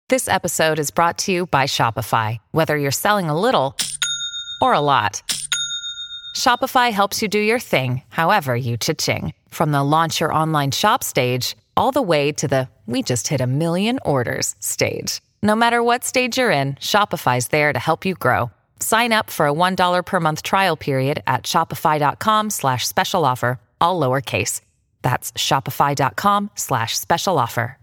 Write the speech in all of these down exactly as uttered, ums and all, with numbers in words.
This episode is brought to you by Shopify. Whether you're selling a little or a lot, Shopify helps you do your thing, however you cha-ching. From the launch your online shop stage, all the way to the we just hit a million orders stage. No matter what stage you're in, Shopify's there to help you grow. Sign up for a one dollar per month trial period at shopify.com slash special offer, all lowercase. That's shopify.com slash special offer.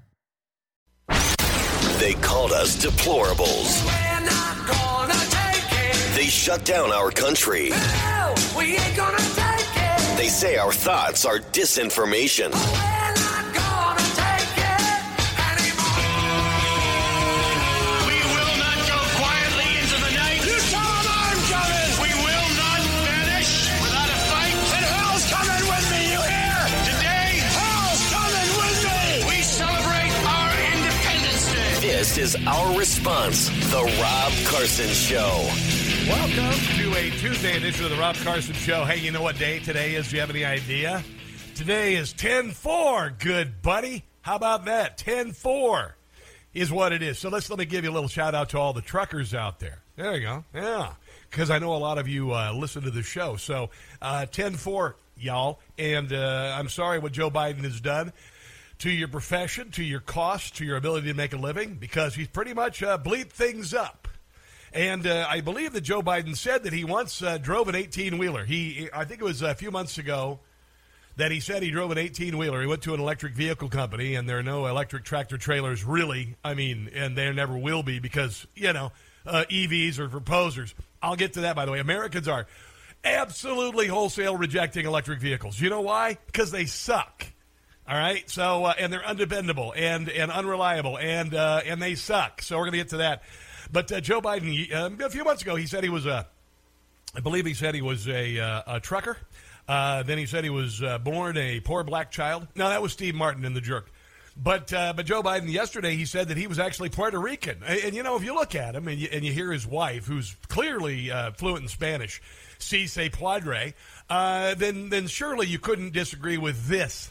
They called us deplorables. We're not gonna take it. They shut down our country. No, we ain't gonna take it. They say our thoughts are disinformation. We're not gonna take it anymore. We will not go quietly into the night. You tell them I'm coming. We will not vanish without a fight. And hell's coming with me, you hear? Today, Hell's coming with me. we celebrate our Independence Day. This is our response, The Rob Carson Show. Welcome to a Tuesday edition of the Rob Carson Show. Hey, you know what day today is? Do you have any idea? Today is ten four, good buddy. How about that? ten four is what it is. So let's let me give you a little shout out to all the truckers out there. There you go. Yeah, because I know a lot of you uh, listen to the show. So uh, ten four, y'all. And uh, I'm sorry what Joe Biden has done to your profession, to your cost, to your ability to make a living, because he's pretty much uh, bleeped things up. And uh, I believe that Joe Biden said that he once uh, drove an eighteen-wheeler. He, I think it was a few months ago that he said he drove an eighteen-wheeler. He went to an electric vehicle company, and there are no electric tractor trailers, really. I mean, and there never will be because, you know, uh, E Vs are for posers. I'll get to that, by the way. Americans are absolutely wholesale rejecting electric vehicles. You know why? Because they suck. All right, so uh, and they're undependable and and unreliable and uh, and they suck. So we're gonna get to that. But uh, Joe Biden, uh, a few months ago, he said he was a, I believe he said he was a uh, a trucker. Uh, then he said he was uh, born a poor black child. No, that was Steve Martin in The Jerk. But uh, but Joe Biden yesterday he said that he was actually Puerto Rican. And, and you know, if you look at him and you, and you hear his wife, who's clearly uh, fluent in Spanish, si se puede, uh, then then surely you couldn't disagree with this.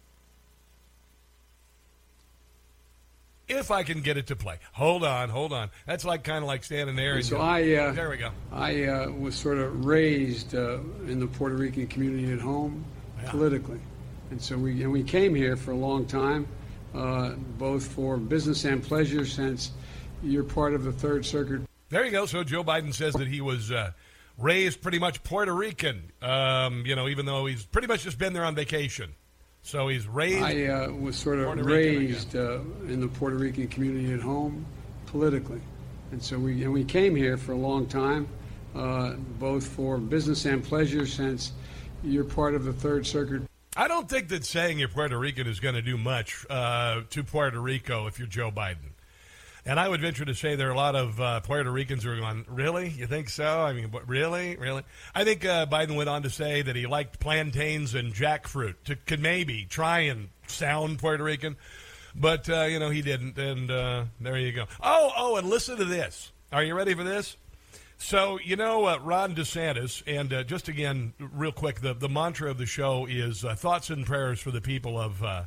If I can get it to play. Hold on, hold on. That's like kind of like standing there. And so go, I, uh, there we go. I uh, was sort of raised uh, in the Puerto Rican community at home, Yeah. politically, and so we and we came here for a long time, uh, both for business and pleasure. Since you're part of the Third Circuit. There you go. So Joe Biden says that he was uh, raised pretty much Puerto Rican. Um, you know, even though he's pretty much just been there on vacation. So he's raised. I uh, was sort of Puerto Rican, raised uh, in the Puerto Rican community at home, politically, and so we and we came here for a long time, uh, both for business and pleasure. Since you're part of the Third Circuit. I don't think that saying you're Puerto Rican is going to do much uh, to Puerto Rico if you're Joe Biden. And I would venture to say there are a lot of uh, Puerto Ricans who are going, really? You think so? I mean, what, really? Really? I think uh, Biden went on to say that he liked plantains and jackfruit. To, could maybe try and sound Puerto Rican. But, uh, you know, he didn't. And uh, there you go. Oh, oh, and listen to this. Are you ready for this? So, you know, uh, Ron DeSantis, and uh, just again, real quick, the, the mantra of the show is uh, thoughts and prayers for the people of uh,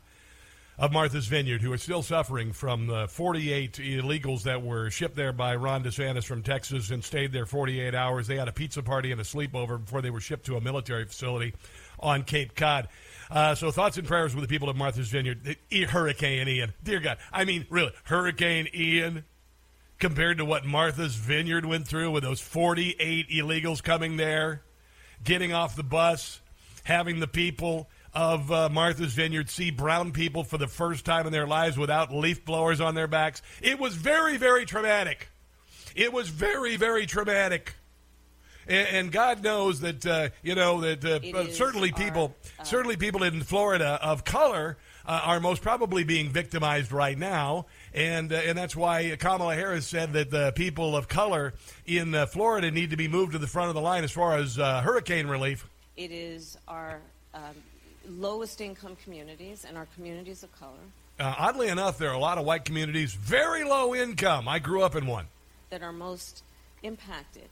of Martha's Vineyard, who are still suffering from the forty-eight illegals that were shipped there by Ron DeSantis from Texas and stayed there forty-eight hours. They had a pizza party and a sleepover before they were shipped to a military facility on Cape Cod. Uh, so thoughts and prayers with the people of Martha's Vineyard. Hurricane Ian. Dear God. I mean, really, Hurricane Ian compared to what Martha's Vineyard went through with those forty-eight illegals coming there, getting off the bus, having the people of uh, Martha's Vineyard see brown people for the first time in their lives without leaf blowers on their backs. It was very, very traumatic. It was very, very traumatic. And, and God knows that, uh, you know, that uh, uh, certainly people, our, uh, certainly people in Florida of color uh, are most probably being victimized right now. And uh, and that's why Kamala Harris said that the people of color in uh, Florida need to be moved to the front of the line as far as uh, hurricane relief. It is our um, lowest income communities and our communities of color. Uh, oddly enough, there are a lot of white communities, very low income. I grew up in one. That are most impacted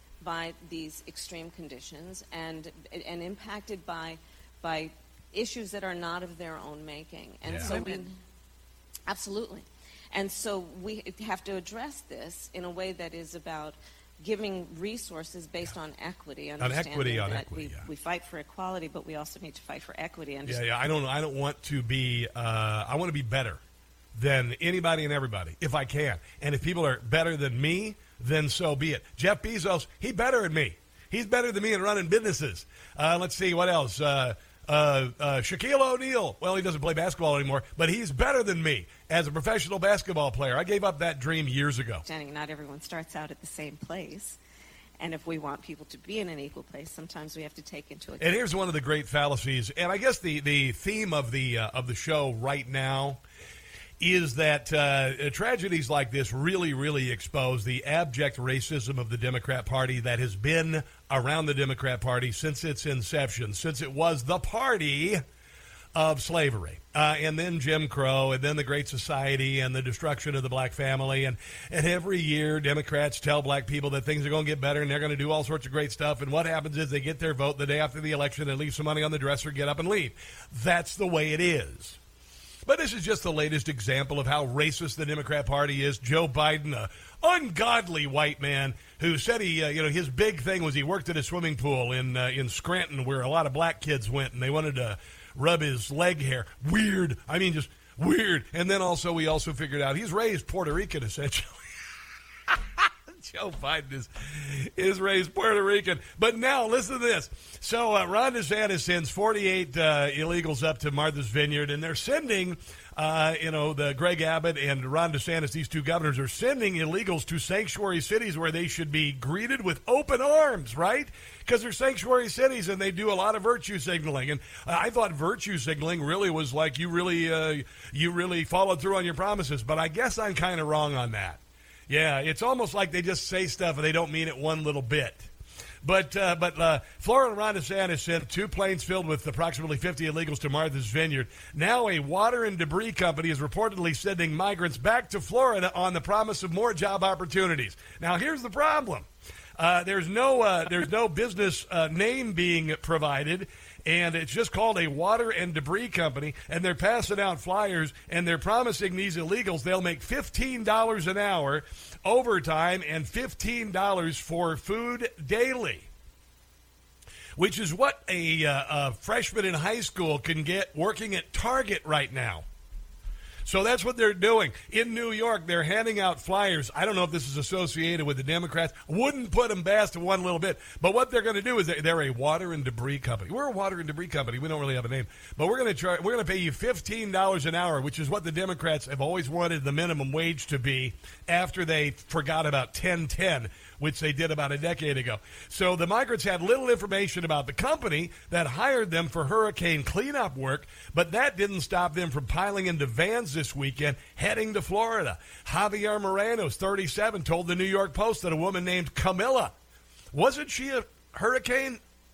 by these extreme conditions and and impacted by by issues that are not of their own making. And Yeah. so we, absolutely. And so we have to address this in a way that is about giving resources based on equity. On equity, on that equity, we, yeah. we fight for equality, but we also need to fight for equity. And Yeah, yeah. I don't. I don't want to be. Uh, I want to be better than anybody and everybody if I can. And if people are better than me, then so be it. Jeff Bezos, he better than me. He's better than me in running businesses. Uh, let's see what else. Uh, uh, uh, Shaquille O'Neal. Well, he doesn't play basketball anymore, but he's better than me as a professional basketball player. I gave up that dream years ago. Jenny, not everyone starts out at the same place. And if we want people to be in an equal place, sometimes we have to take into account. And here's one of the great fallacies, and I guess the, the theme of the uh, of the show right now is that uh, tragedies like this really, really expose the abject racism of the Democrat Party that has been around the Democrat Party since its inception, since it was the party of slavery, uh, and then Jim Crow, and then the Great Society, and the destruction of the black family. And, and every year, Democrats tell black people that things are going to get better, and they're going to do all sorts of great stuff. And what happens is they get their vote the day after the election and leave some money on the dresser, get up and leave. That's the way it is. But this is just the latest example of how racist the Democrat Party is. Joe Biden, a ungodly white man who said he, uh, you know, his big thing was he worked at a swimming pool in uh, in Scranton where a lot of black kids went, and they wanted to rub his leg hair. Weird. I mean, just weird. And then also we also figured out he's raised Puerto Rican, essentially. Joe Biden is, is raised Puerto Rican. But now, listen to this. So uh, Ron DeSantis sends forty-eight uh, illegals up to Martha's Vineyard, and they're sending, uh, you know, the Greg Abbott and Ron DeSantis, these two governors, are sending illegals to sanctuary cities where they should be greeted with open arms, right? Because they're sanctuary cities, and they do a lot of virtue signaling. And uh, I thought virtue signaling really was like you really, uh, you really followed through on your promises. But I guess I'm kind of wrong on that. Yeah, it's almost like they just say stuff and they don't mean it one little bit. But uh, but uh, Florida and Ron DeSantis sent two planes filled with approximately fifty illegals to Martha's Vineyard. Now a water and debris company is reportedly sending migrants back to Florida on the promise of more job opportunities. Now here's the problem. Uh, there's no uh, there's no business uh, name being provided, and it's just called a water and debris company, and they're passing out flyers, and they're promising these illegals they'll make fifteen dollars an hour overtime and fifteen dollars for food daily, which is what a, uh, a freshman in high school can get working at Target right now. So that's what they're doing. In New York, they're handing out flyers. I don't know if this is associated with the Democrats. Wouldn't put them past one little bit. But what they're going to do is they're a water and debris company. We're a water and debris company. We don't really have a name. But we're going to try. We're going to pay you fifteen dollars an hour, which is what the Democrats have always wanted the minimum wage to be after they forgot about ten ten, which they did about a decade ago. So the migrants had little information about the company that hired them for hurricane cleanup work, but that didn't stop them from piling into vans this weekend, heading to Florida. Javier Moreno, thirty-seven, told the New York Post that a woman named Camilla, wasn't she a hurricane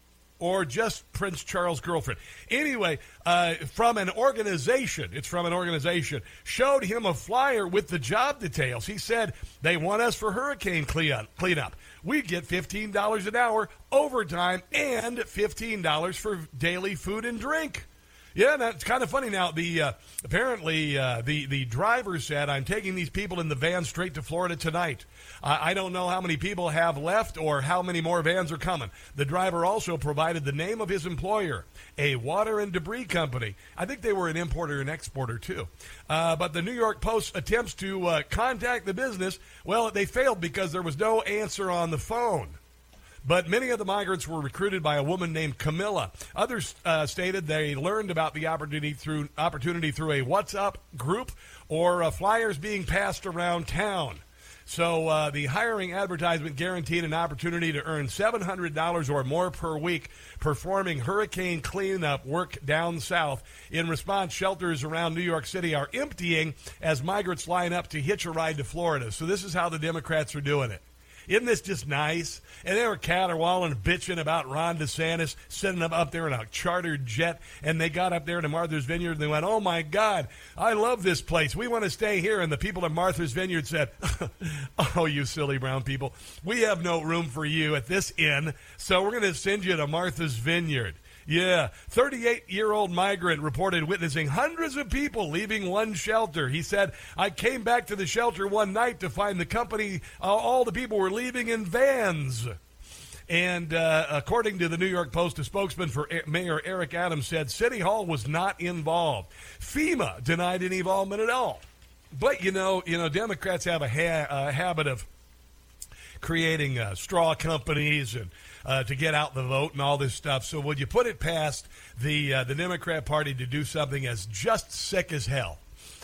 or just Prince Charles' girlfriend? Anyway, uh, from an organization, it's from an organization, showed him a flyer with the job details. He said, they want us for hurricane cleanup. cleanup. We get fifteen dollars an hour, overtime, and fifteen dollars for daily food and drink. Yeah, that's kind of funny. Now, the uh, apparently uh, the, the driver said, I'm taking these people in the van straight to Florida tonight. Uh, I don't know how many people have left or how many more vans are coming. The driver also provided the name of his employer, a water and debris company. I think they were an importer and exporter, too. Uh, but the New York Post attempts to uh, contact the business, well, they failed because there was no answer on the phone. But many of the migrants were recruited by a woman named Camilla. Others uh, stated they learned about the opportunity through opportunity through a WhatsApp group or uh, flyers being passed around town. So uh, the hiring advertisement guaranteed an opportunity to earn seven hundred dollars or more per week performing hurricane cleanup work down south. In response, shelters around New York City are emptying as migrants line up to hitch a ride to Florida. So this is how the Democrats are doing it. Isn't this just nice? And they were caterwauling and bitching about Ron DeSantis sending them up there in a chartered jet. And they got up there to Martha's Vineyard and they went, oh, my God, I love this place. We want to stay here. And the people at Martha's Vineyard said, oh, you silly brown people, we have no room for you at this inn, so we're going to send you to Martha's Vineyard. Yeah, thirty-eight-year-old migrant reported witnessing hundreds of people leaving one shelter. He said, I came back to the shelter one night to find the company, uh, all the people were leaving in vans. And uh, according to the New York Post, a spokesman for Mayor Eric Adams said City Hall was not involved. FEMA denied any involvement at all. But, you know, you know, Democrats have a, ha- a habit of creating uh, straw companies and uh, to get out the vote and all this stuff. So would you put it past the uh, the Democrat Party to do something as just sick as hell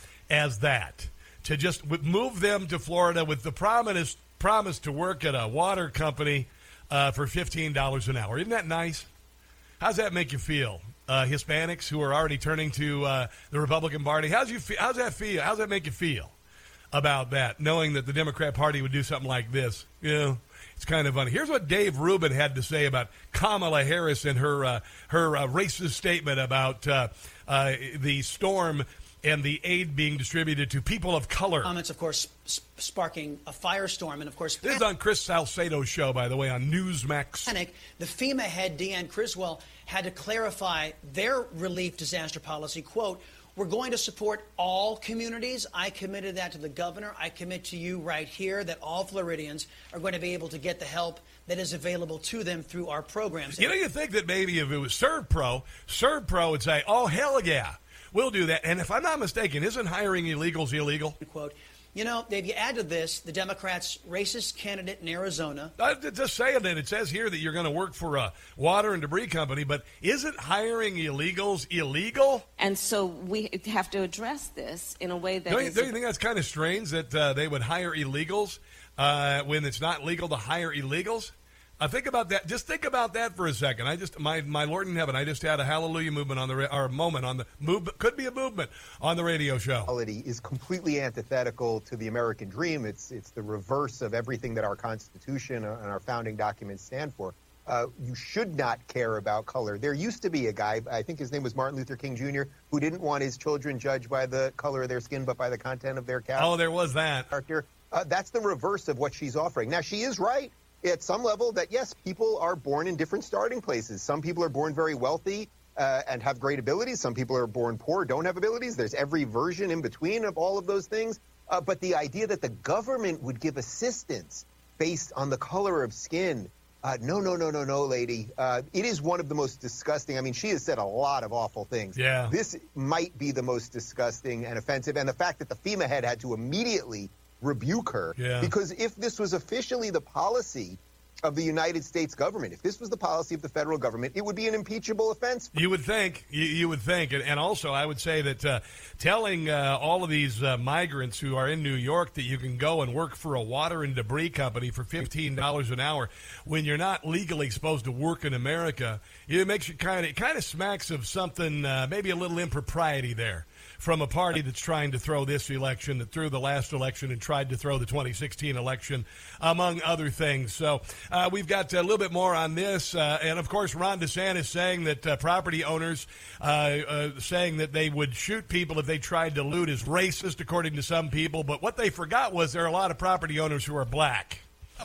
as that, to just move them to Florida with the promise promise to work at a water company uh, for fifteen dollars an hour? Isn't that nice? How's that make you feel? Uh, Hispanics who are already turning to uh, the Republican Party. How's you fe- how's that feel? How's that make you feel about that, knowing that the Democrat Party would do something like this? You know, it's kind of funny. Here's what Dave Rubin had to say about Kamala Harris and her uh, her uh, racist statement about uh, uh, the storm and the aid being distributed to people of color. Comments, of course, sp- sparking a firestorm. And, of course, this is on Chris Salcedo's show, by the way, on Newsmax. Panic. The FEMA head, Deanne Criswell, had to clarify their relief disaster policy. Quote, we're going to support all communities. I committed that to the governor. I commit to you right here that all Floridians are going to be able to get the help that is available to them through our programs. You know, you think that maybe if it was ServPro, ServPro would say, oh, hell yeah, we'll do that. And if I'm not mistaken, isn't hiring illegals illegal? Quote, you know, if you add to this, the Democrats' racist candidate in Arizona. I'm just saying that it says here that you're going to work for a water and debris company, but isn't hiring illegals illegal? And so we have to address this in a way that don't you, is... Don't you think that's kind of strange that uh, they would hire illegals uh, when it's not legal to hire illegals? Uh, think about that. Just think about that for a second. I just, my my Lord in heaven, I just had a hallelujah movement on the or moment on the move. Could be a movement on the radio show. Is completely antithetical to the American dream. It's it's the reverse of everything that our Constitution and our founding documents stand for. Uh, you should not care about color. There used to be a guy, I think his name was Martin Luther King Junior, who didn't want his children judged by the color of their skin, but by the content of their character. Oh, there was that. Uh, that's the reverse of what she's offering. Now, she is right at some level that, yes, people are born in different starting places. Some people are born very wealthy uh, and have great abilities. Some people are born poor, don't have abilities. There's every version in between of all of those things. Uh, but the idea that the government would give assistance based on the color of skin, uh, no, no, no, no, no, lady. Uh, it is one of the most disgusting. I mean, she has said a lot of awful things. Yeah. This might be the most disgusting and offensive. And the fact that the FEMA head had to immediately rebuke her. Yeah. Because if this was officially the policy of the United States government, if this was the policy of the federal government, it would be an impeachable offense. You would think. You, you would think. And, and also, I would say that uh, telling uh, all of these uh, migrants who are in New York that you can go and work for a water and debris company for fifteen dollars an hour when you're not legally supposed to work in America, it makes you kind of, it kind of smacks of something, uh, maybe a little impropriety there, from a party that's trying to throw this election, that threw the last election and tried to throw the twenty sixteen election, among other things. So uh, we've got a little bit more on this. Uh, and, of course, Ron DeSantis saying that uh, property owners uh, uh, saying that they would shoot people if they tried to loot is racist, according to some people. But what they forgot was there are a lot of property owners who are black,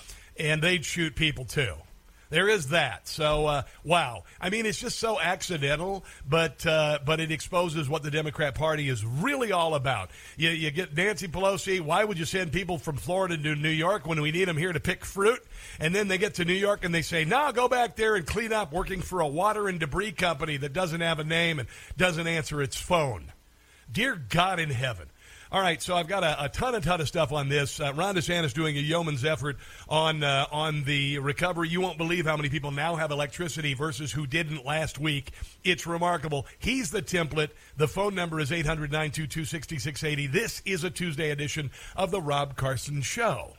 and they'd shoot people, too. There is that. So, uh, wow. I mean, it's just so accidental, but uh, but it exposes what the Democrat Party is really all about. You, you get Nancy Pelosi. Why would you send people from Florida to New York when we need them here to pick fruit? And then they get to New York and they say, no, go back there and clean up working for a water and debris company that doesn't have a name and doesn't answer its phone. Dear God in heaven. All right, so I've got a, a ton and ton of stuff on this. Uh, Ron DeSantis doing a yeoman's effort on uh, on the recovery. You won't believe how many people now have electricity versus who didn't last week. It's remarkable. He's the template. The phone number is eight hundred, nine two two, six six eight zero. This is a Tuesday edition of the Rob Carson Show.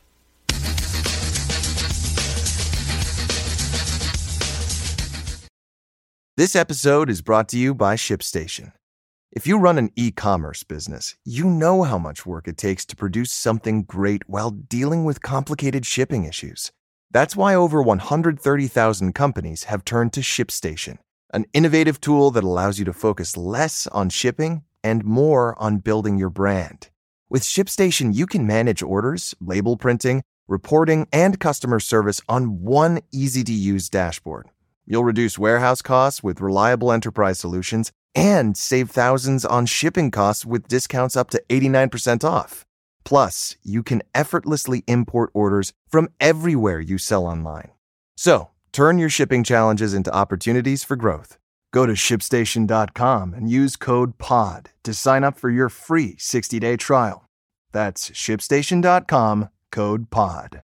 This episode is brought to you by ShipStation. If you run an e-commerce business, you know how much work it takes to produce something great while dealing with complicated shipping issues. That's why over one hundred thirty thousand companies have turned to ShipStation, an innovative tool that allows you to focus less on shipping and more on building your brand. With ShipStation, you can manage orders, label printing, reporting, and customer service on one easy-to-use dashboard. You'll reduce warehouse costs with reliable enterprise solutions and save thousands on shipping costs with discounts up to eighty-nine percent off. Plus, you can effortlessly import orders from everywhere you sell online. So, turn your shipping challenges into opportunities for growth. Go to ship station dot com and use code P O D to sign up for your free sixty-day trial. That's ship station dot com, code P O D.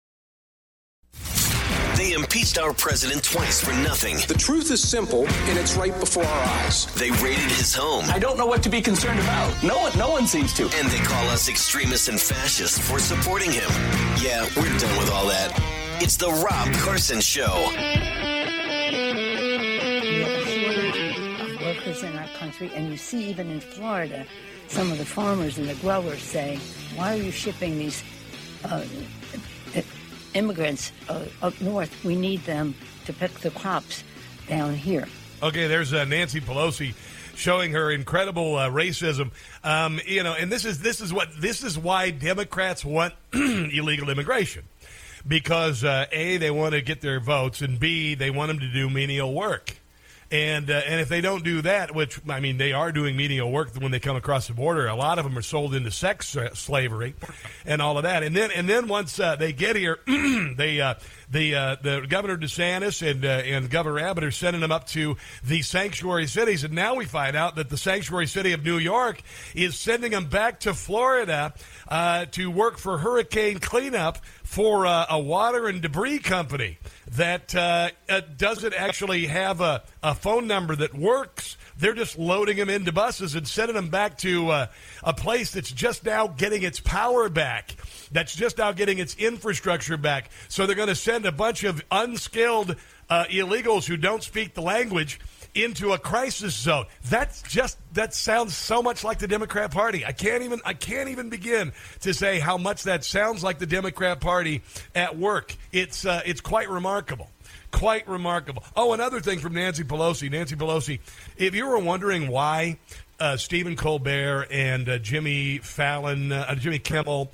They impeached our president twice for nothing. The truth is simple, and it's right before our eyes. They raided his home. I don't know what to be concerned about. No one, no one seems to. And they call us extremists and fascists for supporting him. Yeah, we're done with all that. It's the Rob Carson Show. We have a shortage of workers in our country, and you see even in Florida, some of the farmers and the growers say, why are you shipping these uh, immigrants uh, up north? We need them to pick the crops down here. Okay, there's uh, Nancy Pelosi showing her incredible uh, racism. Um, you know, and this is this is what this is why Democrats want illegal immigration, because uh, A, they want to get their votes, and B, they want them to do menial work. And uh, and if they don't do that, which, I mean, they are doing menial work when they come across the border. A lot of them are sold into sex uh, slavery and all of that. And then and then once uh, they get here, they uh, the uh, the Governor DeSantis and uh, and Governor Abbott are sending them up to the sanctuary cities. And now we find out that the sanctuary city of New York is sending them back to Florida uh, to work for hurricane cleanup for uh, a water and debris company that uh, uh, doesn't actually have a, a phone number that works. They're just loading them into buses and sending them back to uh, a place that's just now getting its power back, that's just now getting its infrastructure back. So they're going to send a bunch of unskilled uh, illegals who don't speak the language into a crisis zone. That's just that sounds so much like the Democrat Party. I can't even I can't even begin to say how much that sounds like the Democrat Party at work. It's uh, it's quite remarkable. Quite remarkable. Oh, another thing from Nancy Pelosi. Nancy Pelosi, if you were wondering why uh, Stephen Colbert and uh, Jimmy Fallon, uh, Jimmy Kimmel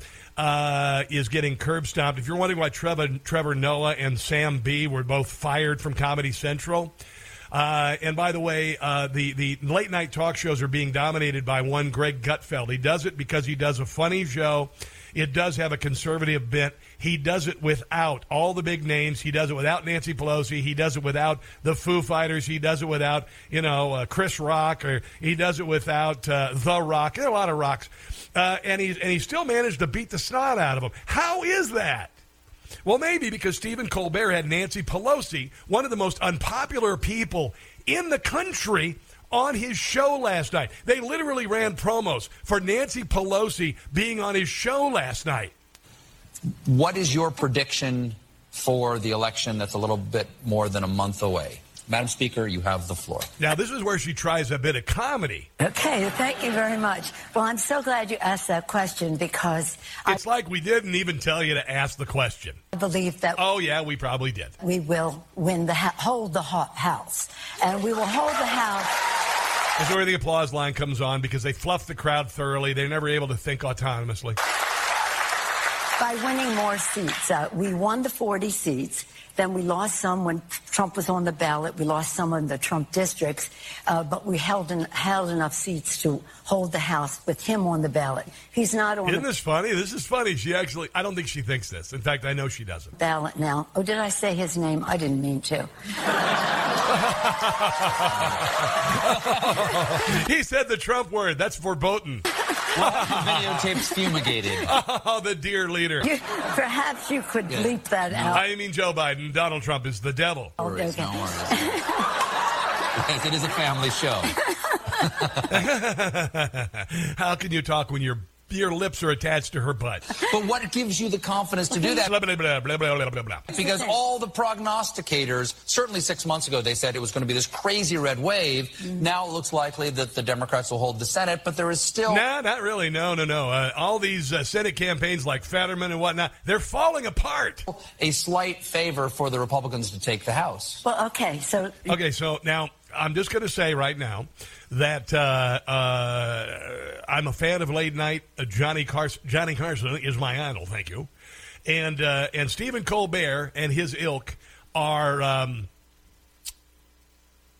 uh, is getting curb stomped, if you're wondering why Trevor, Trevor Noah and Sam B were both fired from Comedy Central, Uh, and by the way, uh, the, the late night talk shows are being dominated by one Greg Gutfeld. He does it because he does a funny show. It does have a conservative bent. He does it without all the big names. He does it without Nancy Pelosi. He does it without the Foo Fighters. He does it without, you know, uh, Chris Rock, or he does it without uh, The Rock. There are a lot of rocks. Uh, and, he, and he still managed to beat the snot out of them. How is that? Well, maybe because Stephen Colbert had Nancy Pelosi, one of the most unpopular people in the country, on his show last night. They literally ran promos for Nancy Pelosi being on his show last night. What is your prediction for the election that's a little bit more than a month away? Madam Speaker, you have the floor. Now, this is where she tries a bit of comedy. Okay, thank you very much. Well, I'm so glad you asked that question, because it's I, like we didn't even tell you to ask the question. I believe that. Oh, yeah, we probably did. We will win the hold the House, and we will hold the House. This is where the applause line comes on, because they fluff the crowd thoroughly. They're never able to think autonomously. By winning more seats, uh, we won the forty seats. Then we lost some when Trump was on the ballot. We lost some in the Trump districts, uh, but we held in, held enough seats to hold the House with him on the ballot. He's not on. Isn't the this funny? This is funny. She actually, I don't think she thinks this. In fact, I know she doesn't. Ballot now. Oh, did I say his name? I didn't mean to. He said the Trump word. That's verboten. Videotapes fumigated. Oh, the dear leader. You, perhaps you could yeah. bleep that out. I mean Joe Biden. Donald Trump is the devil. No worries, okay. No worries. Yes, it is a family show. How can you talk when your your lips are attached to her butt? But what gives you the confidence to do that? Blah, blah, blah, blah, blah, blah, blah. Because all the prognosticators, certainly six months ago, they said it was going to be this crazy red wave. Mm. Now it looks likely that the Democrats will hold the Senate, but there is still... Nah, not really. No, no, no. Uh, all these uh, Senate campaigns like Fetterman and whatnot, they're falling apart. A slight favor for the Republicans to take the House. Well, okay, so... Okay, so now... I'm just going to say right now that uh, uh, I'm a fan of late night. Uh, Johnny Carson, Johnny Carson is my idol. Thank you. And uh, and Stephen Colbert and his ilk are um,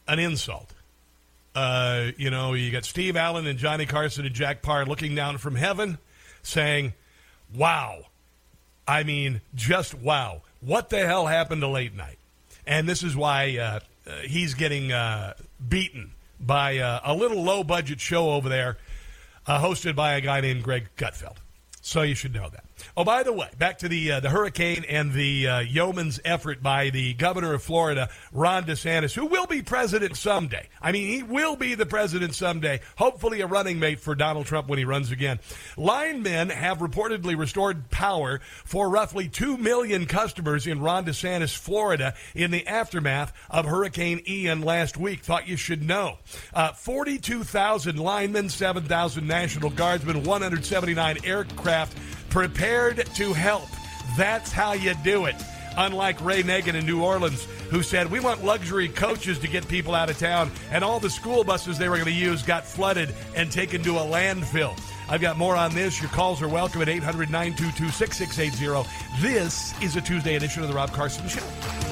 an insult. Uh, you know, you got Steve Allen and Johnny Carson and Jack Parr looking down from heaven saying, wow. I mean, just wow. What the hell happened to late night? And this is why uh, uh, he's getting uh, beaten by uh, a little low-budget show over there uh, hosted by a guy named Greg Gutfeld. So you should know that. Oh, by the way, back to the uh, the hurricane and the uh, yeoman's effort by the governor of Florida, Ron DeSantis, who will be president someday. I mean, he will be the president someday, hopefully a running mate for Donald Trump when he runs again. Linemen have reportedly restored power for roughly two million customers in Ron DeSantis, Florida, in the aftermath of Hurricane Ian last week. Thought you should know. Uh, forty-two thousand linemen, seven thousand National Guardsmen, one hundred seventy-nine aircraft prepared to help. That's how you do it. Unlike Ray Nagin in New Orleans, who said, we want luxury coaches to get people out of town, and all the school buses they were going to use got flooded and taken to a landfill. I've got more on this. Your calls are welcome at eight hundred, nine two two, six six eight zero. This is a Tuesday edition of the Rob Carson Show.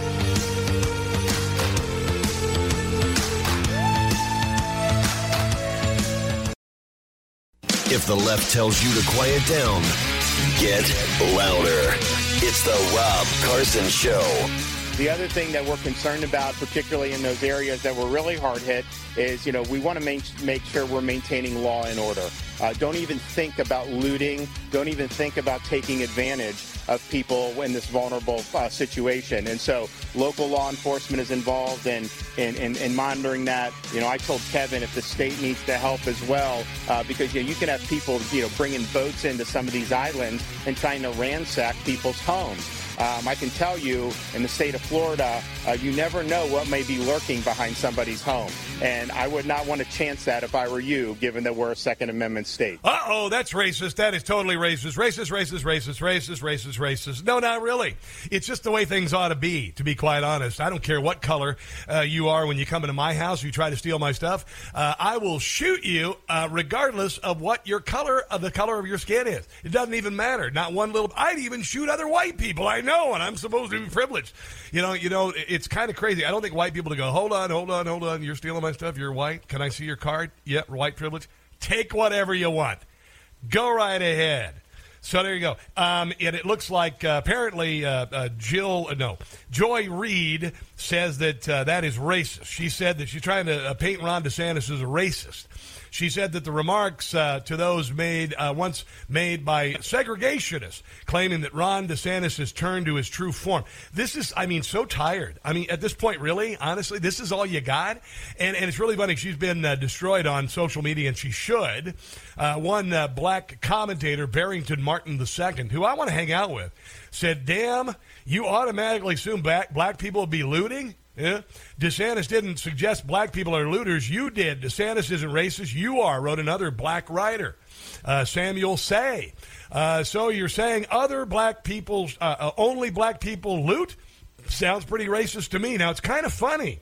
If the left tells you to quiet down, get louder. It's the Rob Carson Show. The other thing that we're concerned about, particularly in those areas that were really hard hit, is, you know, we want to make, make sure we're maintaining law and order. Uh, don't even think about looting. Don't even think about taking advantage of people in this vulnerable uh, situation. And so local law enforcement is involved in, in, in, in monitoring that. You know, I told Kevin if the state needs to help as well, uh, because, you know, you can have people, you know, bringing boats into some of these islands and trying to ransack people's homes. Um, I can tell you, in the state of Florida, uh, you never know what may be lurking behind somebody's home. And I would not want to chance that if I were you, given that we're a Second Amendment state. Uh-oh, that's racist. That is totally racist. Racist, racist, racist, racist, racist, racist. No, not really. It's just the way things ought to be, to be quite honest. I don't care what color uh, you are when you come into my house, you try to steal my stuff. Uh, I will shoot you uh, regardless of what your color, of the color of your skin is. It doesn't even matter. Not one little... I'd even shoot other white people. I know, and I'm supposed to be privileged. You know, you know, it's kind of crazy. I don't think white people to go, hold on, hold on, hold on. You're stealing my stuff. You're white. Can I see your card? Yep, white privilege. Take whatever you want. Go right ahead. So there you go. Um, and it looks like uh, apparently uh, uh, Jill, uh, no, Joy Reid says that uh, that is racist. She said that she's trying to uh, paint Ron DeSantis as a racist. She said that the remarks uh, to those made uh, once made by segregationists claiming that Ron DeSantis has turned to his true form. This is, I mean, so tired. I mean, at this point, really, honestly, this is all you got? And, and it's really funny. She's been uh, destroyed on social media, and she should. Uh, one uh, black commentator, Barrington Martin the Second, who I want to hang out with, said, damn, you automatically assume black, black people will be looting? Yeah. DeSantis didn't suggest black people are looters. You did. DeSantis isn't racist. You are, wrote another black writer, uh, Samuel Say. Uh, so you're saying other black people, uh, uh, only black people loot? Sounds pretty racist to me. Now, it's kind of funny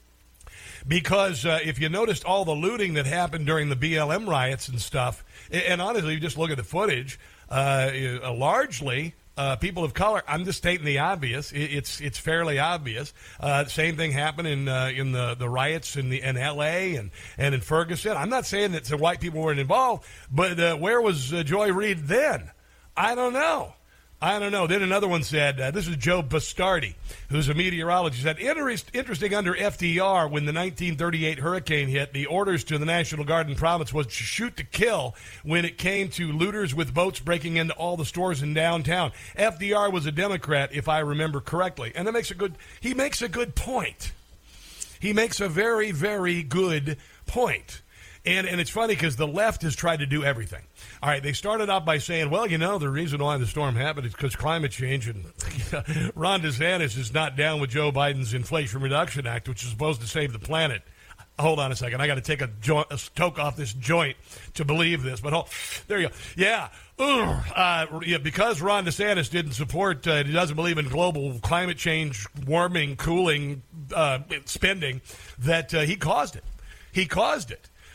because uh, if you noticed all the looting that happened during the B L M riots and stuff, and, and honestly, you just look at the footage, uh, uh, largely... Uh, people of color, I'm just stating the obvious. It, it's it's fairly obvious. Uh, same thing happened in uh, in the, the riots in the in L A and, and in Ferguson. I'm not saying that the white people weren't involved, but uh, where was uh, Joy Reid then? I don't know. I don't know. Then another one said, uh, this is Joe Bastardi, who's a meteorologist, said, Interest, interesting under F D R, when the nineteen thirty-eight hurricane hit, the orders to the National Guard and province was to shoot to kill when it came to looters with boats breaking into all the stores in downtown. F D R was a Democrat, if I remember correctly. And that makes a good, he makes a good point. He makes a very, very good point. And and it's funny because the left has tried to do everything. All right, they started out by saying, well, you know, the reason why the storm happened is because climate change, and Ron DeSantis is not down with Joe Biden's Inflation Reduction Act, which is supposed to save the planet. Hold on a second. I got to take a, joint, a toke off this joint to believe this. But hold, there you go. Yeah. Uh, yeah, because Ron DeSantis didn't support, uh, he doesn't believe in global climate change, warming, cooling, uh, spending, that uh, he caused it. He caused it.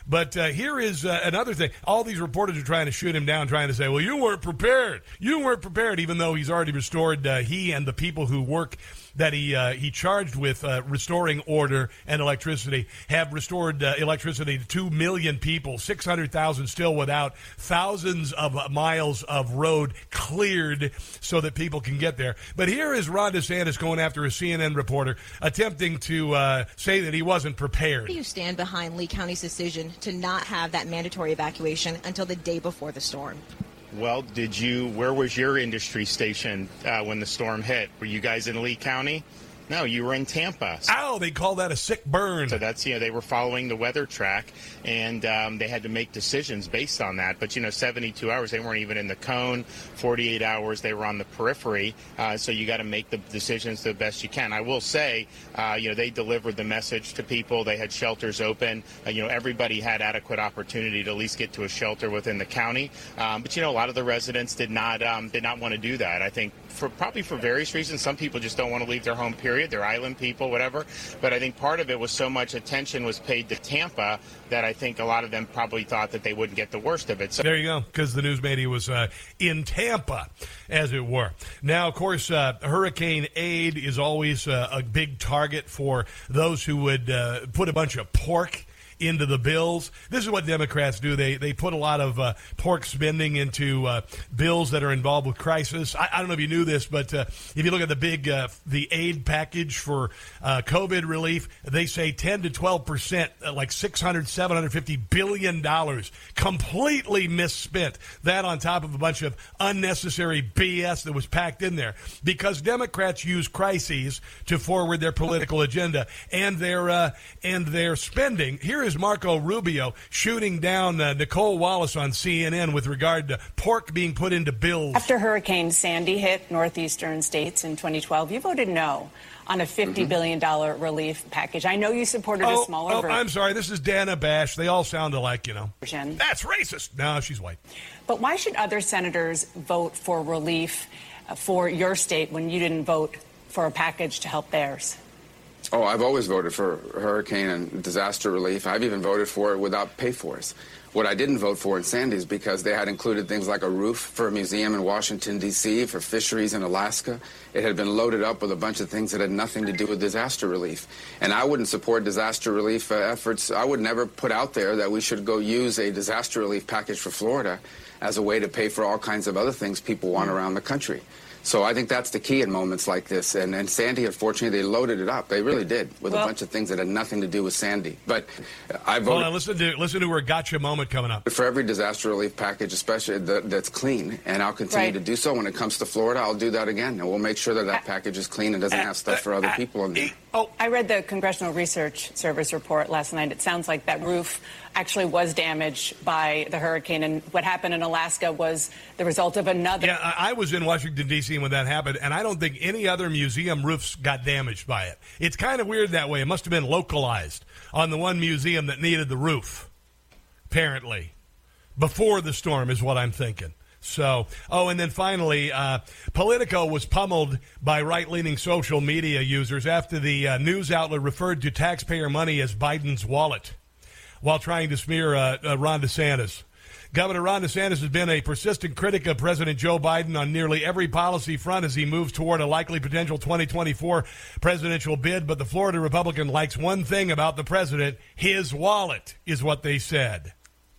But uh, here is uh, another thing. All these reporters are trying to shoot him down, trying to say, well, you weren't prepared. You weren't prepared, even though he's already restored, uh, he and the people who work that he uh, he charged with uh, restoring order and electricity have restored uh, electricity to two million people, six hundred thousand still without, thousands of miles of road cleared so that people can get there. But here is Ron DeSantis going after a C N N reporter attempting to uh, say that he wasn't prepared. How do you stand behind Lee County's decision to not have that mandatory evacuation until the day before the storm? Well, did you, where was your industry station uh, when the storm hit? Were you guys in Lee County? No, you were in Tampa. Ow, they call that a sick burn. So that's, you know, they were following the weather track, and um, they had to make decisions based on that. But, you know, seventy-two hours, they weren't even in the cone. forty-eight hours, they were on the periphery. Uh, so you got to make the decisions the best you can. I will say, uh, you know, they delivered the message to people. They had shelters open. Uh, you know, everybody had adequate opportunity to at least get to a shelter within the county. Um, but, you know, a lot of the residents did not um, did not want to do that. I think for probably for various reasons. Some people just don't want to leave their home, period. They're island people, whatever. But I think part of it was so much attention was paid to Tampa that I think a lot of them probably thought that they wouldn't get the worst of it. So there you go, because the news media was uh, in Tampa, as it were. Now, of course, uh, hurricane aid is always uh, a big target for those who would uh, put a bunch of pork into the bills. This is what Democrats do. They they put a lot of uh, pork spending into uh, bills that are involved with crisis. I, I don't know if you knew this, but uh, if you look at the big uh, the aid package for uh, COVID relief, they say ten to twelve percent, uh, like six hundred, seven hundred fifty billion dollars, completely misspent. That on top of a bunch of unnecessary B S that was packed in there, because Democrats use crises to forward their political agenda and their uh, and their spending. Here is Marco Rubio shooting down uh, Nicole Wallace on C N N with regard to pork being put into bills. After Hurricane Sandy hit northeastern states in twenty twelve, you voted no on a fifty billion dollars mm-hmm. relief package. I know you supported oh, a smaller oh, version. I'm sorry. This is Dana Bash. They all sound alike, you know. That's racist. No, she's white. But why should other senators vote for relief uh, for your state when you didn't vote for a package to help theirs? Oh, I've always voted for hurricane and disaster relief. I've even voted for it without pay-fors. What I didn't vote for in Sandy is because they had included things like a roof for a museum in Washington, D C, for fisheries in Alaska. It had been loaded up with a bunch of things that had nothing to do with disaster relief. And I wouldn't support disaster relief uh, efforts. I would never put out there that we should go use a disaster relief package for Florida as a way to pay for all kinds of other things people want around the country. So I think that's the key in moments like this. And, and Sandy, unfortunately, they loaded it up. They really did, with well, a bunch of things that had nothing to do with Sandy. But I voted... Hold on, listen to, listen to her gotcha moment coming up. For every disaster relief package, especially that, that's clean, and I'll continue right. to do so. When it comes to Florida, I'll do that again. And we'll make sure that that package is clean and doesn't have stuff for other people in there. Oh, I read the Congressional Research Service report last night. It sounds like that roof actually was damaged by the hurricane, and what happened in Alaska was the result of another... Yeah, I was in Washington, D C when that happened, and I don't think any other museum roofs got damaged by it. It's kind of weird that way. It must have been localized on the one museum that needed the roof, apparently, before the storm is what I'm thinking. So, oh, and then finally, uh, Politico was pummeled by right-leaning social media users after the uh, news outlet referred to taxpayer money as Biden's wallet while trying to smear uh, uh, Ron DeSantis. Governor Ron DeSantis has been a persistent critic of President Joe Biden on nearly every policy front as he moves toward a likely potential twenty twenty-four presidential bid. But the Florida Republican likes one thing about the president: his wallet, is what they said.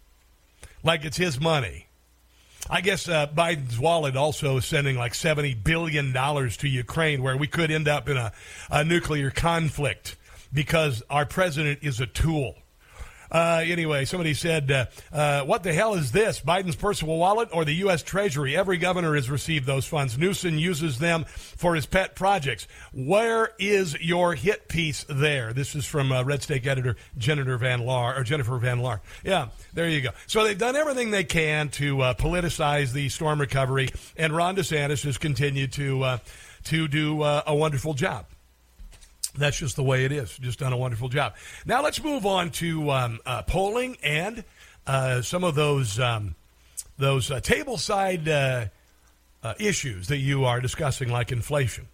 Like it's his money. I guess uh, Biden's wallet also is sending like seventy billion dollars to Ukraine, where we could end up in a, a nuclear conflict because our president is a tool. Uh, anyway, somebody said, uh, uh, what the hell is this? Biden's personal wallet or the U S Treasury? Every governor has received those funds. Newsom uses them for his pet projects. Where is your hit piece there? This is from uh, Red State editor Jennifer Van Laar, or Jennifer Van Laar. Yeah, there you go. So they've done everything they can to uh, politicize the storm recovery, and Ron DeSantis has continued to, uh, to do uh, a wonderful job. That's just the way it is. Just done a wonderful job. Now let's move on to um, uh, polling and uh, some of those um, those uh, table side uh, uh, issues that you are discussing, like inflation.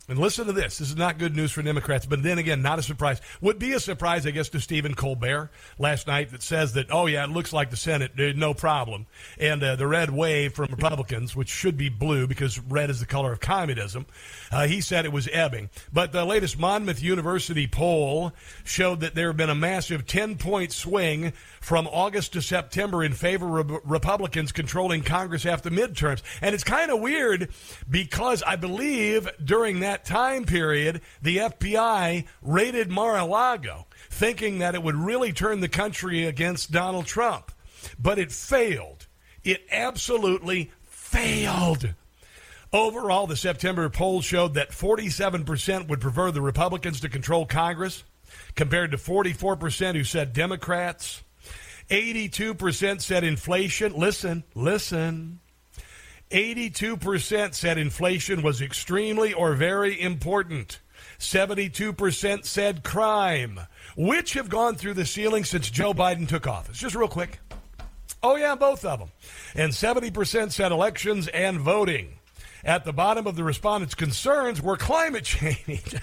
And listen to this. This is not good news for Democrats, but then again, not a surprise. Would be a surprise, I guess, to Stephen Colbert last night that says that, oh, yeah, it looks like the Senate, no problem. And uh, the red wave from Republicans, which should be blue because red is the color of communism, uh, he said it was ebbing. But the latest Monmouth University poll showed that there have been a massive ten-point swing from August to September in favor of Republicans controlling Congress after midterms. And it's kind of weird because I believe during that time period, the F B I raided Mar-a-Lago, thinking that it would really turn the country against Donald Trump. But it failed. It absolutely failed. Overall, the September poll showed that forty-seven percent would prefer the Republicans to control Congress, compared to forty-four percent who said Democrats. eighty-two percent said inflation. Listen, listen. eighty-two percent said inflation was extremely or very important. seventy-two percent said crime, which have gone through the ceiling since Joe Biden took office. Just real quick. Oh, yeah, both of them. And seventy percent said elections and voting. At the bottom of the respondents' concerns were climate change.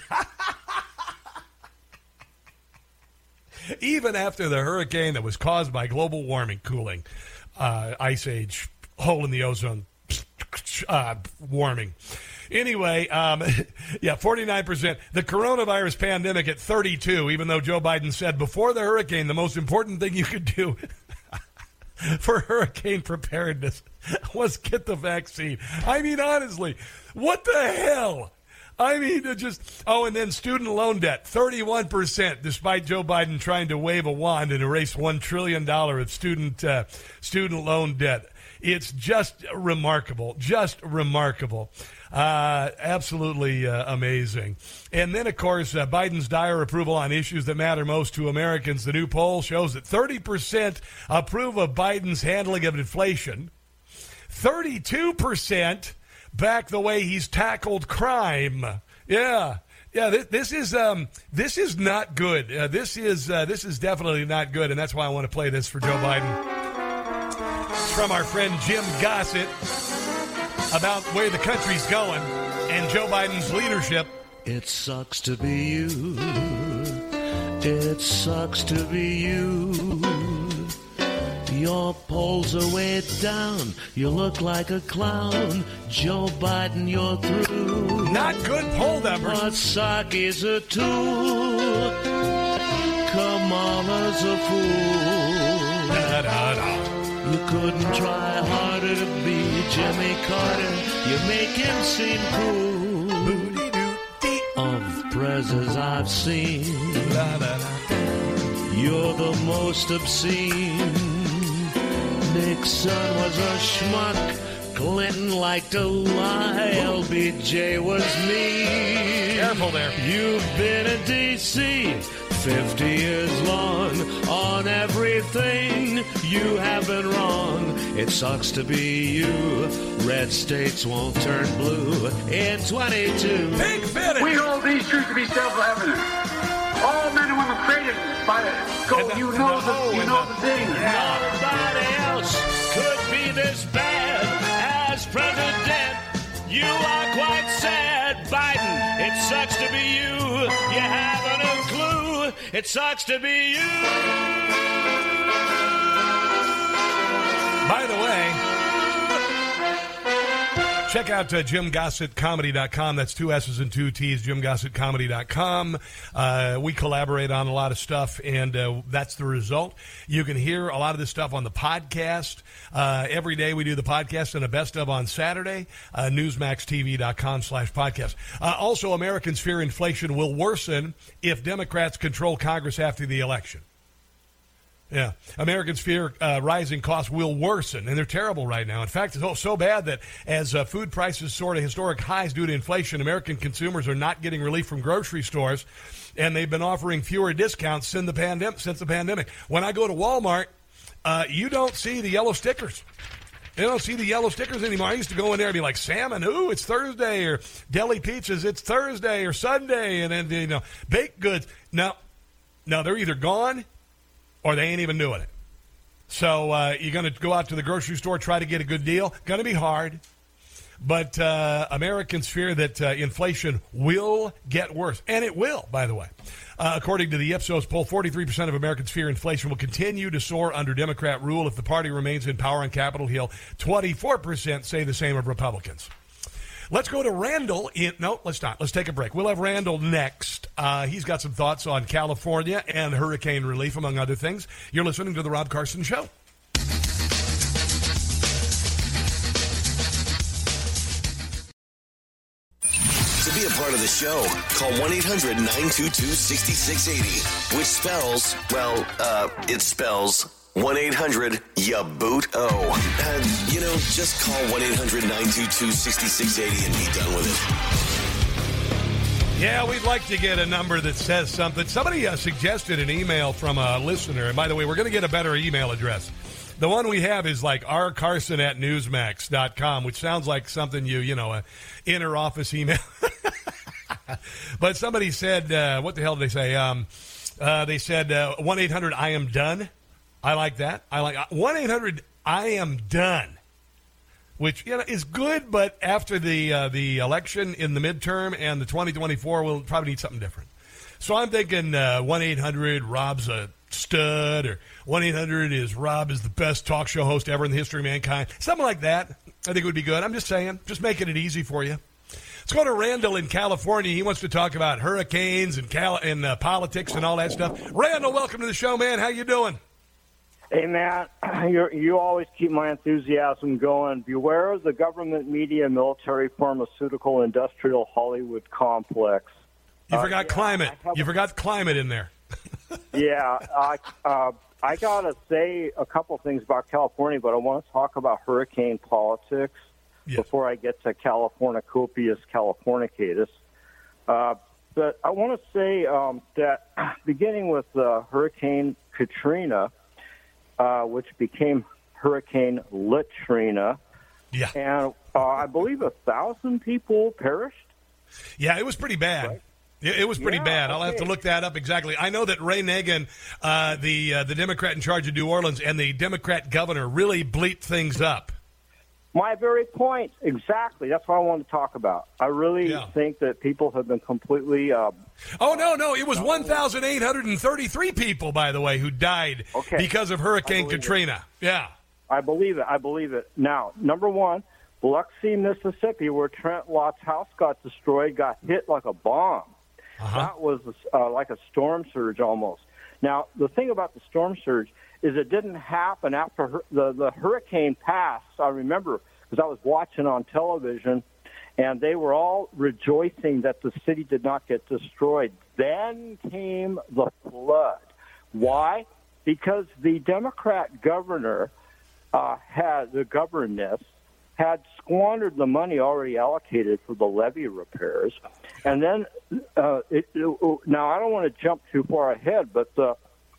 Even after the hurricane that was caused by global warming, cooling, uh, ice age, hole in the ozone, uh, warming. Anyway, um, yeah, forty-nine percent. The coronavirus pandemic at thirty-two, even though Joe Biden said before the hurricane, the most important thing you could do for hurricane preparedness was get the vaccine. I mean, honestly, what the hell? I mean, it just, oh, and then student loan debt, thirty-one percent, despite Joe Biden trying to wave a wand and erase one trillion dollars of student uh, student loan debt. It's just remarkable, just remarkable. Uh, absolutely uh, amazing. And then, of course, uh, Biden's dire approval on issues that matter most to Americans. The new poll shows that thirty percent approve of Biden's handling of inflation, thirty-two percent back the way he's tackled crime. Yeah. Yeah, this, this is um, this is not good. Uh, this is uh, this is definitely not good, and that's why I want to play this for Joe Biden. It's from our friend Jim Gossett about where the country's going and Joe Biden's leadership. It sucks to be you. It sucks to be you. Your polls are way down. You look like a clown. Joe Biden, you're through. Not good poll numbers. But is a tool. Kamala's a fool. Da, da, da. You couldn't try harder to be Jimmy Carter. You make him seem cool. Of presidents I've seen, you're the most obscene. Nixon was a schmuck. Clinton liked to lie. L B J was mean. Careful there. You've been in D C fifty years long. On everything you have been wrong. It sucks to be you. Red states won't turn blue in twenty-two. Big finish. We hold these truths to be self-evident. All men and women created by it. Go, the, you know the, the you know the thing. Nobody else could be this bad as president. You are quite sad, Biden. It sucks to be you. You haven't a clue. It sucks to be you. By the way, check out uh, Jim Gossett Comedy dot com. That's two S's and two T's, Jim Gossett Comedy dot com. Uh, we collaborate on a lot of stuff, and uh, that's the result. You can hear a lot of this stuff on the podcast. Uh, every day we do the podcast and a best of on Saturday. Uh, Newsmax T V dot com slash podcast. Uh, also, Americans fear inflation will worsen if Democrats control Congress after the election. Yeah. Americans fear uh, rising costs will worsen, and they're terrible right now. In fact, it's so bad that as uh, food prices soar to historic highs due to inflation, American consumers are not getting relief from grocery stores, and they've been offering fewer discounts since the, pandem- since the pandemic. When I go to Walmart, uh, you don't see the yellow stickers. You don't see the yellow stickers anymore. I used to go in there and be like, salmon, ooh, it's Thursday, or deli pizzas, it's Thursday or Sunday, and then, you know, baked goods. No, no, they're either gone or they ain't even doing it. So uh, you're going to go out to the grocery store, try to get a good deal. Going to be hard. But uh, Americans fear that uh, inflation will get worse. And it will, by the way. Uh, according to the Ipsos poll, forty-three percent of Americans fear inflation will continue to soar under Democrat rule if the party remains in power on Capitol Hill. twenty-four percent say the same of Republicans. Let's go to Randall. In, no, let's not. Let's take a break. We'll have Randall next. Uh, he's got some thoughts on California and hurricane relief, among other things. You're listening to The Rob Carson Show. To be a part of the show, call one eight hundred nine two two six six eight zero, which spells, well, uh, it spells one eight hundred Y A B O O T O. Uh, you know, just call one eight hundred nine two two six six eight zero and be done with it. Yeah, we'd like to get a number that says something. Somebody uh, suggested an email from a listener. And by the way, we're going to get a better email address. The one we have is like r carson at newsmax dot com, which sounds like something you, you know, an inner office email. But somebody said, uh, what the hell did they say? Um, uh, they said uh, one eight hundred I am done. I like that. I like one eight hundred I am done, which, you know, is good, but after the uh, the election in the midterm and the twenty twenty-four, we'll probably need something different. So I'm thinking uh, one eight hundred Rob's a stud, or one eight hundred is Rob is the best talk show host ever in the history of mankind. Something like that I think would be good. I'm just saying, just making it easy for you. Let's go to Randall in California. He wants to talk about hurricanes and, Cal- and uh, politics and all that stuff. Randall, welcome to the show, man. How you doing? Hey, Matt, You're, you always keep my enthusiasm going. Beware of the government, media, military, pharmaceutical, industrial, Hollywood complex. You Uh, forgot yeah, climate. I have- You forgot climate in there. yeah, I, uh, I got to say a couple things about California, but I want to talk about hurricane politics before I get to Californicopius Californicatus. Uh, but I want to say um, that beginning with uh, Hurricane Katrina, uh, which became Hurricane Latrina, yeah. and uh, I believe a thousand people perished. Yeah, it was pretty bad. Right? It, it was pretty Yeah, bad. I'll have to okay. look that up exactly. I know that Ray Nagin, uh, the uh, the Democrat in charge of New Orleans, and the Democrat governor really bleeped things up. My very point, exactly. That's what I wanted to talk about. I really Yeah. think that people have been completely. Uh, Oh, no, no. It was one thousand eight hundred thirty-three people, by the way, who died Okay. because of Hurricane believe it. Katrina. Yeah. I believe it. I believe it. Now, number one, Biloxi, Mississippi, where Trent Lott's house got destroyed, got hit like a bomb. Uh-huh. That was uh, like a storm surge almost. Now, the thing about the storm surge is it didn't happen after hur- the, the hurricane passed. I remember because I was watching on television, and they were all rejoicing that the city did not get destroyed. Then came the flood. Why? Because the Democrat governor uh, had, the governess, had squandered the money already allocated for the levee repairs. And then, uh, it, it, now I don't want to jump too far ahead, but the,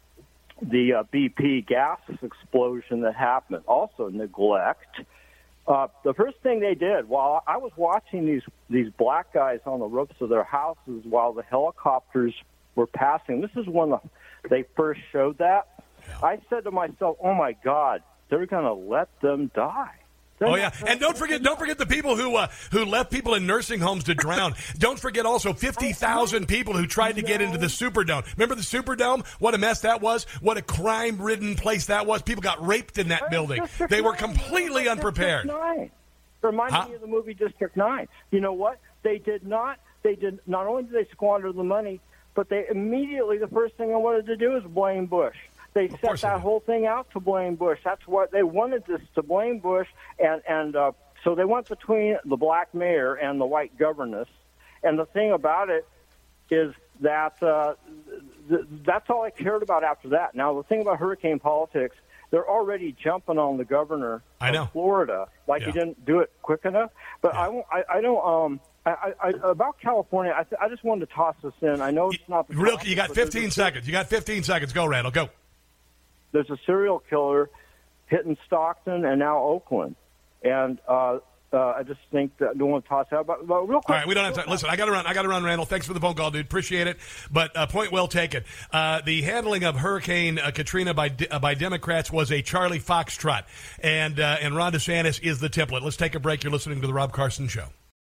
the uh, B P gas explosion that happened, also neglect. Uh, the first thing they did, while I was watching these, these black guys on the roofs of their houses while the helicopters were passing, this is when the, they first showed that, I said to myself, oh, my God, they're going to let them die. They're Oh not yeah, gonna and don't forget, don't forget the people who uh, who left people in nursing homes to drown. Don't forget also fifty thousand people who tried to get into the Superdome. Remember the Superdome? What a mess that was! What a crime-ridden place that was! People got raped in that building. They were completely unprepared. District nine. Reminded Huh? me of the movie District nine. You know what? They did not. They did not only did they squander the money, but they immediately the first thing I wanted to do is blame Bush. They set that whole thing out to blame Bush. That's what they wanted this to blame Bush, and and uh, so they went between the black mayor and the white governess. And the thing about it is that uh, th- that's all I cared about after that. Now the thing about hurricane politics, they're already jumping on the governor I know. of Florida like he Yeah. didn't do it quick enough. But I, won't- I I don't um. I, I, about California, I, th- I just wanted to toss this in. I know it's not the Real, topic, you got but there's fifteen a- seconds. You got fifteen seconds. Go, Randall. Go. There's a serial killer hitting Stockton and now Oakland. And uh, Uh, I just think that I don't want to toss out. But, but real quick, all right, we don't have time. Listen, I got to run. I got to run, Randall. Thanks for the phone call, dude. Appreciate it. But uh, point well taken. Uh, the handling of Hurricane uh, Katrina by uh, by Democrats was a Charlie Foxtrot, and uh, and Ron DeSantis is the template. Let's take a break. You're listening to the Rob Carson Show.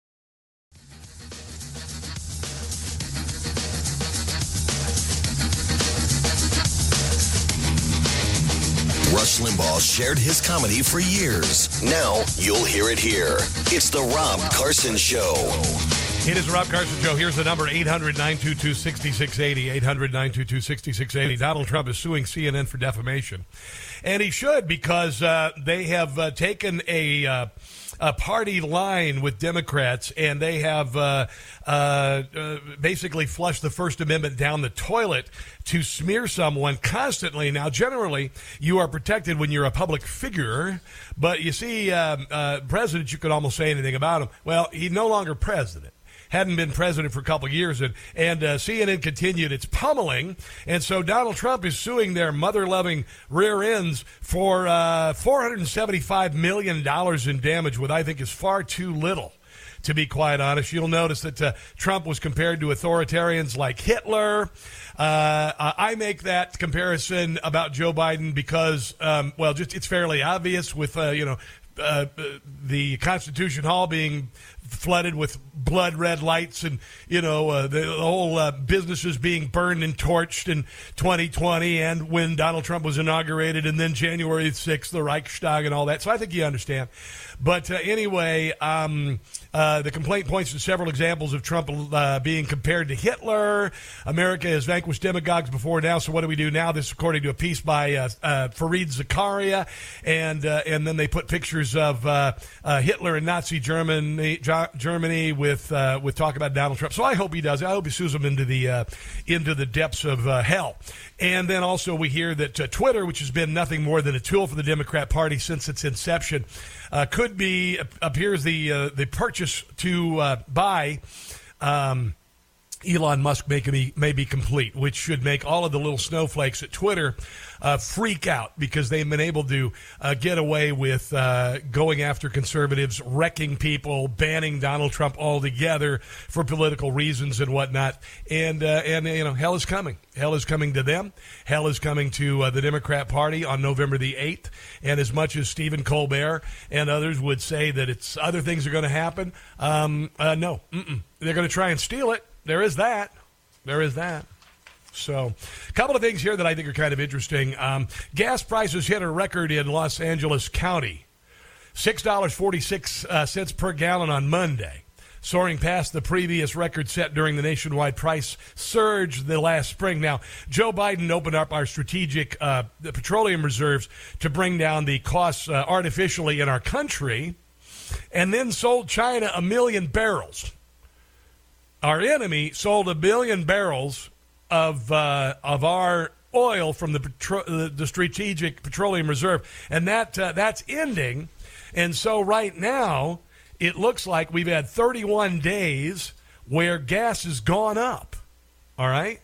Rush Limbaugh shared his comedy for years. Now you'll hear it here. It's the Rob Carson Show. It is the Rob Carson Show. Here's the number, eight hundred, nine two two, six six eight zero, eight hundred, nine two two, six six eight zero. Donald Trump is suing C N N for defamation. And he should, because uh, they have uh, taken a... Uh, a party line with Democrats, and they have uh, uh, uh, basically flushed the First Amendment down the toilet to smear someone constantly. Now, generally, you are protected when you're a public figure, but you see, um, uh, presidents, you could almost say anything about him. Well, he's no longer president. Hadn't been president for a couple of years, and, and uh, C N N continued its pummeling, and so Donald Trump is suing their mother-loving rear ends for uh, four hundred seventy-five million dollars in damage, what I think is far too little, to be quite honest. You'll notice that uh, Trump was compared to authoritarians like Hitler. Uh, I make that comparison about Joe Biden because, um, well, just it's fairly obvious with, uh, you know, Uh, the Constitution Hall being flooded with blood red lights, and you know uh, the, the whole uh, businesses being burned and torched in twenty twenty, and when Donald Trump was inaugurated, and then January sixth, the Reichstag and all that. So I think you understand. But uh, anyway, um, uh, the complaint points to several examples of Trump uh, being compared to Hitler. America has vanquished demagogues before now, so what do we do now? This, according to a piece by uh, uh, Fareed Zakaria, and uh, and then they put pictures of uh, uh, Hitler and Nazi Germany, Germany with uh, with talk about Donald Trump. So I hope he does. I hope he sues him into the uh, into the depths of uh, hell. And then also we hear that uh, Twitter, which has been nothing more than a tool for the Democrat Party since its inception, uh, could be appears the uh, the purchase to uh, buy. Um, Elon Musk may be, may be complete, which should make all of the little snowflakes at Twitter uh, freak out, because they've been able to uh, get away with uh, going after conservatives, wrecking people, banning Donald Trump altogether for political reasons and whatnot. And, uh, and you know, hell is coming. Hell is coming to them. Hell is coming to uh, the Democrat Party on November the eighth. And as much as Stephen Colbert and others would say that it's other things are going to happen, um, uh, no. Mm-mm. They're going to try and steal it. There is that. There is that. So, a couple of things here that I think are kind of interesting. Um, gas prices hit a record in Los Angeles County. six dollars and forty-six cents per gallon on Monday, soaring past the previous record set during the nationwide price surge the last spring. Now, Joe Biden opened up our strategic uh, the petroleum reserves to bring down the costs uh, artificially in our country, and then sold China a million barrels. Our enemy sold a billion barrels of uh, of our oil from the petro- the strategic petroleum reserve, and that uh, that's ending. And so right now, it looks like we've had thirty-one days where gas has gone up. All right,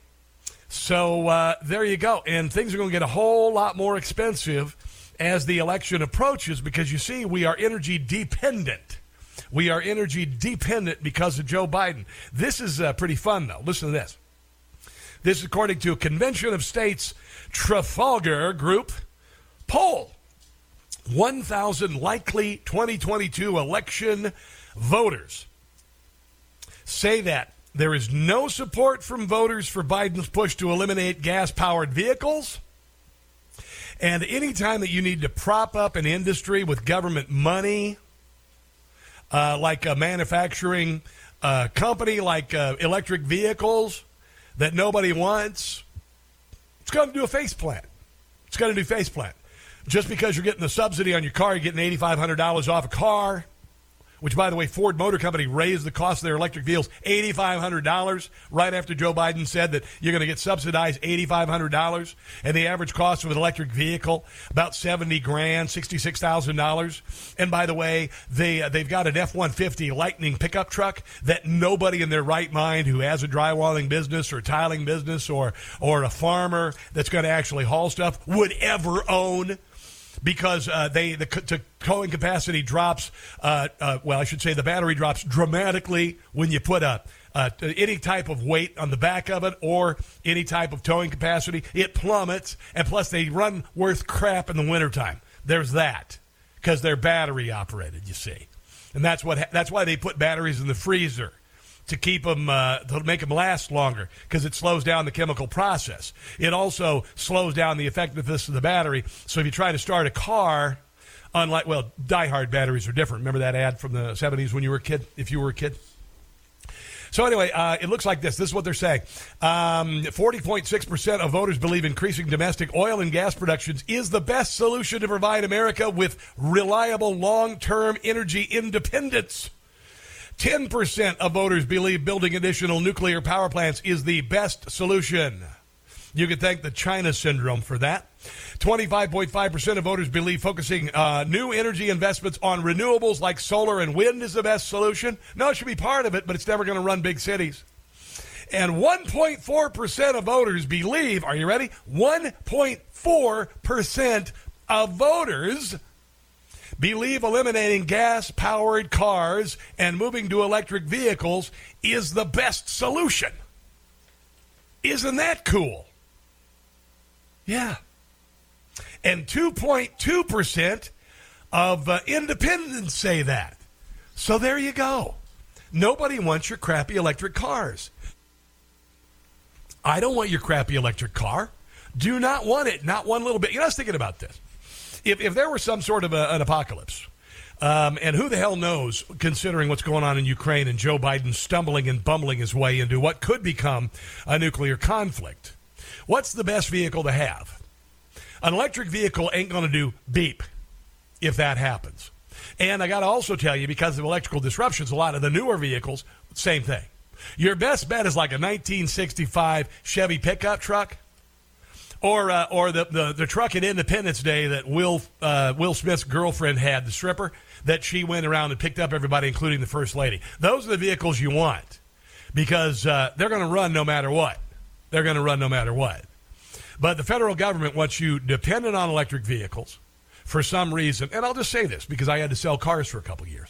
so uh, there you go, and things are going to get a whole lot more expensive as the election approaches, because you see, we are energy dependent. We are energy dependent because of Joe Biden. This is uh, pretty fun, though. Listen to this. This is according to a Convention of States Trafalgar Group poll. one thousand likely twenty twenty-two election voters say that there is no support from voters for Biden's push to eliminate gas-powered vehicles. And anytime that you need to prop up an industry with government money, Uh, like a manufacturing uh, company, like uh, electric vehicles that nobody wants, it's going to do a faceplant. It's going to do faceplant. Just because you're getting the subsidy on your car, you're getting eight thousand five hundred dollars off a car, which, by the way, Ford Motor Company raised the cost of their electric vehicles eight thousand five hundred dollars right after Joe Biden said that you're going to get subsidized eight thousand five hundred dollars, and the average cost of an electric vehicle about seventy grand, sixty-six thousand dollars. And by the way, they uh, they've got an F one fifty Lightning pickup truck that nobody in their right mind who has a drywalling business or tiling business or or a farmer that's going to actually haul stuff would ever own. because uh, they the, the towing capacity drops, uh, uh, well, I should say the battery drops dramatically when you put a, uh, any type of weight on the back of it or any type of towing capacity. It plummets, and plus they run worth crap in the wintertime. There's that, because they're battery operated, you see. And that's what that's why they put batteries in the freezer, to keep them, uh, to make them last longer, because it slows down the chemical process. It also slows down the effectiveness of the battery. So if you try to start a car, unlike, well, die-hard batteries are different. Remember that ad from the seventies when you were a kid, if you were a kid? So anyway, uh, it looks like this. This is what they're saying. Um, forty point six percent of voters believe increasing domestic oil and gas productions is the best solution to provide America with reliable long-term energy independence. ten percent of voters believe building additional nuclear power plants is the best solution. You could thank the China syndrome for that. twenty-five point five percent of voters believe focusing uh, new energy investments on renewables like solar and wind is the best solution. No, it should be part of it, but it's never going to run big cities. And one point four percent of voters believe, are you ready? one point four percent of voters believe eliminating gas-powered cars and moving to electric vehicles is the best solution. Isn't that cool? Yeah. And two point two percent of uh, independents say that. So there you go. Nobody wants your crappy electric cars. I don't want your crappy electric car. Do not want it, not one little bit. You know, I was thinking about this. If if there were some sort of a, an apocalypse, um, and who the hell knows, considering what's going on in Ukraine and Joe Biden stumbling and bumbling his way into what could become a nuclear conflict, what's the best vehicle to have? An electric vehicle ain't going to do beep if that happens. And I got to also tell you, because of electrical disruptions, a lot of the newer vehicles, same thing. Your best bet is like a nineteen sixty-five Chevy pickup truck. Or uh, or the, the, the truck at Independence Day that Will uh, Will Smith's girlfriend had, the stripper, that she went around and picked up everybody, including the First Lady. Those are the vehicles you want, because uh, they're going to run no matter what. They're going to run no matter what. But the federal government wants you dependent on electric vehicles for some reason. And I'll just say this, because I had to sell cars for a couple years.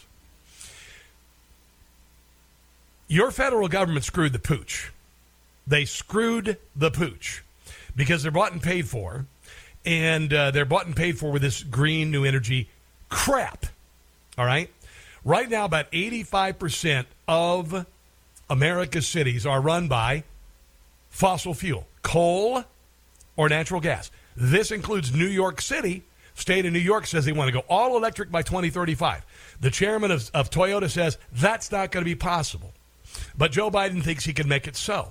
Your federal government screwed the pooch. They screwed the pooch. Because they're bought and paid for, and uh, they're bought and paid for with this green new energy crap. All right? Right now, about eighty-five percent of America's cities are run by fossil fuel, coal or natural gas. This includes New York City. State of New York says they want to go all electric by twenty thirty-five. The chairman of, of Toyota says that's not going to be possible. But Joe Biden thinks he can make it so.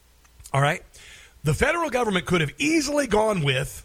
All right? The federal government could have easily gone with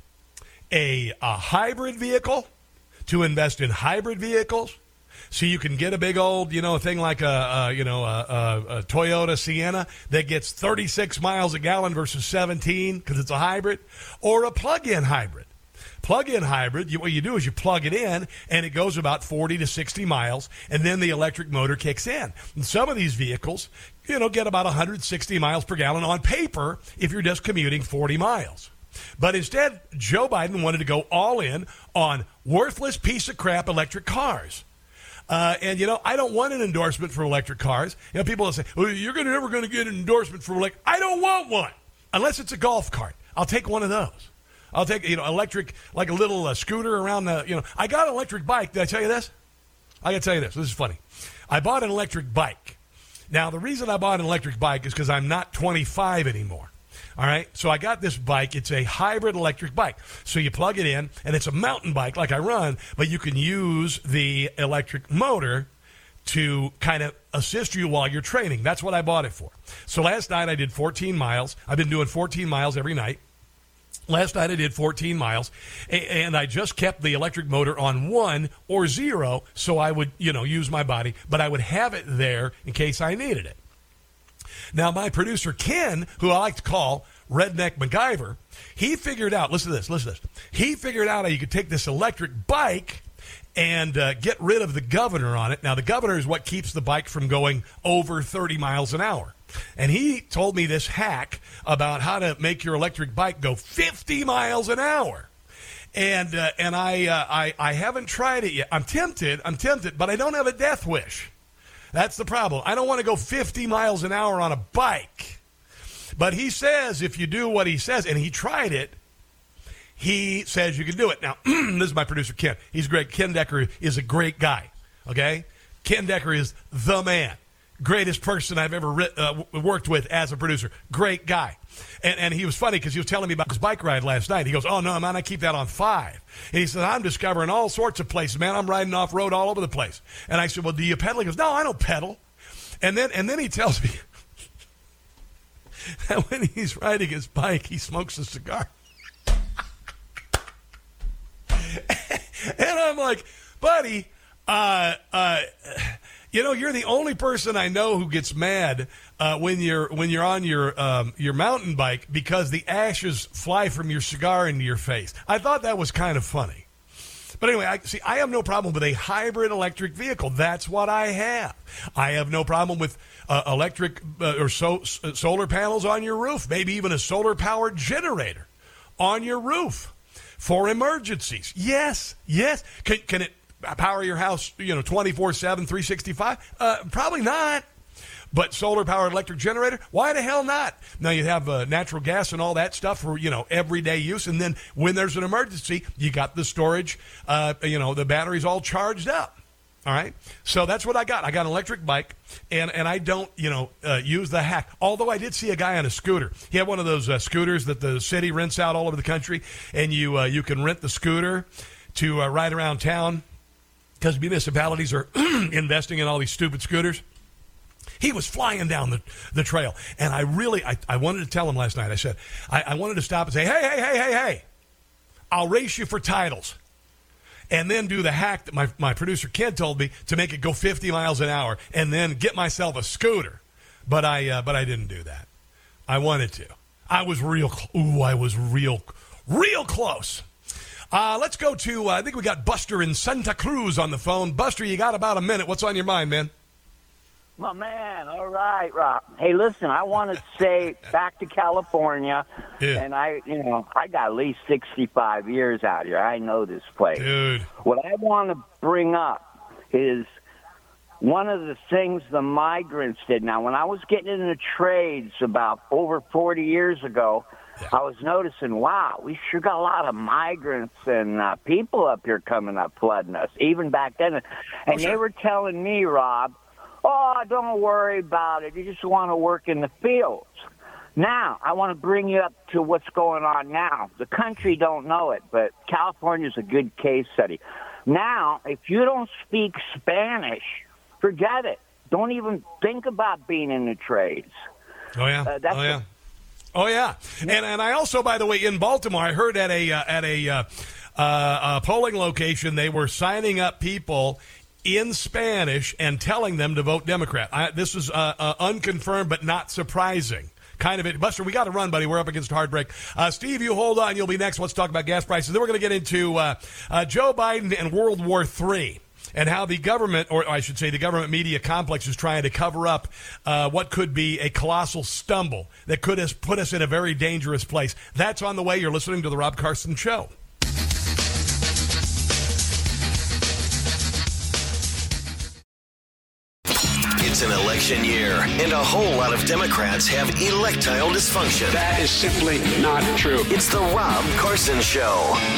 a, a hybrid vehicle, to invest in hybrid vehicles, so you can get a big old, you know, thing like a, a you know, a, a, a Toyota Sienna that gets thirty-six miles a gallon versus seventeen because it's a hybrid, or a plug-in hybrid. Plug-in hybrid, you, what you do is you plug it in, and it goes about forty to sixty miles, and then the electric motor kicks in. And some of these vehicles, you know, get about one hundred sixty miles per gallon on paper if you're just commuting forty miles. But instead, Joe Biden wanted to go all in on worthless piece of crap electric cars. Uh, and, you know, I don't want an endorsement for electric cars. You know, people will say, well, you're gonna, never going to get an endorsement for electric. I don't want one unless it's a golf cart. I'll take one of those. I'll take, you know, electric, like a little uh, scooter around the, you know. I got an electric bike. Did I tell you this? I got to tell you this. This is funny. I bought an electric bike. Now, the reason I bought an electric bike is because I'm not twenty-five anymore. All right? So I got this bike. It's a hybrid electric bike. So you plug it in, and it's a mountain bike like I run, but you can use the electric motor to kind of assist you while you're training. That's what I bought it for. So last night I did fourteen miles. I've been doing fourteen miles every night. Last night I did fourteen miles, and I just kept the electric motor on one or zero so I would, you know, use my body, but I would have it there in case I needed it. Now, my producer, Ken, who I like to call Redneck MacGyver, he figured out, listen to this, listen to this. He figured out how you could take this electric bike and uh, get rid of the governor on it. Now, the governor is what keeps the bike from going over thirty miles an hour. And he told me this hack about how to make your electric bike go fifty miles an hour. And uh, and I, uh, I I haven't tried it yet. I'm tempted. I'm tempted, but I don't have a death wish. That's the problem. I don't want to go fifty miles an hour on a bike. But he says if you do what he says, and he tried it, he says you can do it. Now, this is my producer, Ken. He's great. Ken Decker is a great guy, okay? Ken Decker is the man. Greatest person I've ever ri- uh, worked with as a producer. Great guy. And, and he was funny because he was telling me about his bike ride last night. He goes, oh, no, man, I keep that on five. And he said, I'm discovering all sorts of places, man. I'm riding off-road all over the place. And I said, well, do you pedal? He goes, no, I don't pedal. And then, and then he tells me that when he's riding his bike, he smokes a cigar. And I'm like, buddy, uh, uh, you know, you're the only person I know who gets mad uh, when you're when you're on your um, your mountain bike because the ashes fly from your cigar into your face. I thought that was kind of funny. But anyway, I, see, I have no problem with a hybrid electric vehicle. That's what I have. I have no problem with uh, electric uh, or so, uh, solar panels on your roof, maybe even a solar-powered generator on your roof for emergencies. Yes, yes. Can, can it power your house, you know, twenty-four seven, three sixty-five? Uh, probably not. But solar-powered electric generator? Why the hell not? Now, you have uh, natural gas and all that stuff for, you know, everyday use. And then when there's an emergency, you got the storage, uh, you know, the battery's all charged up. All right? So that's what I got. I got an electric bike, and, and I don't, you know, uh, use the hack. Although I did see a guy on a scooter. He had one of those uh, scooters that the city rents out all over the country, and you, uh, you can rent the scooter to uh, ride around town because municipalities are investing in all these stupid scooters. He was flying down the, the trail, and I really, I, I wanted to tell him last night, I said, I, I wanted to stop and say, hey, hey, hey, hey, hey, I'll race you for titles. And then do the hack that my, my producer Ken told me to make it go fifty miles an hour and then get myself a scooter. But I uh, but I didn't do that. I wanted to. I was real, ooh, I was real, real close. Uh, let's go to, uh, I think we got Buster in Santa Cruz on the phone. Buster, you got about a minute. What's on your mind, man? My man, all right, Rob. Hey, listen, I want to say back to California, yeah. and I, you know, I got at least sixty-five years out here. I know this place. Dude. What I want to bring up is one of the things the migrants did. Now, when I was getting into the trades about over forty years ago, yeah. I was noticing, wow, we sure got a lot of migrants and uh, people up here coming up flooding us, even back then. And oh, sure. They were telling me, Rob, oh, don't worry about it. You just want to work in the fields. Now, I want to bring you up to what's going on now. The country don't know it, but California's a good case study. Now, if you don't speak Spanish, forget it. Don't even think about being in the trades. Oh, yeah. Uh, that's oh, yeah. Oh, yeah. And and I also, by the way, in Baltimore, I heard at a, uh, at a, uh, uh, a polling location, they were signing up people in Spanish and telling them to vote Democrat. I, this is uh, uh, unconfirmed, but not surprising. Kind of it. Buster, we got to run, buddy. We're up against a hard break. Uh, Steve, you hold on. You'll be next. Let's talk about gas prices. Then we're going to get into uh, uh, Joe Biden and World War Three and how the government, or I should say the government media complex, is trying to cover up uh, what could be a colossal stumble that could has put us in a very dangerous place. That's on the way. You're listening to The Rob Carson Show. It's an election year, and a whole lot of Democrats have electile dysfunction. That is simply not true. It's the Rob Carson Show.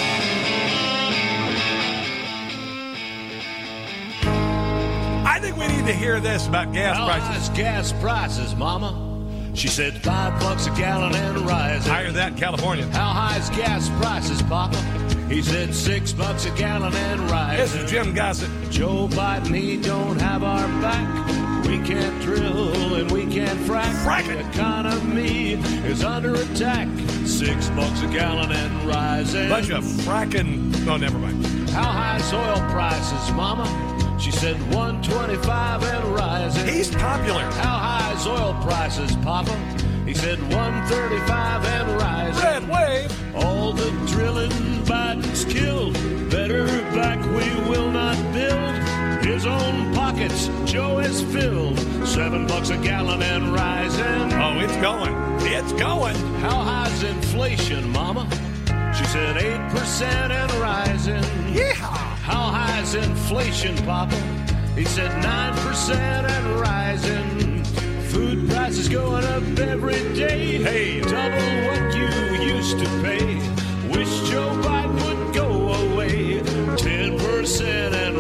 I think we need to hear this about gas How prices. high's gas prices, Mama? She said five bucks a gallon and rising. Higher than that in California. How high's gas prices, Papa? He said six bucks a gallon and rising. This is Jim Gossett. Joe Biden, he don't have our back. We can't drill and we can't frack. Frack it. The economy is under attack. Six bucks a gallon and rising. Bunch of fracking. Oh, never mind. How high's oil prices, Mama? She said one twenty-five and rising. He's popular. How high's oil prices, Papa? He said one thirty-five and rising. Red wave. All the drilling Biden's killed. Better back we will not build. His own pockets Joe has filled. Seven bucks a gallon and rising. Oh, it's going. It's going. How high's inflation, Mama? She said eight percent and rising. Yeehaw! How high's inflation, Papa? He said nine percent and rising. Food prices going up every day. Hey, double what you used to pay. Wish Joe Biden would go away. ten percent and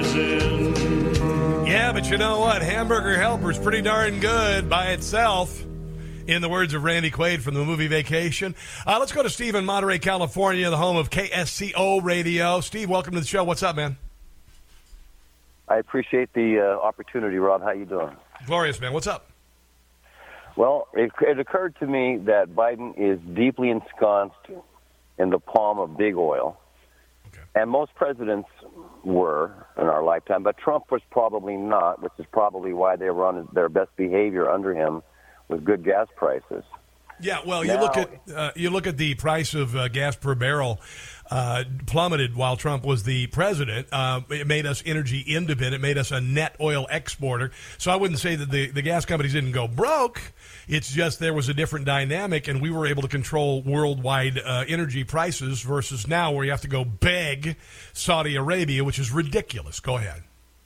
rising. Yeah, but you know what? Hamburger Helper's pretty darn good by itself, in the words of Randy Quaid from the movie Vacation. Uh, let's go to Steve in Monterey, California, the home of K S C O Radio. Steve, welcome to the show. What's up, man? I appreciate the uh, opportunity, Rob. How you doing? Glorious, man. What's up? Well, it, it occurred to me that Biden is deeply ensconced in the palm of big oil. Okay. And most presidents were in our lifetime, but Trump was probably not, which is probably why they were on their best behavior under him with good gas prices. Yeah, well, now, you look at uh, you look at the price of uh, gas per barrel uh, plummeted while Trump was the president. Uh, it made us energy independent. It made us a net oil exporter. So I wouldn't say that the, the gas companies didn't go broke. It's just there was a different dynamic, and we were able to control worldwide uh, energy prices versus now where you have to go beg Saudi Arabia, which is ridiculous. Go ahead.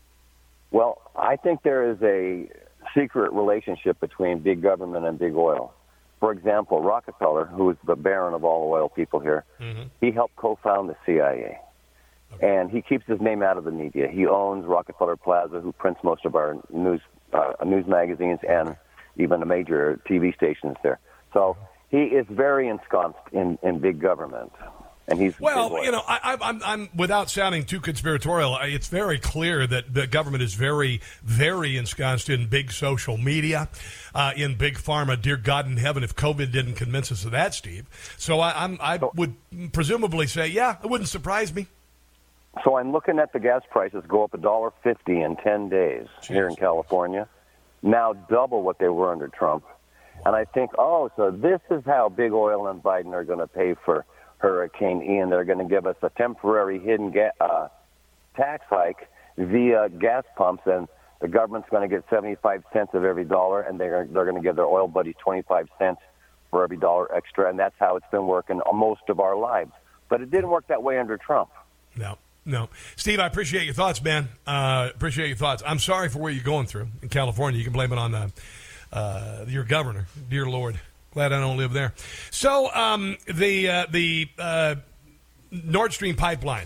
Well, I think there is a secret relationship between big government and big oil. For example, Rockefeller, who is the baron of all oil people here, mm-hmm. he helped co-found the C I A. Okay. And he keeps his name out of the media. He owns Rockefeller Plaza, who prints most of our news uh, news magazines and even the major T V stations there. So he is very ensconced in, in big government. And he's well, you know, I, I'm, I'm without sounding too conspiratorial. It's very clear that the government is very, very ensconced in big social media, uh, in big pharma. Dear God in heaven, if COVID didn't convince us of that, Steve. So I, I'm, I would presumably say, yeah, it wouldn't surprise me. So I'm looking at the gas prices go up a dollar fifty in ten days Jeez. Here in California. Now double what they were under Trump, and I think, oh, so this is how big oil and Biden are going to pay for Hurricane Ian. They're going to give us a temporary hidden ga- uh, tax hike via gas pumps, and the government's going to get seventy-five cents of every dollar, and they're they're going to give their oil buddies twenty-five cents for every dollar extra, and that's how it's been working most of our lives. But it didn't work that way under Trump. No, no. Steve, I appreciate your thoughts, man. Uh, appreciate your thoughts. I'm sorry for what you're going through in California. You can blame it on uh, uh, your governor, dear Lord. Glad I don't live there. So um, the uh, the uh, Nord Stream pipeline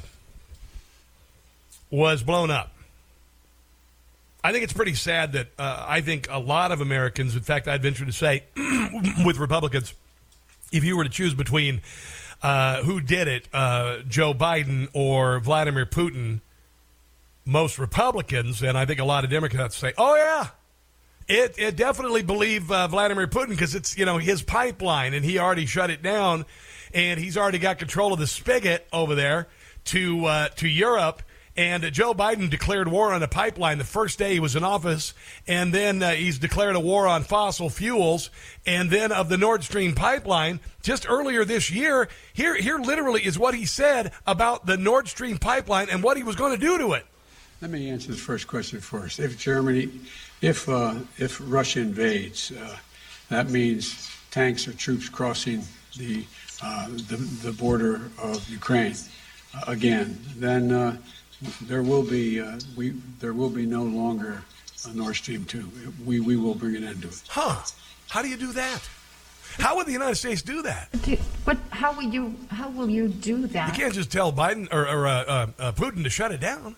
was blown up. I think it's pretty sad that uh, I think a lot of Americans, in fact, I'd venture to say, with Republicans, if you were to choose between uh, who did it, uh, Joe Biden or Vladimir Putin, most Republicans, and I think a lot of Democrats say, oh, yeah. It, it definitely believe uh, Vladimir Putin because it's, you know, his pipeline and he already shut it down and he's already got control of the spigot over there to uh, to Europe. And uh, Joe Biden declared war on the pipeline the first day he was in office, and then uh, he's declared a war on fossil fuels. And then of the Nord Stream pipeline, just earlier this year, here here literally is what he said about the Nord Stream pipeline and what he was going to do to it. Let me answer the first question first. If Germany, if uh, if Russia invades, uh, that means tanks or troops crossing the uh, the, the border of Ukraine uh, again. Then uh, there will be uh, we there will be no longer a Nord Stream two. We we will bring an end to it. Huh? How do you do that? How would the United States do that? Do, but how will you how will you do that? You can't just tell Biden or, or uh, uh, uh, Putin to shut it down.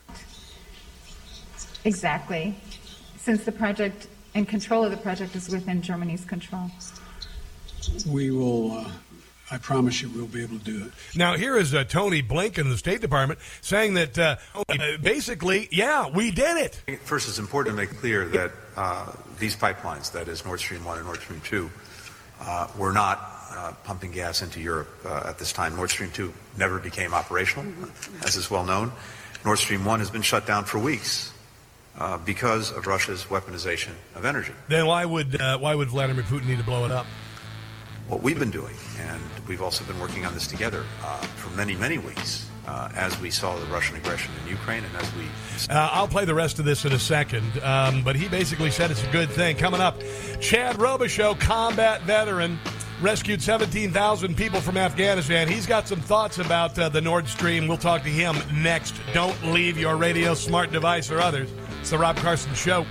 Exactly, since the project and control of the project is within Germany's control. We will, uh, I promise you, we'll be able to do it. Now, here is uh, Tony Blinken of the State Department saying that uh, basically, yeah, we did it. First, it's important to make clear that uh, these pipelines, that is Nord Stream one and Nord Stream two, uh, were not uh, pumping gas into Europe uh, at this time. Nord Stream two never became operational, as is well known. Nord Stream one has been shut down for weeks. Uh, because of Russia's weaponization of energy. Then why would uh, why would Vladimir Putin need to blow it up? What we've been doing, and we've also been working on this together uh, for many, many weeks, uh, as we saw the Russian aggression in Ukraine, and as we... Uh, I'll play the rest of this in a second, um, but he basically said it's a good thing. Coming up, Chad Robichaux, combat veteran, rescued seventeen thousand people from Afghanistan. He's got some thoughts about uh, the Nord Stream. We'll talk to him next. Don't leave your radio, smart device, or others. It's the Rob Carson Show.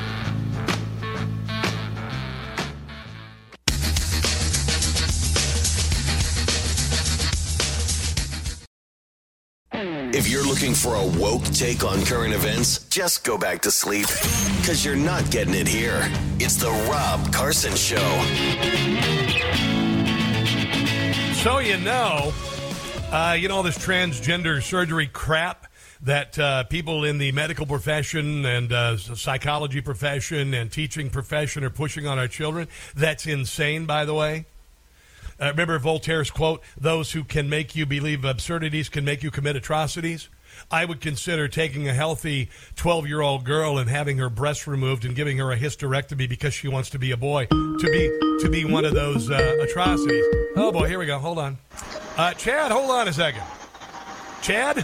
If you're looking for a woke take on current events, just go back to sleep, because you're not getting it here. It's the Rob Carson Show. So you know, uh, you know this transgender surgery crap that uh, people in the medical profession and uh, psychology profession and teaching profession are pushing on our children? That's insane, by the way. Uh, remember Voltaire's quote, those who can make you believe absurdities can make you commit atrocities? I would consider taking a healthy twelve-year-old girl and having her breasts removed and giving her a hysterectomy because she wants to be a boy to be to be one of those uh, atrocities. Oh, boy, here we go. Hold on. Uh, Chad, hold on a second. Chad?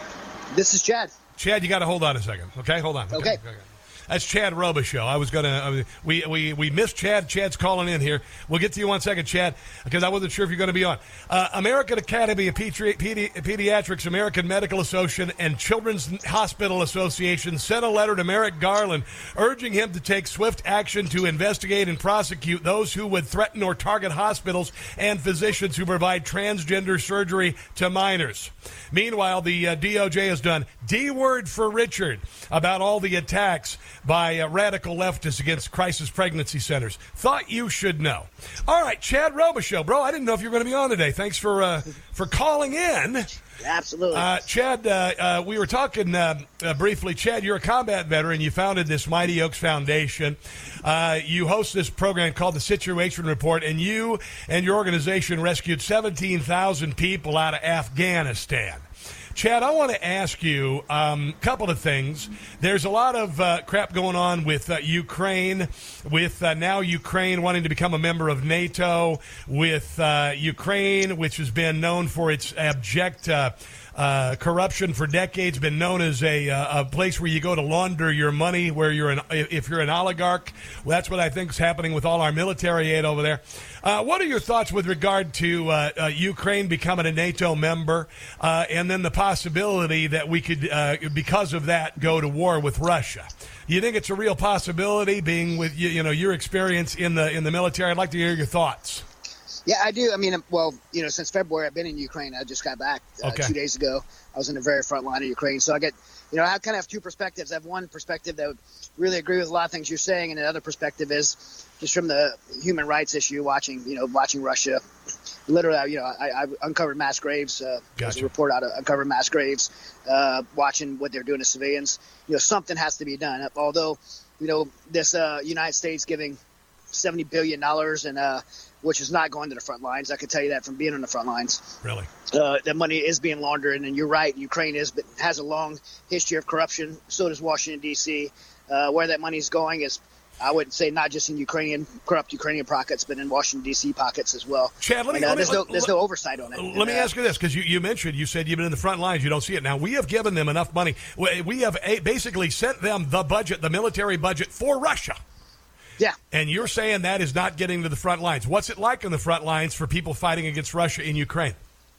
This is Chad. Chad, you got to hold on a second. Okay, hold on. Okay. okay. okay. That's Chad Robichaux. I was going to, we, we, we missed Chad. Chad's calling in here. We'll get to you in one second, Chad, because I wasn't sure if you're going to be on. Uh, American Academy of Pedi- Pedi- Pediatrics, American Medical Association, and Children's Hospital Association sent a letter to Merrick Garland urging him to take swift action to investigate and prosecute those who would threaten or target hospitals and physicians who provide transgender surgery to minors. Meanwhile, the uh, D O J has done D-word for Richard about all the attacks by uh, radical leftists against crisis pregnancy centers. Thought you should know. All right, Chad Robichaux, bro, I didn't know if you were going to be on today. Thanks for uh, for calling in. Absolutely. Uh, Chad, uh, uh, we were talking uh, uh, briefly. Chad, you're a combat veteran. You founded this Mighty Oaks Foundation. Uh, you host this program called The Situation Report, and you and your organization rescued seventeen thousand people out of Afghanistan. Chad, I want to ask you a um, couple of things. There's a lot of uh, crap going on with uh, Ukraine, with uh, now Ukraine wanting to become a member of NATO, with uh, Ukraine, which has been known for its abject uh, uh, corruption for decades, been known as a, uh, a place where you go to launder your money, where you're an, if you're an oligarch. Well, that's what I think is happening with all our military aid over there. Uh, what are your thoughts with regard to uh, uh, Ukraine becoming a NATO member, uh, and then the possibility that we could, uh, because of that, go to war with Russia? Do you think it's a real possibility, being with you, you know your experience in the in the military? I'd like to hear your thoughts. Yeah, I do. I mean, well, you know, since February, I've been in Ukraine. I just got back uh, okay. two days ago. I was in the very front line of Ukraine. So I get, you know, I kind of have two perspectives. I have one perspective that would really agree with a lot of things you're saying, and the other perspective is just from the human rights issue, watching, you know, watching Russia. Literally, you know, I, I uncovered mass graves. Uh, gotcha. There's a report out of uncovered mass graves, uh, watching what they're doing to civilians. You know, something has to be done. Although, you know, this uh, United States giving seventy billion dollars, and uh, which is not going to the front lines. I can tell you that from being on the front lines. Really? Uh, that money is being laundered, and you're right. Ukraine is, but has a long history of corruption. So does Washington, D C Uh, where that money is going is, I wouldn't say not just in Ukrainian, corrupt Ukrainian pockets, but in Washington, D C pockets as well. Chad, let me, and, uh, let me there's, no, let, there's no oversight on it. Let and, me uh, ask you this, because you, you mentioned, you said you've been in the front lines, you don't see it. Now, we have given them enough money. We, we have a, basically sent them the budget, the military budget for Russia. Yeah. And you're saying that is not getting to the front lines. What's it like on the front lines for people fighting against Russia in Ukraine?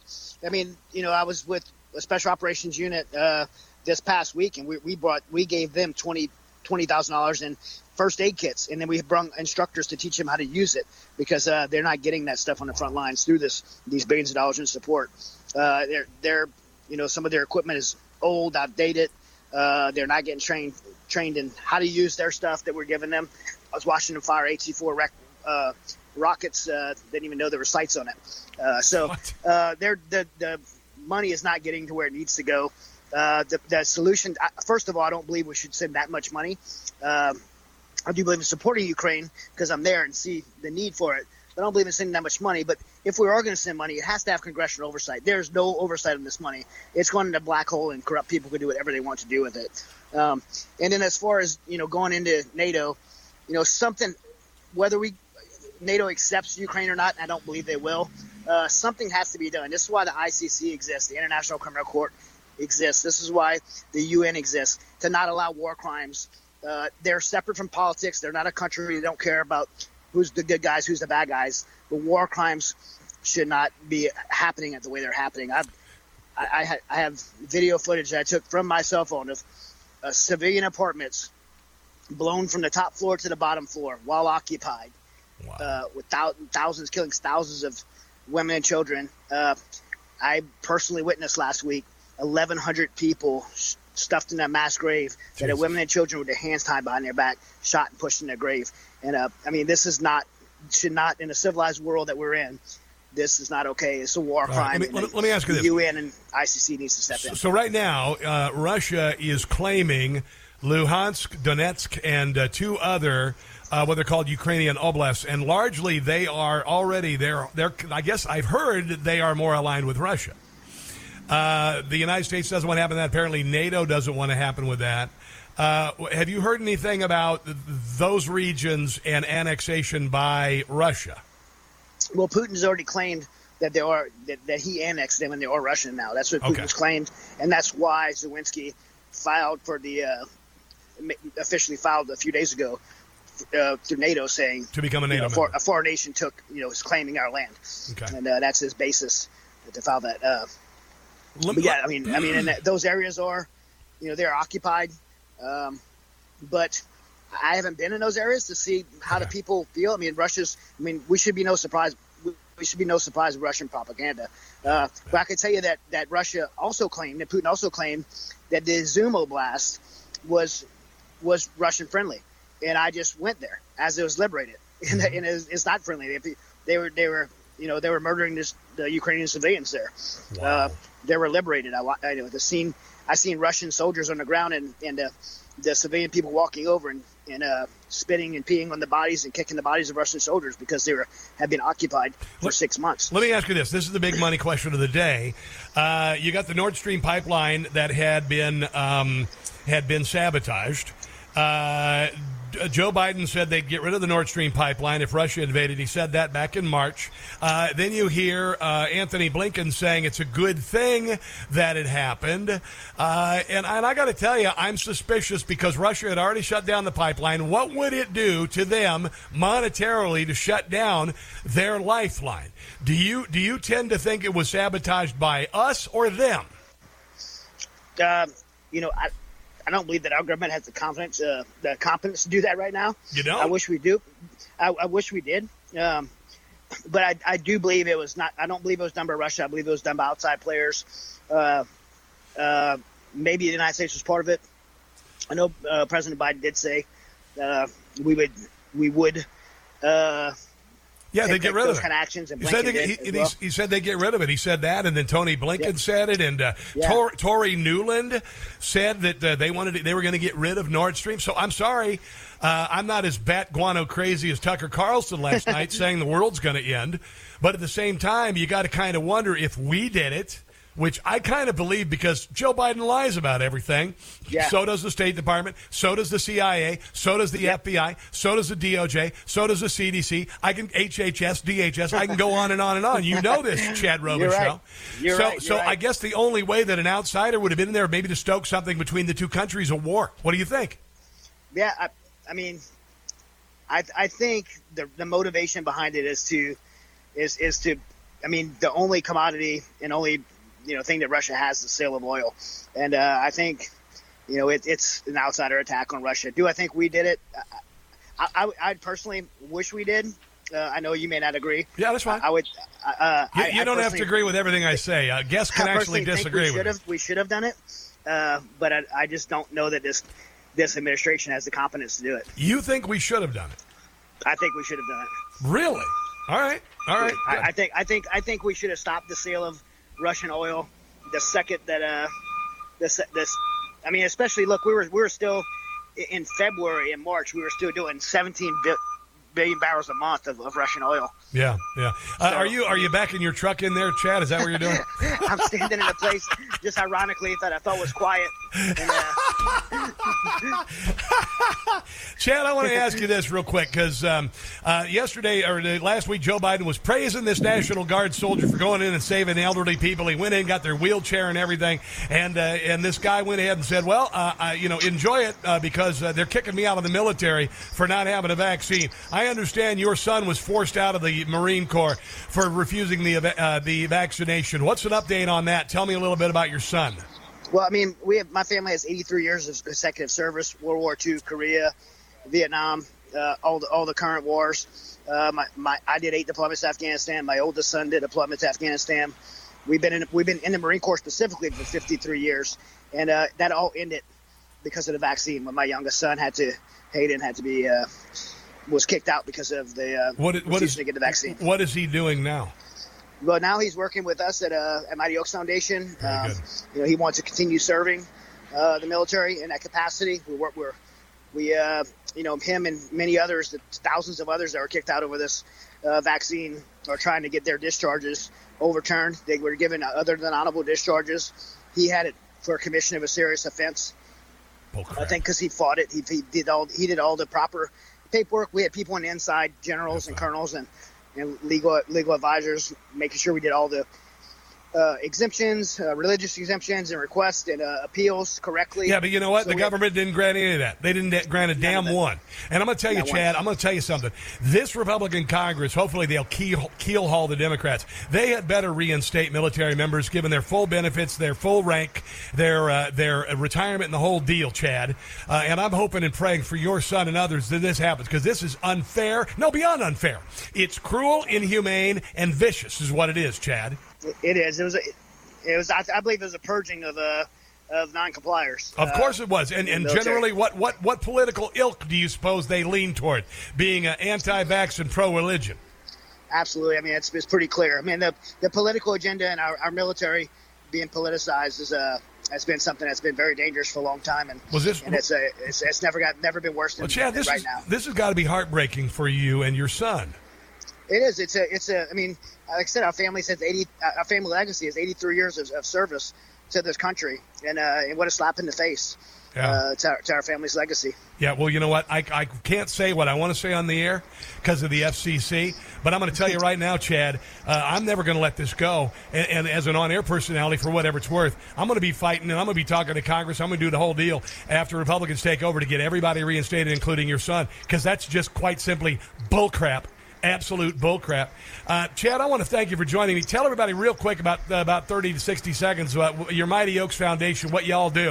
I mean, you know, I was with a special operations unit uh, this past week, and we, we brought, we gave them twenty thousand dollars in first aid kits, and then we brought instructors to teach them how to use it, because uh, they're not getting that stuff on the front lines through this these billions of dollars in support. Uh, they're, they're, you know, some of their equipment is old, outdated. Uh, they're not getting trained trained in how to use their stuff that we're giving them. I was watching them fire H C four rec, uh, rockets. Uh, didn't even know there were sights on it. Uh, so uh, they're, the the money is not getting to where it needs to go. Uh, the, the solution, first of all, I don't believe we should send that much money. Uh, I do believe in supporting Ukraine because I'm there and see the need for it. But I don't believe in sending that much money. But if we are going to send money, it has to have congressional oversight. There's no oversight on this money. It's going into a black hole, and corrupt people can do whatever they want to do with it. Um, and then as far as, you know, going into NATO, you know, something, whether we NATO accepts Ukraine or not, I don't believe they will. Uh, something has to be done. This is why the I C C exists, the International Criminal Court exists. This is why the U N exists, to not allow war crimes. Uh, they're separate from politics. They're not a country. They don't care about who's the good guys, who's the bad guys. The war crimes should not be happening at the way they're happening. I've, I, I, I have video footage that I took from my cell phone of uh, civilian apartments blown from the top floor to the bottom floor while occupied, wow. uh, with thou- thousands, killing thousands of women and children. Uh, I personally witnessed last week eleven hundred people sh- stuffed in a mass grave Jesus. that had women and children with their hands tied behind their back, shot and pushed in their grave. And uh, I mean, this is not should not in a civilized world that we're in. This is not okay. It's a war right. crime. Let me, let, let me ask you this: the U N and I C C needs to step so, in. So right now, uh, Russia is claiming Luhansk, Donetsk, and uh, two other uh, what they're called Ukrainian oblasts, and largely they are already they're they're. I guess I've heard that they are more aligned with Russia. Uh, the United States doesn't want to happen with that. Apparently, NATO doesn't want to happen with that. Uh, have you heard anything about th- those regions and annexation by Russia? Well, Putin's already claimed that they are that, that he annexed them and they are Russian now. That's what Putin's okay. claimed, and that's why Zelensky filed for the uh, officially filed a few days ago uh, through NATO saying to become a NATO you know, member. For, a foreign nation took you know is claiming our land, okay. and uh, that's his basis to file that. Uh, Let, but yeah, I mean, I mean, and those areas are, you know, they're occupied, um, but I haven't been in those areas to see how okay. the people feel. I mean, Russia's. I mean, we should be no surprise. We should be no surprise with Russian propaganda. Uh, but I can tell you that that Russia also claimed, that Putin also claimed, that the Izum Oblast was was Russian friendly, and I just went there as it was liberated, and, and it's, it's not friendly. They, they were they were you know they were murdering this, the Ukrainian civilians there. Wow. Uh, they were liberated. I, I know the scene. I seen Russian soldiers on the ground and and uh, the civilian people walking over and and uh, spitting and peeing on the bodies and kicking the bodies of Russian soldiers because they were had been occupied for let, six months. Let me ask you this. This is the big money question of the day. Uh, you got the Nord Stream pipeline that had been um, had been sabotaged. Uh, Joe Biden said they'd get rid of the Nord Stream pipeline if Russia invaded. He said that back in March. Uh, then you hear uh, Anthony Blinken saying it's a good thing that it happened. Uh, and, and I got to tell you, I'm suspicious because Russia had already shut down the pipeline. What would it do to them monetarily to shut down their lifeline? Do you do you tend to think it was sabotaged by us or them? Uh, you know, I. I don't believe that our government has the confidence, uh, the competence to do that right now. You don't? I wish we do. I, I wish we did. Um, but I, I do believe it was not. I don't believe it was done by Russia. I believe it was done by outside players. Uh, uh, maybe the United States was part of it. I know uh, President Biden did say uh, we would we would. Uh, Yeah, they get rid of it. Kind of actions and he, said they, he, well. he said they get rid of it. He said that, and then Tony Blinken yeah. said it, and uh, yeah. Tor, Tory Newland said that uh, they wanted to, they were going to get rid of Nord Stream. So I'm sorry, uh, I'm not as bat guano crazy as Tucker Carlson last night saying the world's going to end. But at the same time, you got to kind of wonder if we did it. Which I kind of believe because Joe Biden lies about everything. Yeah. So does the State Department. So does the C I A. So does the yeah. F B I. So does the D O J. So does the C D C. I can H H S, D H S. I can go on and on and on. You know this, Chad Robichaux. You're right. You're so, right. You're so right. I guess the only way that an outsider would have been there, maybe to stoke something between the two countries, a war. What do you think? Yeah, I, I mean, I I think the the motivation behind it is to is is to, I mean, the only commodity and only you know thing that Russia has is the sale of oil, and uh, I think you know it, it's an outsider attack on Russia. Do I think we did it? I, I, I personally wish we did. Uh, I know you may not agree. Yeah, that's fine. I, I would. Uh, you you I, don't I have to agree with everything I say. Uh, guests can I actually disagree we with it. We should have done it, uh, but I, I just don't know that this this administration has the competence to do it. You think we should have done it? I think we should have done it. Really? All right. All right. I, I think I think I think we should have stopped the sale of Russian oil the second that uh this this I mean especially look we were we were still in February and March we were still doing seventeen billion barrels a month of, of Russian oil. Yeah, yeah. Uh, So- are you are you back in your truck in there, Chad? Is that what you're doing? I'm standing in a place just ironically that I thought was quiet and uh, Chad, I want to ask you this real quick because um, uh, yesterday or the, last week, Joe Biden was praising this National Guard soldier for going in and saving elderly people. He went in, got their wheelchair and everything, and uh, and this guy went ahead and said, "Well, uh, I, you know, enjoy it uh, because uh, they're kicking me out of the military for not having a vaccine." I understand your son was forced out of the Marine Corps for refusing the uh, the vaccination. What's an update on that? Tell me a little bit about your son. Well, I mean, we have my family has eighty-three years of consecutive service: World War Two, Korea, Vietnam, uh, all the all the current wars. Uh, my, my I did eight deployments to Afghanistan. My oldest son did deployment to Afghanistan. We've been in we've been in the Marine Corps specifically for fifty-three years, and uh, that all ended because of the vaccine. When my youngest son had to, Hayden had to be uh, was kicked out because of the uh, what, what is, to get the vaccine. What is he doing now? Well, now he's working with us at uh, at Mighty Oaks Foundation. Um, you know, he wants to continue serving uh, the military in that capacity. We work, we're, we, uh, you know, him and many others, the thousands of others that were kicked out over this uh, vaccine, are trying to get their discharges overturned. They were given other than honorable discharges. He had it for a commission of a serious offense. Oh, I think because he fought it, he, he did all he did all the proper paperwork. We had people on the inside, generals and colonels, and. and legal legal advisors, making sure we did all the uh, exemptions, uh, religious exemptions and requests and uh, appeals correctly. Yeah, but you know what? So the government didn't grant any of that. They didn't grant a damn one. And I'm going to tell you, Not Chad, one. I'm going to tell you something. This Republican Congress, hopefully they'll keel, keel haul the Democrats. They had better reinstate military members, given their full benefits, their full rank, their uh, their retirement, and the whole deal, Chad. Uh, and I'm hoping and praying for your son and others that this happens, because this is unfair. No, beyond unfair. It's cruel, inhumane, and vicious is what it is, Chad. It is. It was. A, it was. I, I believe it was a purging of uh, of non-compliers. Of course uh, it was. And, in and the military. generally, what, what, what political ilk do you suppose they lean toward? Being uh, anti-vax and pro-religion. Absolutely. I mean, it's, it's pretty clear. I mean, the the political agenda in our, our military being politicized is uh, has been something that's been very dangerous for a long time. And Was this- and it's a it's, it's never got never been worse than, Well, Chad, than this, right is, now. this has got to be heartbreaking for you and your son. It is. It's a. It's a. I mean, like I said, our family says eighty. Our family legacy is eighty-three years of, of service to this country, and uh, and what a slap in the face Yeah. uh, to, our, to our family's legacy. Yeah, well, you know what? I, I can't say what I want to say on the air because of the F C C, but I'm going to tell you right now, Chad, uh, I'm never going to let this go. And, and as an on-air personality, for whatever it's worth, I'm going to be fighting, and I'm going to be talking to Congress. I'm going to do the whole deal after Republicans take over to get everybody reinstated, including your son, because that's just quite simply bullcrap. Absolute bullcrap. Uh, Chad, I want to thank you for joining me. Tell everybody real quick about uh, about thirty to sixty seconds about your Mighty Oaks Foundation, what y'all do.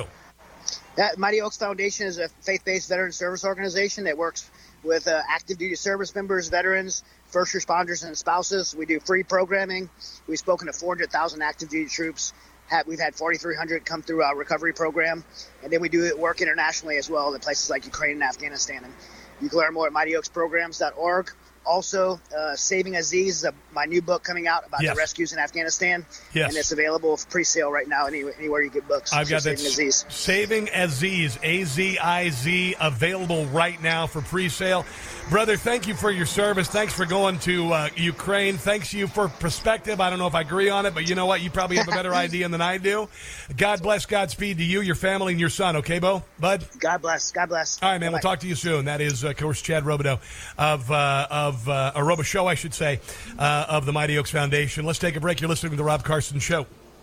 That Mighty Oaks Foundation is a faith-based veteran service organization that works with uh, active duty service members, veterans, first responders, and spouses. We do free programming. We've spoken to four hundred thousand active duty troops. Have, we've had forty-three hundred come through our recovery program. And then we do work internationally as well in places like Ukraine and Afghanistan. And you can learn more at mighty oaks programs dot org. Also, uh, Saving Aziz is a, my new book coming out about Yes. the rescues in Afghanistan. Yes. And it's available for pre-sale right now anywhere, anywhere you get books. I've So got that. Saving Aziz. Saving Aziz, A Z I Z, available right now for pre-sale. Brother, thank you for your service. Thanks for going to uh, Ukraine. Thanks you for perspective. I don't know if I agree on it, but you know what? You probably have a better idea than I do. God bless, Godspeed to you, your family, and your son. Okay, Bo? Bud? God bless. God bless. All right, man. We'll Bye-bye. talk to you soon. That is, uh, of course, Chad Robideau of, uh, of uh, a Robo Show, I should say, uh, of the Mighty Oaks Foundation. Let's take a break. You're listening to The Rob Carson Show.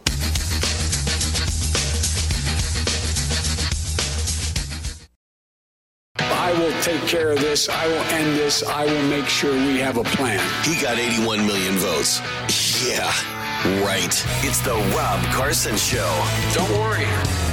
I will take care of this. I will end this. I will make sure we have a plan. He got eighty-one million votes. Yeah, right. It's the Rob Carson Show. Don't worry.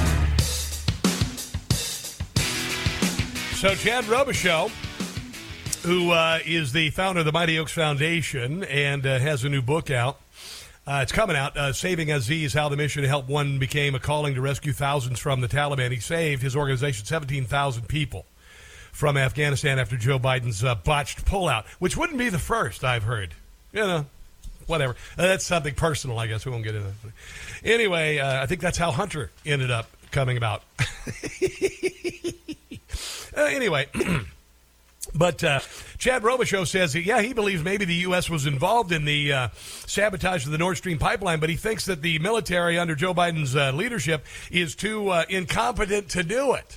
So Chad Robichaux, who uh, is the founder of the Mighty Oaks Foundation and uh, has a new book out. Uh, it's coming out, uh, Saving Aziz, How the Mission to Help One Became a Calling to Rescue Thousands from the Taliban. He saved his organization seventeen thousand people from Afghanistan after Joe Biden's uh, botched pullout, which wouldn't be the first, I've heard. You know, whatever. Uh, that's something personal, I guess. We won't get into that. Anyway, uh, I think that's how Hunter ended up coming about. uh, anyway, But uh, Chad Robichaux says, yeah, he believes maybe the U S was involved in the uh, sabotage of the Nord Stream pipeline, but he thinks that the military under Joe Biden's uh, leadership is too uh, incompetent to do it.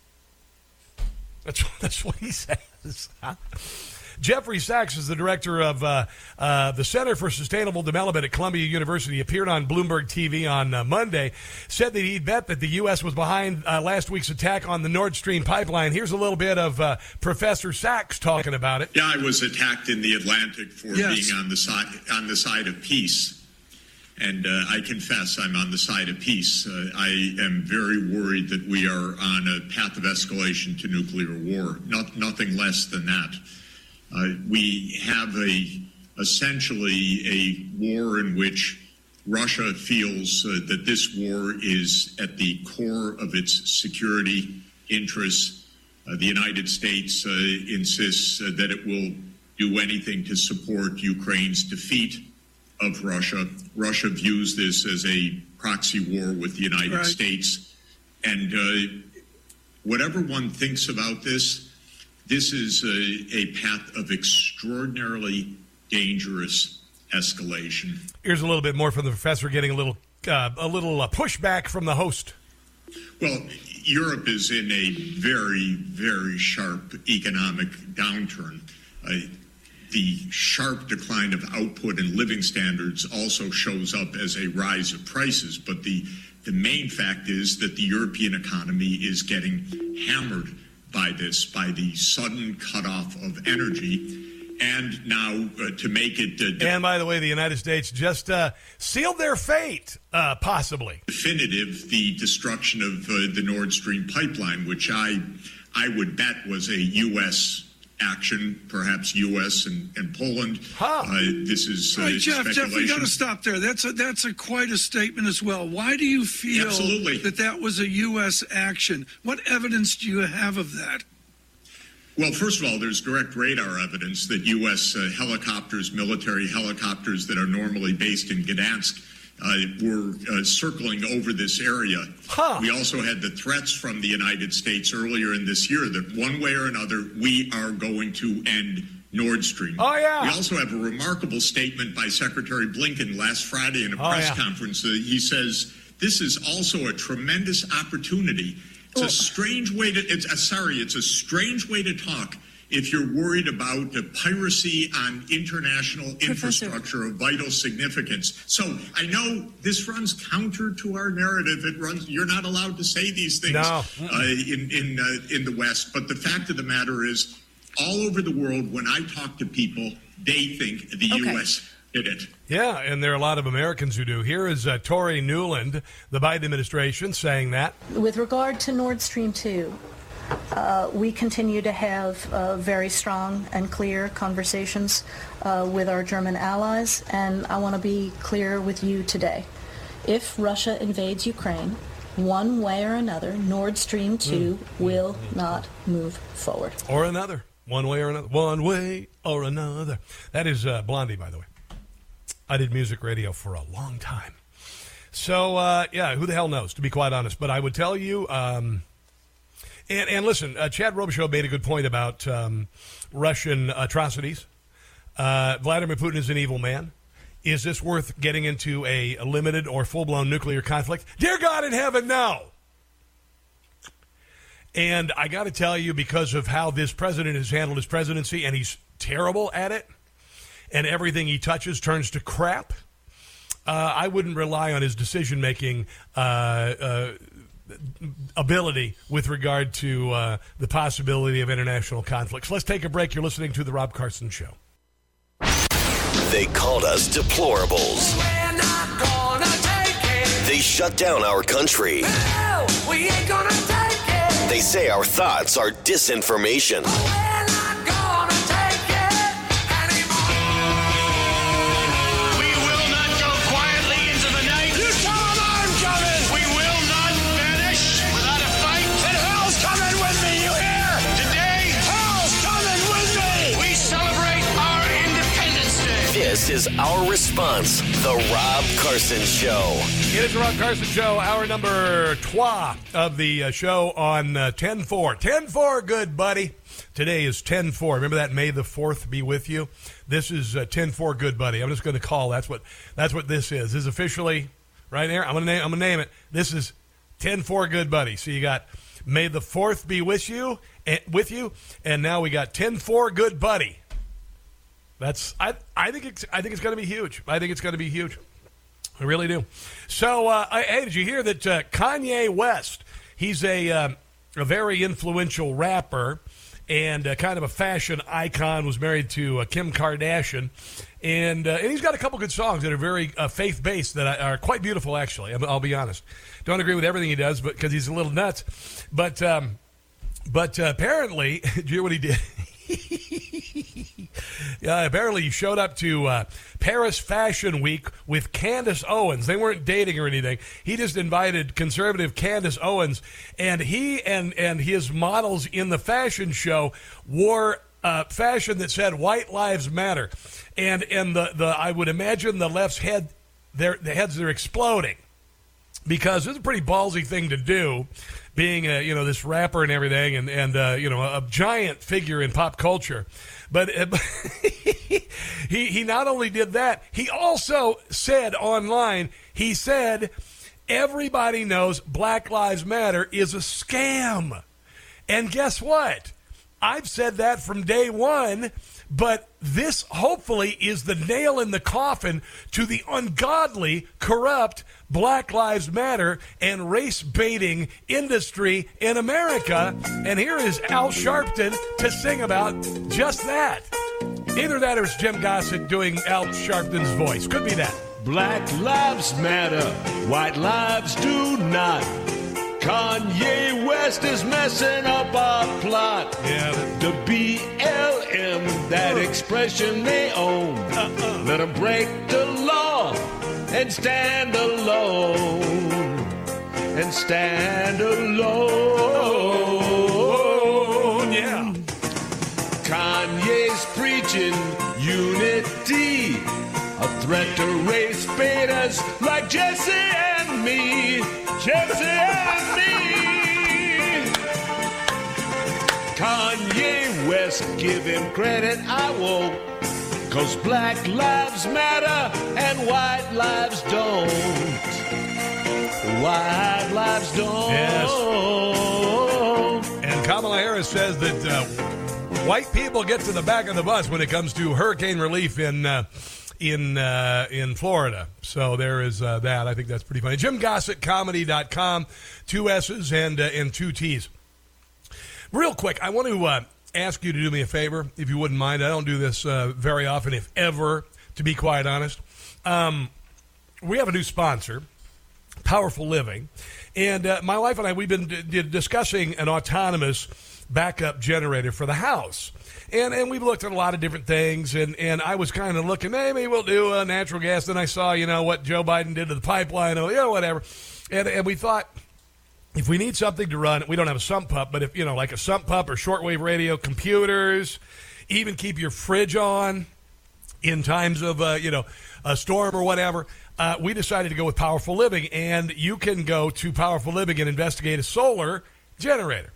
That's, that's what he says. Huh? Jeffrey Sachs is the director of uh, uh, the Center for Sustainable Development at Columbia University, appeared on Bloomberg T V on uh, Monday, said that he'd bet that the U S was behind uh, last week's attack on the Nord Stream pipeline. Here's a little bit of uh, Professor Sachs talking about it. Yeah, I was attacked in the Atlantic for yes. being on the side on the side of peace. And uh, I confess I'm on the side of peace. Uh, I am very worried that we are on a path of escalation to nuclear war, Not, nothing less than that. Uh, we have a essentially a war in which Russia feels uh, that this war is at the core of its security interests. Uh, the United States uh, insists uh, that it will do anything to support Ukraine's defeat of Russia. Russia views this as a proxy war with the United right. States. And uh, whatever one thinks about this, this is a, a path of extraordinarily dangerous escalation. Here's a little bit more from the professor, getting a little uh, a little uh, pushback from the host. Well, Europe is in a very, very sharp economic downturn. Uh, the sharp decline of output and living standards also shows up as a rise of prices, but the, the main fact is that the European economy is getting hammered by this, by the sudden cutoff of energy. And now uh, to make it... Uh, and by the way, the United States just uh, sealed their fate, uh, possibly. Definitive, the destruction of uh, the Nord Stream pipeline, which I, I would bet was a U S action, perhaps U S and, and Poland. Huh. Uh, this is uh, hey, Jeff, speculation. Jeff, we got to stop there. That's a, that's a quite a statement as well. Why do you feel Absolutely. that that was a U S action? What evidence do you have of that? Well, first of all, there's direct radar evidence that U S uh, helicopters, military helicopters that are normally based in Gdansk, uh, were uh, circling over this area. Huh. We also had the threats from the United States earlier in this year that one way or another, we are going to end Nord Stream. Oh, yeah. We also have a remarkable statement by Secretary Blinken last Friday in a oh, press yeah. conference. Uh, he says, this is also a tremendous opportunity. It's a strange way to, it's, uh, sorry, it's a strange way to talk if you're worried about uh, piracy on international infrastructure of vital significance. So I know this runs counter to our narrative. It runs, you're not allowed to say these things no. uh, in, in, uh, in the West. But the fact of the matter is, all over the world, when I talk to people, they think the Okay. U S did it. Yeah, and there are a lot of Americans who do. Here is uh, Tori Newland, the Biden administration, saying that. With regard to Nord Stream two, uh, we continue to have uh, very strong and clear conversations uh, with our German allies, and I want to be clear with you today. If Russia invades Ukraine, one way or another, Nord Stream two mm. will not move forward. Or another. One way or another. One way or another. That is uh, Blondie, by the way. I did music radio for a long time. So, uh, yeah, who the hell knows, to be quite honest. But I would tell you, um, and, and listen, uh, Chad Robichaux made a good point about um, Russian atrocities. Uh, Vladimir Putin is an evil man. Is this worth getting into a, a limited or full-blown nuclear conflict? Dear God in heaven, no! And I got to tell you, because of how this president has handled his presidency, and he's terrible at it, and everything he touches turns to crap, uh, I wouldn't rely on his decision-making uh, uh, ability with regard to uh, the possibility of international conflicts. Let's take a break. You're listening to The Rob Carson Show. They called us deplorables. We're not gonna take it. They shut down our country. No, we ain't gonna take it. They say our thoughts are disinformation. We're not gonna take it anymore. We will not go quietly into the night. You tell them I'm coming. We will not vanish without a fight. And hell's coming with me, you hear? Today, hell's coming with me. We celebrate our Independence Day. This is our response, The Rob Carson Show. It is The Rob Carson Show, hour number trois of the uh, show on uh, ten four. ten four, good buddy. Today is ten four. Remember that May the fourth be with you? This is uh, ten four Good Buddy. I'm just going to call. That's what that's what this is. This is officially, right there. I'm going to name, I'm going to name it. This is ten four Good Buddy. So you got May the fourth be with you, and, with you, and now we got ten four Good Buddy. That's I I think it's I think it's going to be huge. I think it's going to be huge. I really do. So, uh, I, hey, did you hear that uh, Kanye West? He's a uh, a very influential rapper and uh, kind of a fashion icon. Was married to uh, Kim Kardashian, and uh, and he's got a couple good songs that are very uh, faith based that are quite beautiful. Actually, I'll be honest. Don't agree with everything he does, but because he's a little nuts. But um, but uh, apparently, did you hear what he did? Yeah, apparently he showed up to uh, Paris Fashion Week with Candace Owens. They weren't dating or anything. He just invited conservative Candace Owens, and he and, and his models in the fashion show wore uh, fashion that said "White Lives Matter," and and the, the I would imagine the left's head, their the heads are exploding because it's a pretty ballsy thing to do. Being a, you know, this rapper and everything, and and uh, you know, a giant figure in pop culture, but uh, he he not only did that, he also said online, he said, everybody knows Black Lives Matter is a scam, and guess what? I've said that from day one. But this, hopefully, is the nail in the coffin to the ungodly, corrupt Black Lives Matter and race-baiting industry in America. And here is Al Sharpton to sing about just that. Either that or it's Jim Gossett doing Al Sharpton's voice. Could be that. Black lives matter, white lives do not. Kanye West is messing up our plot. Yeah, the B L M, that expression they own. Uh-uh. Let them break the law and stand alone. And stand alone. Yeah. Kanye's preaching unity, a threat to race baiters like Jesse and me. Jesse and me. Kanye West, give him credit, I won't. Cause black lives matter and white lives don't. White lives don't. Yes. And Kamala Harris says that uh, white people get to the back of the bus when it comes to hurricane relief in uh, in uh, in Florida. So there is uh, that. I think that's pretty funny. Jim Gossett Comedy dot com, two S's and, uh, and two T's. Real quick, I want to uh, ask you to do me a favor, if you wouldn't mind. I don't do this uh, very often, if ever, to be quite honest. Um, we have a new sponsor, Powerful Living. And uh, my wife and I, we've been d- d- discussing an autonomous backup generator for the house. And and we've looked at a lot of different things, and, and I was kind of looking, hey, maybe we'll do uh, natural gas. Then I saw, you know, what Joe Biden did to the pipeline, or, you know, whatever. And and we thought, if we need something to run, we don't have a sump pump, but if, you know, like a sump pump or shortwave radio, computers, even keep your fridge on in times of, uh, you know, a storm or whatever, uh, we decided to go with Powerful Living. And you can go to Powerful Living and investigate a solar generator.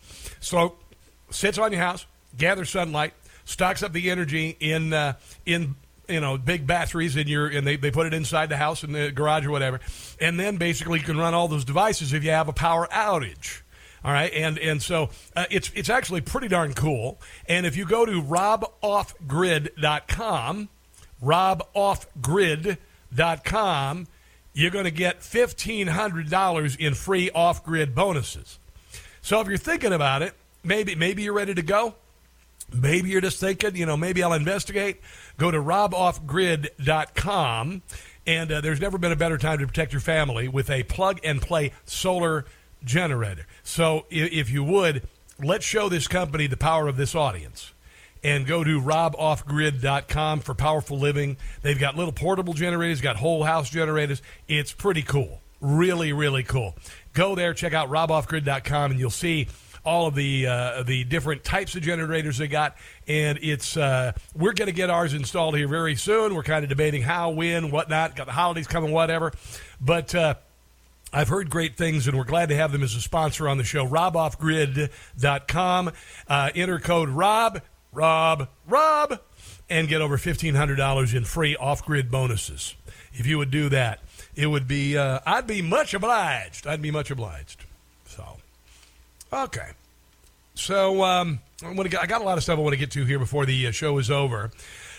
So sits on your house, gathers sunlight, stocks up the energy in uh, in you know big batteries in your, and they, they put it inside the house in the garage or whatever, and then basically you can run all those devices if you have a power outage. All right, and and so uh, it's it's actually pretty darn cool. And if you go to rob off grid dot com, rob off grid dot com, you're going to get fifteen hundred dollars in free off-grid bonuses. So if you're thinking about it, maybe maybe you're ready to go. Maybe you're just thinking, you know, maybe I'll investigate. Go to rob off grid dot com, and uh, there's never been a better time to protect your family with a plug-and-play solar generator. So if, if you would, let's show this company the power of this audience. And go to rob off grid dot com for Powerful Living. They've got little portable generators, got whole house generators. It's pretty cool. Really, really cool. Go there, check out rob off grid dot com, and you'll see all of the uh, the different types of generators they got. And it's uh, we're going to get ours installed here very soon. We're kind of debating how, when, whatnot. Got the holidays coming, whatever. But uh, I've heard great things, and we're glad to have them as a sponsor on the show. rob off grid dot com. Uh, enter code ROB, ROB, ROB, and get over fifteen hundred dollars in free off-grid bonuses. If you would do that, it would be, uh, I'd be much obliged. I'd be much obliged. So, okay. So, um, I, want to get, I got a lot of stuff I want to get to here before the uh, show is over.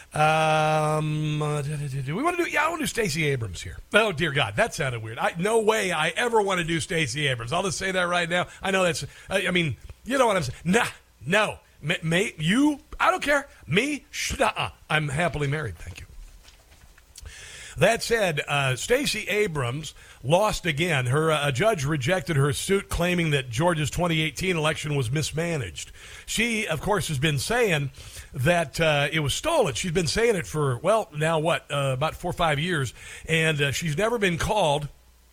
Um, uh, do we want to do? Yeah, I want to do Stacey Abrams here. Oh dear God, that sounded weird. I, no way I ever want to do Stacey Abrams. I'll just say that right now. I know that's. I, I mean, you know what I'm saying? Nah, no, may, may, you. I don't care. Me, shh-uh. I'm happily married. Thank you. That said, uh, Stacey Abrams lost again. Her uh, a judge rejected her suit claiming that Georgia's twenty eighteen election was mismanaged. She, of course, has been saying that uh, it was stolen. She's been saying it for, well, now what, uh, about four or five years, and uh, she's never been called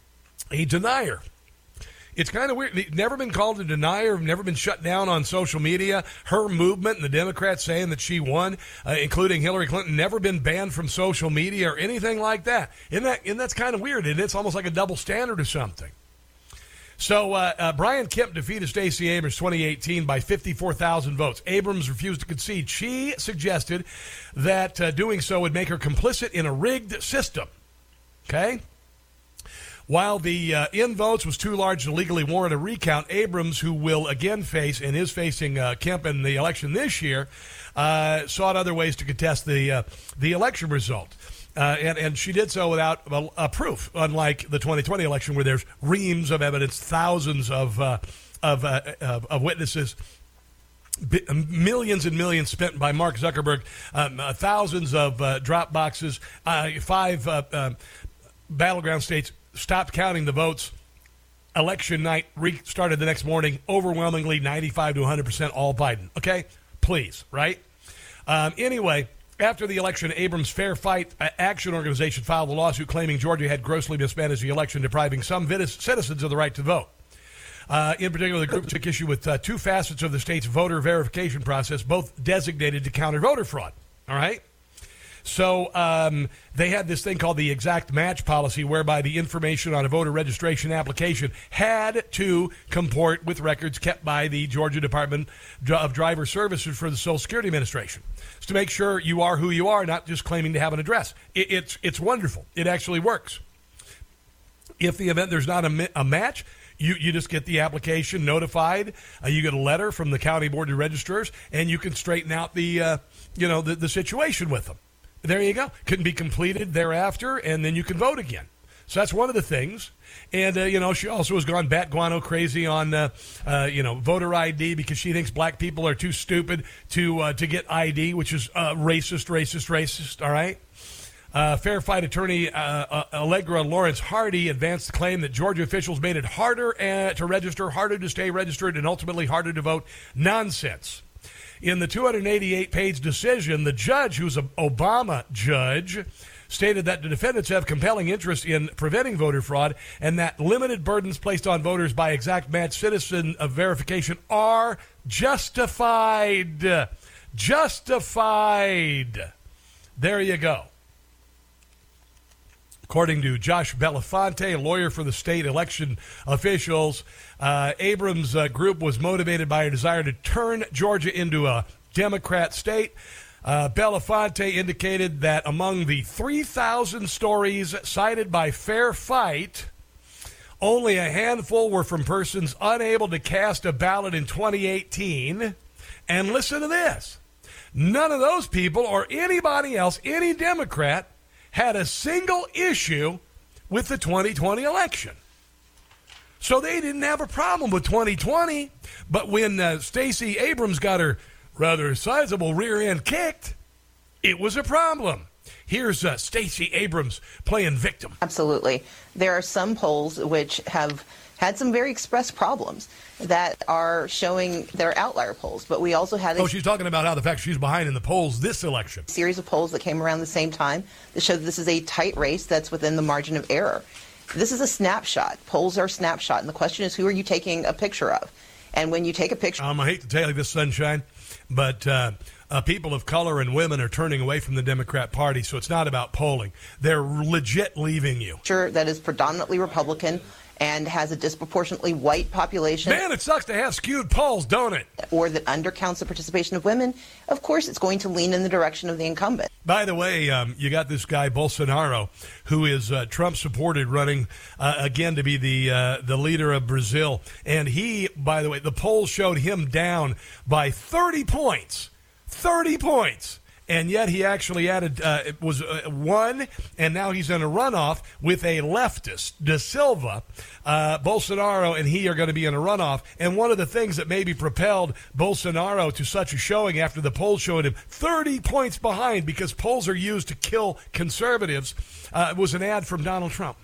a denier. It's kind of weird. Never been called a denier, never been shut down on social media. Her movement and the Democrats saying that she won, uh, including Hillary Clinton, never been banned from social media or anything like that. And, that, and that's kind of weird, and it's almost like a double standard or something. So uh, uh, Brian Kemp defeated Stacey Abrams twenty eighteen by fifty-four thousand votes. Abrams refused to concede. She suggested that uh, doing so would make her complicit in a rigged system. Okay? While the uh, in votes was too large to legally warrant a recount, Abrams, who will again face and is facing uh, Kemp in the election this year, uh, sought other ways to contest the uh, the election result. Uh, and, and she did so without a, a proof, unlike the twenty twenty election where there's reams of evidence, thousands of uh, of, uh, of, of witnesses, b- millions and millions spent by Mark Zuckerberg, um, uh, thousands of uh, drop boxes, uh, five uh, uh, battleground states stopped counting the votes. Election night restarted the next morning, overwhelmingly ninety-five to one hundred percent all Biden. Okay? Please, right? Um, anyway, after the election, Abrams' Fair Fight Action Organization filed a lawsuit claiming Georgia had grossly mismanaged the election, depriving some citizens of the right to vote. Uh, in particular, the group took issue with uh, two facets of the state's voter verification process, both designated to counter voter fraud. All right? So um, they had this thing called the exact match policy, whereby the information on a voter registration application had to comport with records kept by the Georgia Department of Driver Services for the Social Security Administration. It's to make sure you are who you are, not just claiming to have an address. It, it's it's wonderful. It actually works. If the event there's not a, a match, you, you just get the application notified. Uh, you get a letter from the county board of registrars, and you can straighten out the uh, you know the, the situation with them. There you go. Can be completed thereafter, and then you can vote again. So that's one of the things. And, uh, you know, she also has gone bat guano crazy on, uh, uh, you know, voter I D because she thinks black people are too stupid to uh, to get I D, which is uh, racist, racist, racist, all right? Uh, Fair Fight attorney uh, uh, Allegra Lawrence Hardy advanced the claim that Georgia officials made it harder uh, to register, harder to stay registered, and ultimately harder to vote. Nonsense. In the two hundred eighty-eight page decision, the judge, who's an Obama judge, stated that the defendants have compelling interest in preventing voter fraud and that limited burdens placed on voters by exact match citizen of verification are justified. Justified. There you go. According to Josh Belafonte, a lawyer for the state election officials, uh, Abrams' uh, group was motivated by a desire to turn Georgia into a Democrat state. Uh, Belafonte indicated that among the three thousand stories cited by Fair Fight, only a handful were from persons unable to cast a ballot in twenty eighteen. And listen to this. None of those people or anybody else, any Democrat, had a single issue with the twenty twenty election. So they didn't have a problem with twenty twenty, but when uh, Stacey Abrams got her rather sizable rear end kicked, it was a problem. Here's uh, Stacey Abrams playing victim. Absolutely. There are some polls which have had some very express problems that are showing their outlier polls, but we also had a oh, she's talking about how the fact she's behind in the polls this election. Series of polls that came around the same time that show that this is a tight race that's within the margin of error. This is a snapshot. Polls are a snapshot, and the question is, who are you taking a picture of? And when you take a picture... Um, I hate to tell you this, Sunshine, but uh, uh, people of color and women are turning away from the Democrat Party, so it's not about polling. They're legit leaving you. That is predominantly Republican and has a disproportionately white population. Man, it sucks to have skewed polls, don't it? Or that undercounts the participation of women, of course it's going to lean in the direction of the incumbent. By the way, um, you got this guy, Bolsonaro, who is uh, Trump-supported, running uh, again to be the uh, the leader of Brazil. And he, by the way, the polls showed him down by thirty points. thirty points. And yet he actually added, uh, it was uh, one, and now he's in a runoff with a leftist, De Silva. Uh, Bolsonaro and he are going to be in a runoff. And one of the things that maybe propelled Bolsonaro to such a showing after the polls showed him thirty points behind, because polls are used to kill conservatives, uh, was an ad from Donald Trump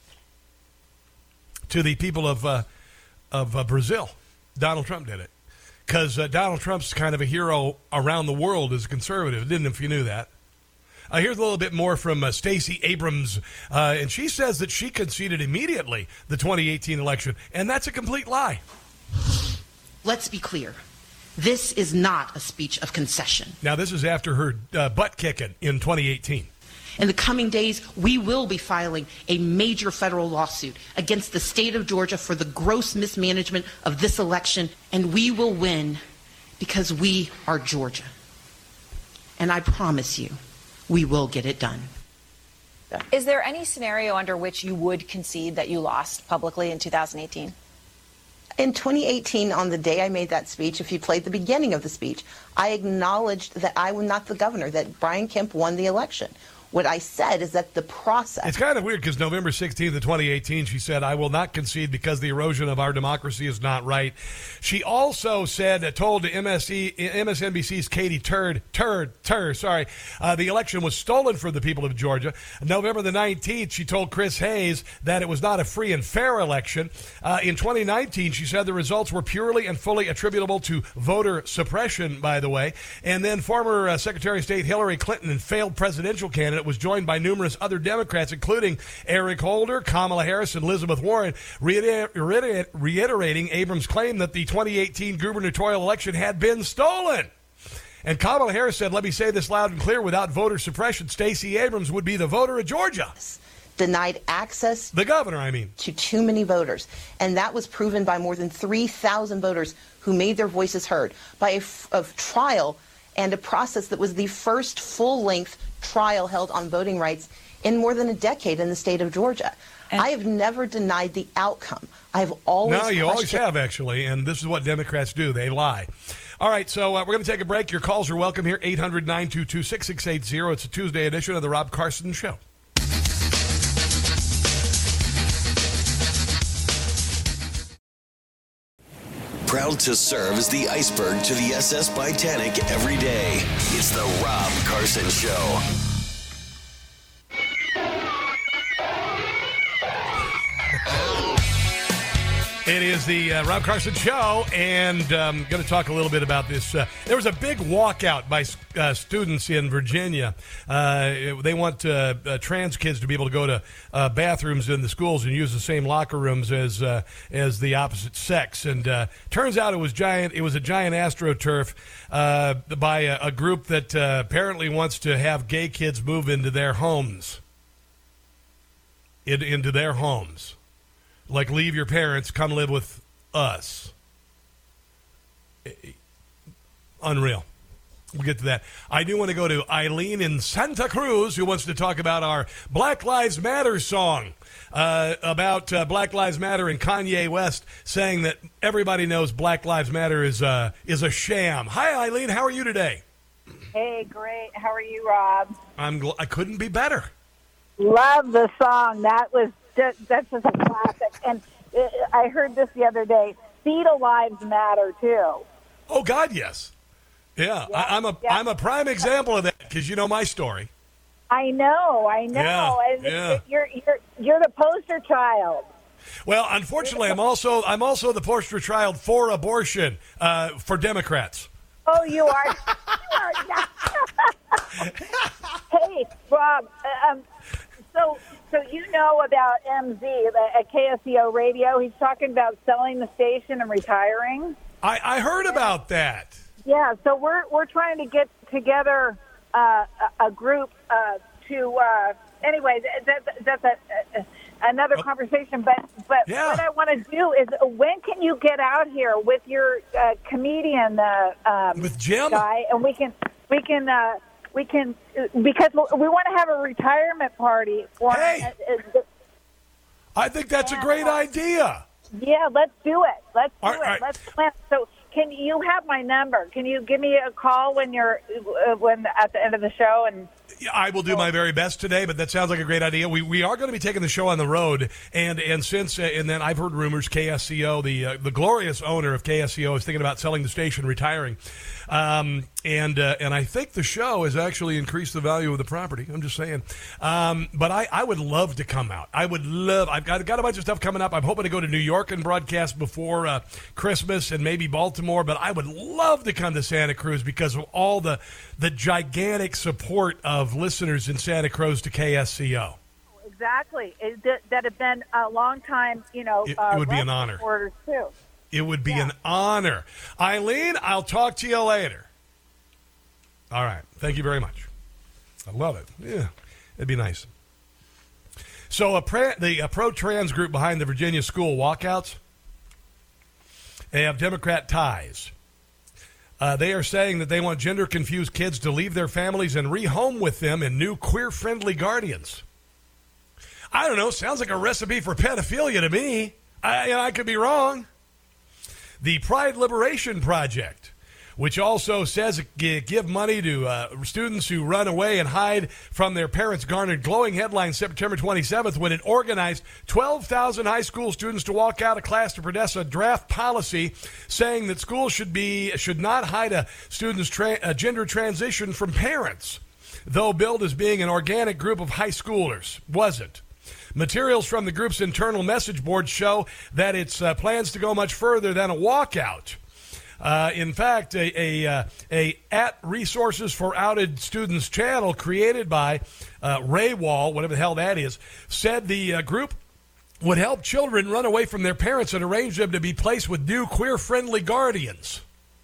to the people of, uh, of uh, Brazil. Donald Trump did it. Because uh, Donald Trump's kind of a hero around the world as a conservative. Didn't know if you knew that. Uh, here's a little bit more from uh, Stacey Abrams. Uh, and she says that she conceded immediately the twenty eighteen election. And that's a complete lie. Let's be clear. This is not a speech of concession. Now, this is after her uh, butt kicking in twenty eighteen. In the coming days, we will be filing a major federal lawsuit against the state of Georgia for the gross mismanagement of this election, and we will win because we are Georgia. And I promise you, we will get it done. Is there any scenario under which you would concede that you lost publicly in two thousand eighteen? In twenty eighteen, on the day I made that speech, if you played the beginning of the speech, I acknowledged that I was not the governor, that Brian Kemp won the election. What I said is that the process... It's kind of weird because November sixteenth of twenty eighteen, she said, I will not concede because the erosion of our democracy is not right. She also said, uh, told to M S N B C's Katie Turd, Turd, Turd, sorry, uh, the election was stolen from the people of Georgia. November the nineteenth, she told Chris Hayes that it was not a free and fair election. Uh, in twenty nineteen, she said the results were purely and fully attributable to voter suppression, by the way. And then former uh, Secretary of State Hillary Clinton and failed presidential candidate was joined by numerous other Democrats, including Eric Holder, Kamala Harris, and Elizabeth Warren, reiter- reiter- reiterating Abrams' claim that the twenty eighteen gubernatorial election had been stolen. And Kamala Harris said, let me say this loud and clear, without voter suppression, Stacey Abrams would be the voter of Georgia. Denied access... The governor, I mean. ...to too many voters. And that was proven by more than three thousand voters who made their voices heard, by a, f- a trial and a process that was the first full-length trial held on voting rights in more than a decade in the state of Georgia. And I have never denied the outcome. I have always No, you always questioned- have, actually, and this is what Democrats do. They lie. All right, so uh, we're going to take a break. Your calls are welcome here, eight hundred, nine two two, six six eight zero. It's a Tuesday edition of the Rob Carson Show. Proud to serve as the iceberg to the S S Titanic every day. It's the Rob Carson Show. It is the uh, Rob Carson Show, and I'm um, going to talk a little bit about this. Uh, there was a big walkout by uh, students in Virginia. Uh, they want uh, uh, trans kids to be able to go to uh, bathrooms in the schools and use the same locker rooms as uh, as the opposite sex. And uh, turns out it was giant. It was a giant AstroTurf uh, by a, a group that uh, apparently wants to have gay kids move into their homes. It, into their homes. Like, leave your parents, come live with us. Unreal. We'll get to that. I do want to go to Eileen in Santa Cruz, who wants to talk about our Black Lives Matter song, uh, about uh, Black Lives Matter and Kanye West saying that everybody knows Black Lives Matter is, uh, is a sham. Hi, Eileen. How are you today? Hey, great. How are you, Rob? I'm gl- I couldn't be better. Love the song. That was That, that's just a classic. And uh, I heard this the other day. Fetal lives matter, too. Oh, God, yes. Yeah, yeah I, I'm a yeah. I'm a prime example of that, because you know my story. I know, I know. Yeah, and yeah. You're, you're, you're the poster child. Well, unfortunately, I'm also I'm also the poster child for abortion uh, for Democrats. Oh, you are? you are Hey, Rob, um, so... So you know about M Z at K S E O Radio. He's talking about selling the station and retiring. I, I heard about that. Yeah, so we're we're trying to get together uh, a, a group uh, to. Uh, anyway, that, that's a, another Oh. conversation. But but Yeah. what I want to do is, when can you get out here with your uh, comedian uh, um, with Jim guy, and we can we can uh, we can because we want to have a retirement party for. Hey. Uh, uh, I think that's a great idea. Yeah, let's do it. Let's do All it. right. Let's plan. So, can you have my number? Can you give me a call when you're uh, when at the end of the show? And I will do my very best today, but that sounds like a great idea. We we are going to be taking the show on the road, and and since uh, and then I've heard rumors K S C O, the uh, the glorious owner of K S C O, is thinking about selling the station, retiring, um, and uh, and I think the show has actually increased the value of the property. I'm just saying, um, but I, I would love to come out. I would love. I've got got a bunch of stuff coming up. I'm hoping to go to New York and broadcast before uh, Christmas and maybe Baltimore. But I would love to come to Santa Cruz because of all the the gigantic support of listeners in Santa Cruz to K S C O. exactly it, that, that have been a long time. You know, It- uh, it would be an Red honor. supporters too. It would be an honor. Eileen, I'll talk to you later. All right. Thank you very much. I love it. Yeah, it'd be nice. So a pra- the a pro-trans group behind the Virginia school walkouts, they have Democrat ties. Uh, they are saying that they want gender-confused kids to leave their families and rehome with them in new queer-friendly guardians. I don't know. Sounds like a recipe for pedophilia to me. I, you know, I could be wrong. The Pride Liberation Project, which also says g- give money to uh, students who run away and hide from their parents, garnered glowing headlines September twenty-seventh when it organized twelve thousand high school students to walk out of class to protest a draft policy saying that schools should be should not hide a student's tra- a gender transition from parents, though billed as being an organic group of high schoolers. Wasn't. Materials from the group's internal message board show that its uh, plans to go much further than a walkout. Uh, in fact, a, a, uh, a at Resources for Outed Students channel created by uh, Ray Wall, whatever the hell that is, said the uh, group would help children run away from their parents and arrange them to be placed with new queer-friendly guardians.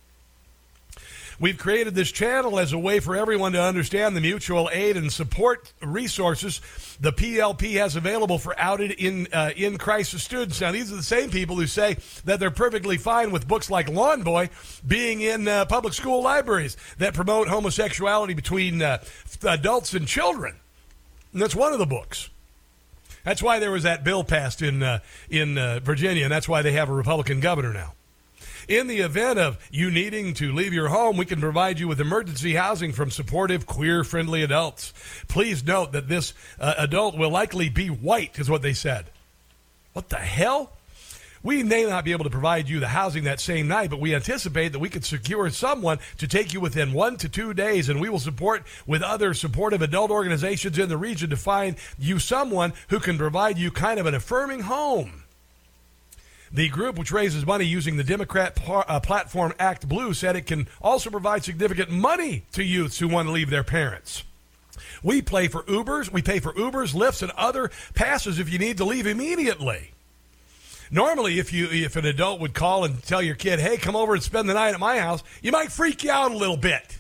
We've created this channel as a way for everyone to understand the mutual aid and support resources the P L P has available for outed in uh, in crisis students. Now, these are the same people who say that they're perfectly fine with books like Lawn Boy being in uh, public school libraries that promote homosexuality between uh, adults and children. And that's one of the books. That's why there was that bill passed in uh, in uh, Virginia, and that's why they have a Republican governor now. In the event of you needing to leave your home, we can provide you with emergency housing from supportive, queer-friendly adults. Please note that this uh, adult will likely be white, is what they said. What the hell? We may not be able to provide you the housing that same night, but we anticipate that we could secure someone to take you within one to two days, and we will support with other supportive adult organizations in the region to find you someone who can provide you kind of an affirming home. The group, which raises money using the Democrat par- uh, platform Act Blue, said it can also provide significant money to youths who want to leave their parents. We pay for Ubers, we pay for Ubers, Lyfts, and other passes if you need to leave immediately. Normally, if you if an adult would call and tell your kid, hey, come over and spend the night at my house, you might freak you out a little bit.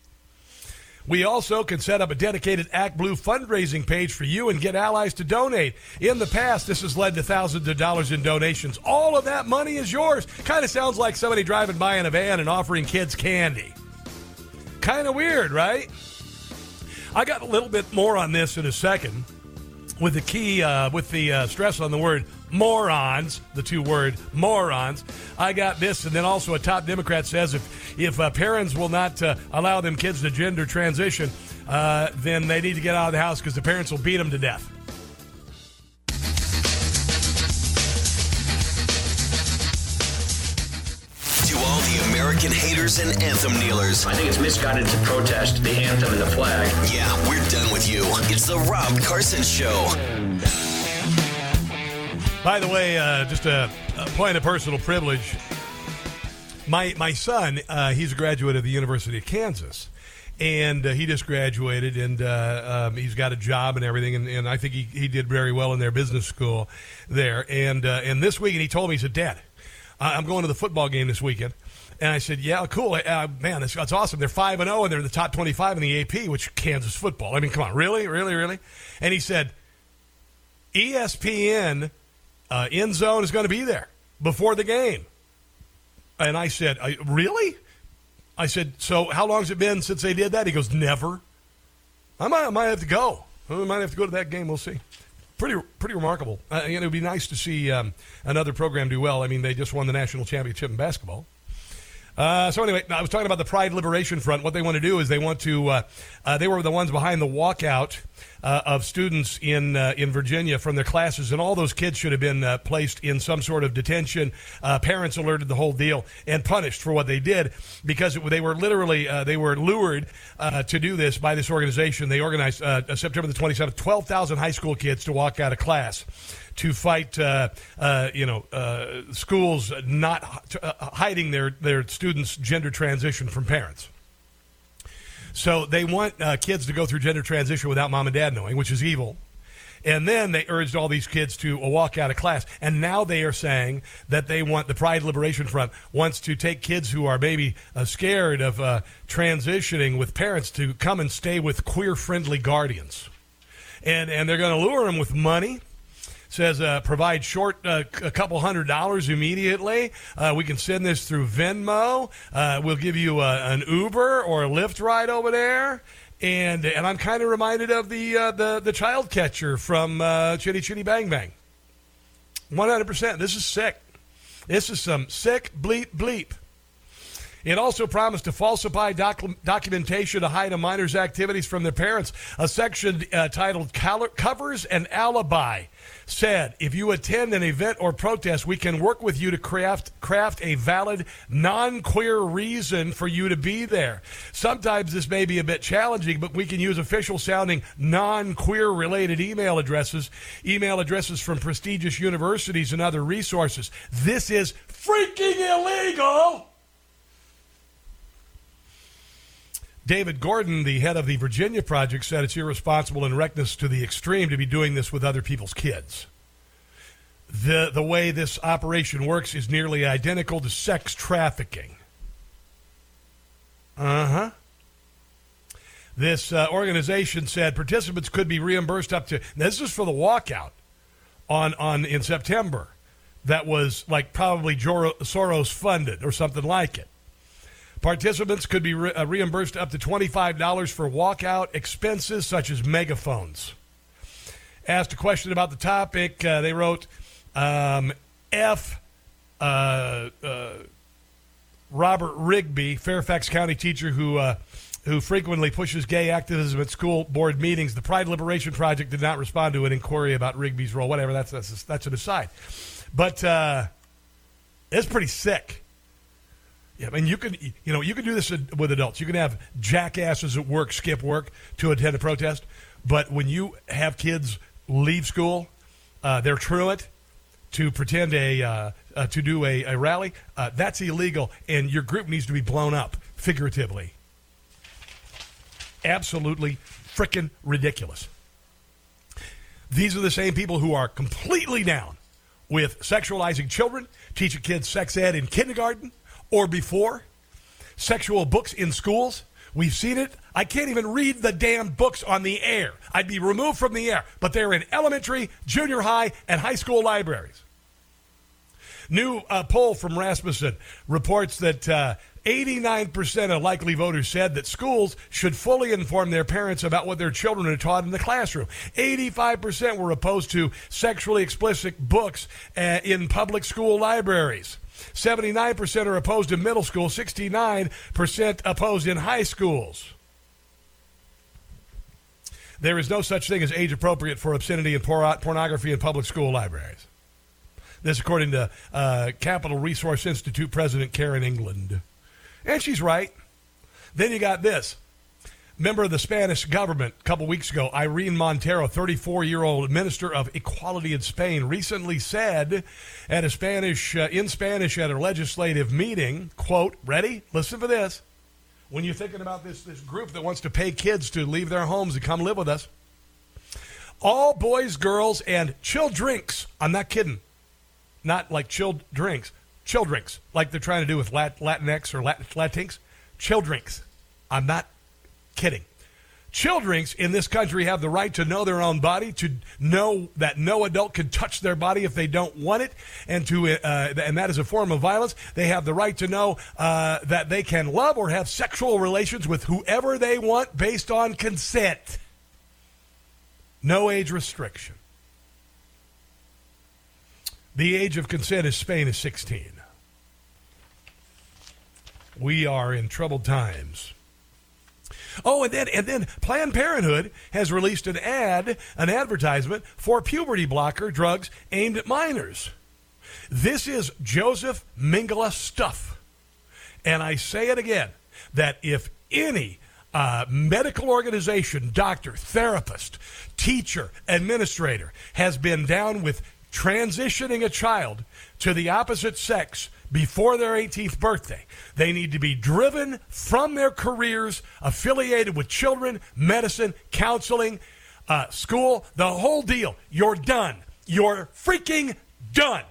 We also can set up a dedicated Act Blue fundraising page for you and get allies to donate. In the past, this has led to thousands of dollars in donations. All of that money is yours. Kind of sounds like somebody driving by in a van and offering kids candy. Kind of weird, right? I got a little bit more on this in a second with the key, uh, with the uh, stress on the word morons, the two word morons. I got this, and then also a top Democrat says if if uh, parents will not uh, allow them kids to gender transition, uh, then they need to get out of the house because the parents will beat them to death. To all the American haters and anthem kneelers, I think it's misguided to protest the anthem and the flag. Yeah, we're done with you. It's the Rob Carson Show. By the way, uh, just a, a point of personal privilege. My my son, uh, he's a graduate of the University of Kansas, and uh, he just graduated, and uh, um, he's got a job and everything, and, and I think he, he did very well in their business school there. And uh, and this weekend he told me, he said, Dad, I'm going to the football game this weekend. And I said, yeah, cool. Uh, man, that's, that's awesome. They're five and oh, and they're in the top twenty-five in the A P, which Kansas football. I mean, come on, really, really, really? And he said, E S P N uh, End Zone is going to be there before the game. And I said, really? I said, so how long has it been since they did that? He goes, never. I might, I might have to go. I might have to go to that game. We'll see. Pretty pretty remarkable. Uh, and it would be nice to see um, another program do well. I mean, they just won the national championship in basketball. Uh, so anyway, I was talking about the Pride Liberation Front. What they want to do is they want to, uh, uh, they were the ones behind the walkout uh, of students in uh, in Virginia from their classes, and all those kids should have been uh, placed in some sort of detention. Uh, parents alerted, the whole deal, and punished for what they did, because it, they were literally, uh, they were lured uh, to do this by this organization. They organized uh, September the twenty-seventh, twelve thousand high school kids to walk out of class to fight, uh, uh, you know, uh, schools not uh, hiding their, their students' gender transition from parents. So they want uh, kids to go through gender transition without mom and dad knowing, which is evil. And then they urged all these kids to uh, walk out of class. And now they are saying that they want, the Pride Liberation Front wants to take kids who are maybe uh, scared of uh, transitioning with parents to come and stay with queer-friendly guardians. And, and they're going to lure them with money. Says uh, provide short uh, a couple hundred dollars immediately. Uh, we can send this through Venmo. Uh, we'll give you uh, an Uber or a Lyft ride over there. And and I'm kind of reminded of the uh, the the child catcher from uh, Chitty Chitty Bang Bang. one hundred percent. This is sick. This is some sick bleep bleep. It also promised to falsify doc- documentation to hide a minor's activities from their parents. A section uh, titled Cal- Covers an Alibi said, if you attend an event or protest, we can work with you to craft craft a valid, non-queer reason for you to be there. Sometimes this may be a bit challenging, but we can use official-sounding, non-queer related email addresses, email addresses from prestigious universities and other resources. This is freaking illegal! David Gordon, the head of the Virginia Project, said it's irresponsible and reckless to the extreme to be doing this with other people's kids. The, the way this operation works is nearly identical to sex trafficking. Uh-huh. This uh, organization said participants could be reimbursed up to, this is for the walkout on, on in September. That was like probably Jor- Soros funded or something like it. Participants could be re- uh, reimbursed up to twenty-five dollars for walkout expenses such as megaphones. Asked a question about the topic, uh, they wrote, um, F. Uh, uh, Robert Rigby, Fairfax County teacher who uh, who frequently pushes gay activism at school board meetings. The Pride Liberation Project did not respond to an inquiry about Rigby's role. Whatever, that's that's, that's an aside. But uh, it's pretty sick. Yeah, I mean, you can, you know, you can do this with adults. You can have jackasses at work skip work to attend a protest, but when you have kids leave school, uh, they're truant to pretend a uh, uh, to do a, a rally, uh, that's illegal, and your group needs to be blown up figuratively. Absolutely frickin' ridiculous. These are the same people who are completely down with sexualizing children, teaching kids sex ed in kindergarten or before, sexual books in schools. We've seen it. I can't even read the damn books on the air. I'd be removed from the air, but they're in elementary, junior high, and high school libraries. New uh, poll from Rasmussen reports that uh, eighty-nine percent of likely voters said that schools should fully inform their parents about what their children are taught in the classroom. eighty-five percent were opposed to sexually explicit books uh, in public school libraries. seventy-nine percent are opposed in middle school, sixty-nine percent opposed in high schools. There is no such thing as age appropriate for obscenity and por- pornography in public school libraries. This according to uh, Capital Resource Institute President Karen England. And she's right. Then you got this. Member of the Spanish government a couple weeks ago, Irene Montero, thirty-four-year-old minister of equality in Spain, recently said at a Spanish uh, in Spanish at a legislative meeting, quote, ready? Listen for this. When you're thinking about this, this group that wants to pay kids to leave their homes and come live with us, all boys, girls, and chill drinks. I'm not kidding. Not like chilled drinks. Chill drinks, like they're trying to do with Lat- Latinx or Lat- Latinx. Chill drinks. I'm not kidding. Children in this country have the right to know their own body, to know that no adult can touch their body if they don't want it, and to uh, and that is a form of violence. They have the right to know uh, that they can love or have sexual relations with whoever they want based on consent. No age restriction. The age of consent in Spain is sixteen. We are in troubled times. Oh, and then and then Planned Parenthood has released an ad, an advertisement for puberty blocker drugs aimed at minors. This is Joseph Mengele stuff. And I say it again, that if any uh, medical organization, doctor, therapist, teacher, administrator has been down with transitioning a child to the opposite sex before their eighteenth birthday, they need to be driven from their careers affiliated with children, medicine, counseling, uh, school, the whole deal. You're done. You're freaking done.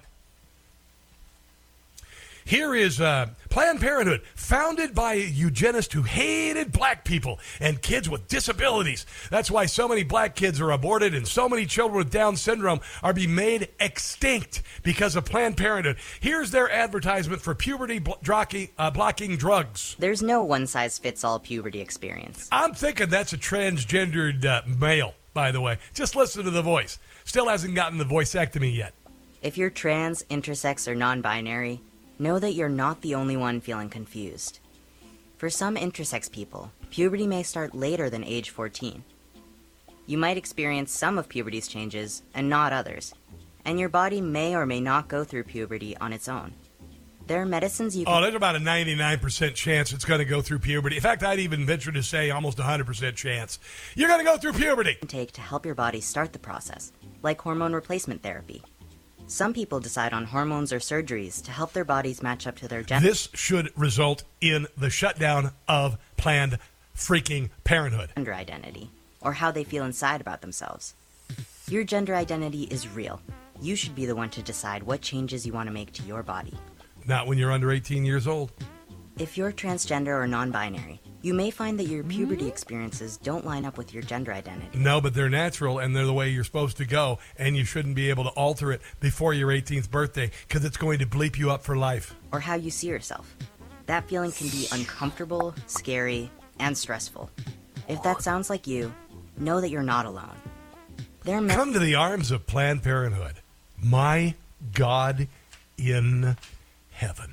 Here is uh, Planned Parenthood, founded by a eugenist who hated black people and kids with disabilities. That's why so many black kids are aborted and so many children with Down syndrome are being made extinct because of Planned Parenthood. Here's their advertisement for puberty blo- blocking, uh, blocking drugs. There's no one-size-fits-all puberty experience. I'm thinking that's a transgendered uh, male, by the way. Just listen to the voice. Still hasn't gotten the voiceectomy yet. If you're trans, intersex, or non-binary, know that you're not the only one feeling confused. For some intersex people, puberty may start later than age fourteen. You might experience some of puberty's changes and not others, and your body may or may not go through puberty on its own. There are medicines you can... Oh, there's about a ninety-nine percent chance it's going to go through puberty. In fact, I'd even venture to say almost a one hundred percent chance. You're going to go through puberty! ...take to help your body start the process, like hormone replacement therapy. Some people decide on hormones or surgeries to help their bodies match up to their gender. This should result in the shutdown of Planned freaking Parenthood. Gender identity, or how they feel inside about themselves. Your gender identity is real. You should be the one to decide what changes you want to make to your body. Not when you're under eighteen years old. If you're transgender or non-binary, you may find that your puberty experiences don't line up with your gender identity. No, but they're natural, and they're the way you're supposed to go, and you shouldn't be able to alter it before your eighteenth birthday, because it's going to bleep you up for life. Or how you see yourself. That feeling can be uncomfortable, scary, and stressful. If that sounds like you, know that you're not alone. They're me- Come to the arms of Planned Parenthood. My God in heaven.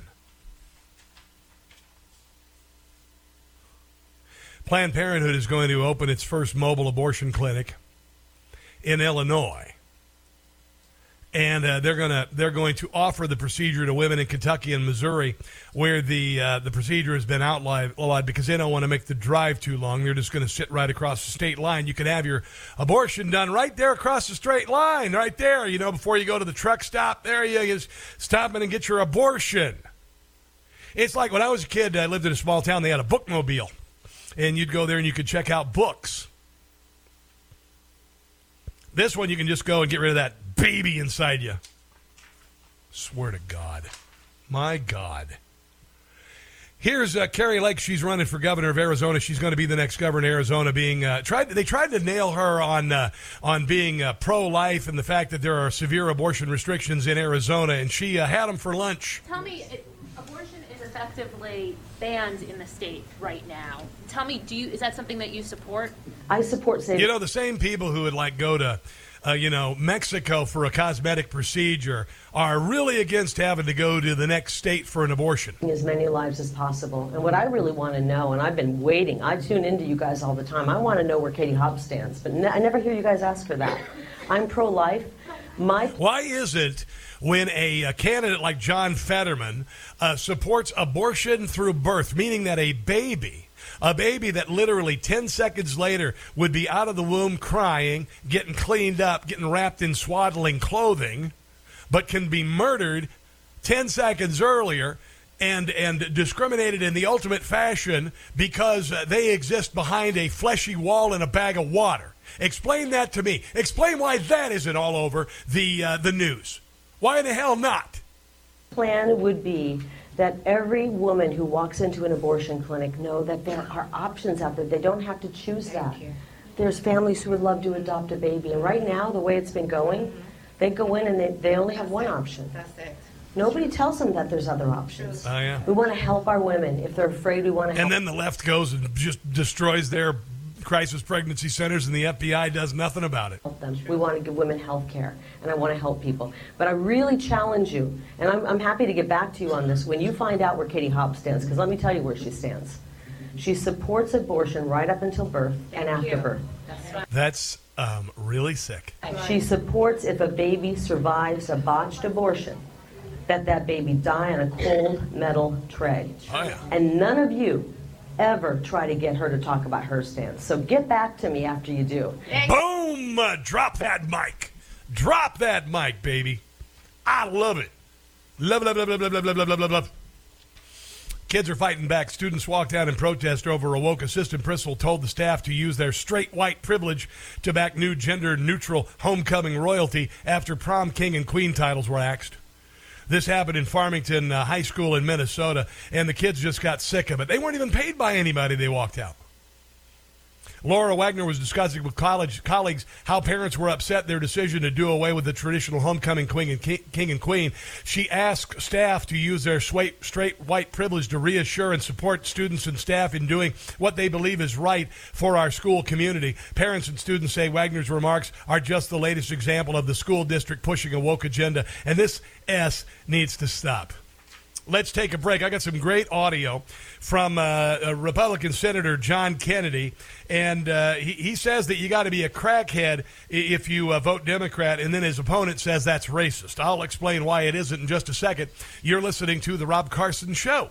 Planned Parenthood is going to open its first mobile abortion clinic in Illinois. And uh, they're going to they're going to offer the procedure to women in Kentucky and Missouri, where the uh, the procedure has been outlawed because they don't want to make the drive too long. They're just going to sit right across the state line. You can have your abortion done right there across the straight line, right there. You know, before you go to the truck stop, there you is stop in and get your abortion. It's like when I was a kid, I lived in a small town. They had a bookmobile. And you'd go there and you could check out books. This one, you can just go and get rid of that baby inside you. Swear to God. My God. Here's uh, Kari Lake. She's running for governor of Arizona. She's going to be the next governor of Arizona. Being uh, tried, they tried to nail her on uh, on being uh, pro-life and the fact that there are severe abortion restrictions in Arizona, and she uh, had them for lunch. Tell me, it, abortion is effectively banned in the state right now. Tell me, do you is that something that you support? I support saying... You know, the same people who would, like, go to, uh, you know, Mexico for a cosmetic procedure are really against having to go to the next state for an abortion. As many lives as possible. And what I really want to know, and I've been waiting, I tune into you guys all the time, I want to know where Katie Hobbs stands, but ne- I never hear you guys ask her that. I'm pro-life. My... Why is it when a, a candidate like John Fetterman uh, supports abortion through birth, meaning that a baby, a baby that literally ten seconds later would be out of the womb crying, getting cleaned up, getting wrapped in swaddling clothing, but can be murdered ten seconds earlier and, and discriminated in the ultimate fashion because uh, they exist behind a fleshy wall and a bag of water? Explain that to me. Explain why that isn't all over the uh, the news. Why the hell not? Plan would be that every woman who walks into an abortion clinic know that there are options out there. They don't have to choose that. There's families who would love to adopt a baby. And right now, the way it's been going, they go in and they, they only have one option. That's it. Nobody tells them that there's other options. Oh, yeah. We want to help our women. If they're afraid, we want to help. And then the left goes and just destroys their crisis pregnancy centers, and the F B I does nothing about it. Help them. We want to give women health care, and I want to help people. But I really challenge you, and I'm, I'm happy to get back to you on this, when you find out where Katie Hobbs stands, because let me tell you where she stands. She supports abortion right up until birth and after birth. That's um, really sick. She supports if a baby survives a botched abortion, that that baby die on a cold metal tray. Oh, yeah. And none of you ever try to get her to talk about her stance. So get back to me after you do. Boom! Uh, drop that mic. Drop that mic, baby. I love it. Love, love, love, love, love, love, love, love, love. Kids are fighting back. Students walked out in protest over a woke assistant principal told the staff to use their straight white privilege to back new gender-neutral homecoming royalty after prom king and queen titles were axed. This happened in Farmington uh, High School in Minnesota, and the kids just got sick of it. They weren't even paid by anybody. They walked out. Laura Wagner was discussing with college colleagues how parents were upset their decision to do away with the traditional homecoming queen and king, king and queen. She asked staff to use their straight, straight white privilege to reassure and support students and staff in doing what they believe is right for our school community. Parents and students say Wagner's remarks are just the latest example of the school district pushing a woke agenda, and this S needs to stop. Let's take a break. I got some great audio from uh, a Republican Senator John Kennedy, and uh, he, he says that you got to be a crackhead if you uh, vote Democrat, and then his opponent says that's racist. I'll explain why it isn't in just a second. You're listening to The Rob Carson Show.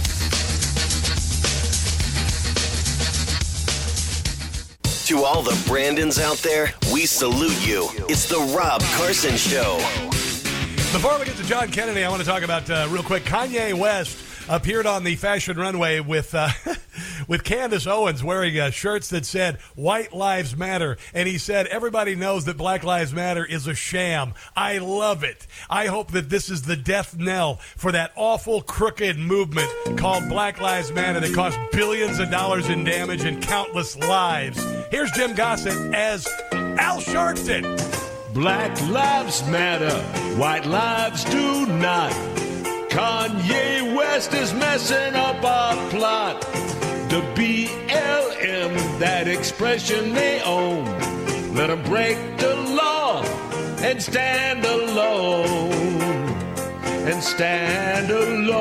To all the Brandons out there, we salute you. It's The Rob Carson Show. Before we get to John Kennedy, I want to talk about, uh, real quick, Kanye West appeared on the fashion runway with uh, with Candace Owens wearing uh, shirts that said, White Lives Matter. And he said, everybody knows that Black Lives Matter is a sham. I love it. I hope that this is the death knell for that awful, crooked movement called Black Lives Matter that cost billions of dollars in damage and countless lives. Here's Jim Gossett as Al Sharpton. Black lives matter, white lives do not. Kanye West is messing up our plot. The B L M, that expression they own. Let them break the law and stand alone. And stand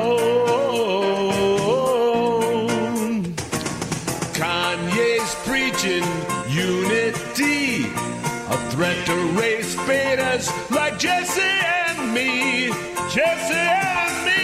alone. Kanye's preaching unity, a threat to race baiters like Jesse and me. Jesse and me.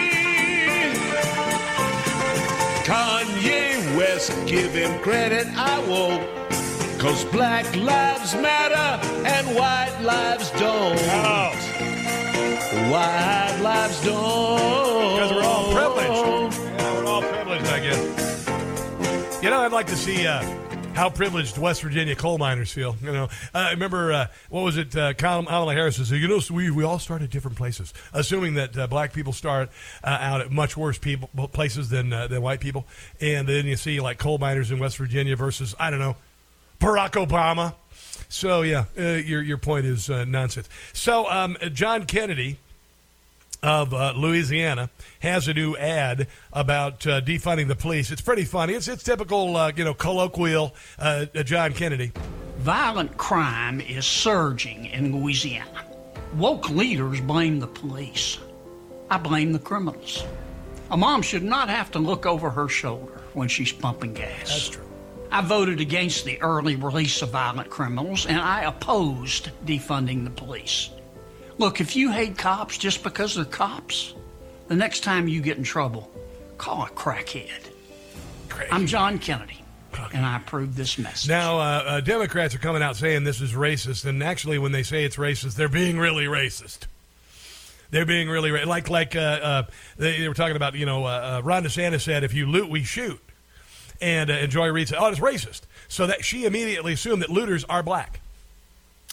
Kanye West, give him credit, I won't. Cause black lives matter and white lives don't. Oh. White lives don't. Because we're all privileged. Yeah, we're all privileged, I guess. You know, I'd like to see... Uh, how privileged West Virginia coal miners feel. You know, uh, I remember, uh, what was it, uh, Kamala Harris said, you know, so we, we all start at different places, assuming that uh, black people start uh, out at much worse people places than uh, than white people. And then you see, like, coal miners in West Virginia versus, I don't know, Barack Obama. So, yeah, uh, your, your point is uh, nonsense. So, um, John Kennedy of uh, Louisiana has a new ad about uh, defunding the police. It's pretty funny. It's it's typical, uh, you know, colloquial uh, John Kennedy. Violent crime is surging in Louisiana. Woke leaders blame the police. I blame the criminals. A mom should not have to look over her shoulder when she's pumping gas. That's true. I voted against the early release of violent criminals, and I opposed defunding the police. Look, if you hate cops just because they're cops, the next time you get in trouble, call a crackhead. Crazy. I'm John Kennedy, and I approve this message. Now, uh, uh, Democrats are coming out saying this is racist, and actually when they say it's racist, they're being really racist. They're being really ra- like like uh, uh, they, they were talking about, you know, uh, uh, Ron DeSantis said, if you loot, we shoot. And, uh, and Joy Reid said, oh, it's racist. So that she immediately assumed that looters are black.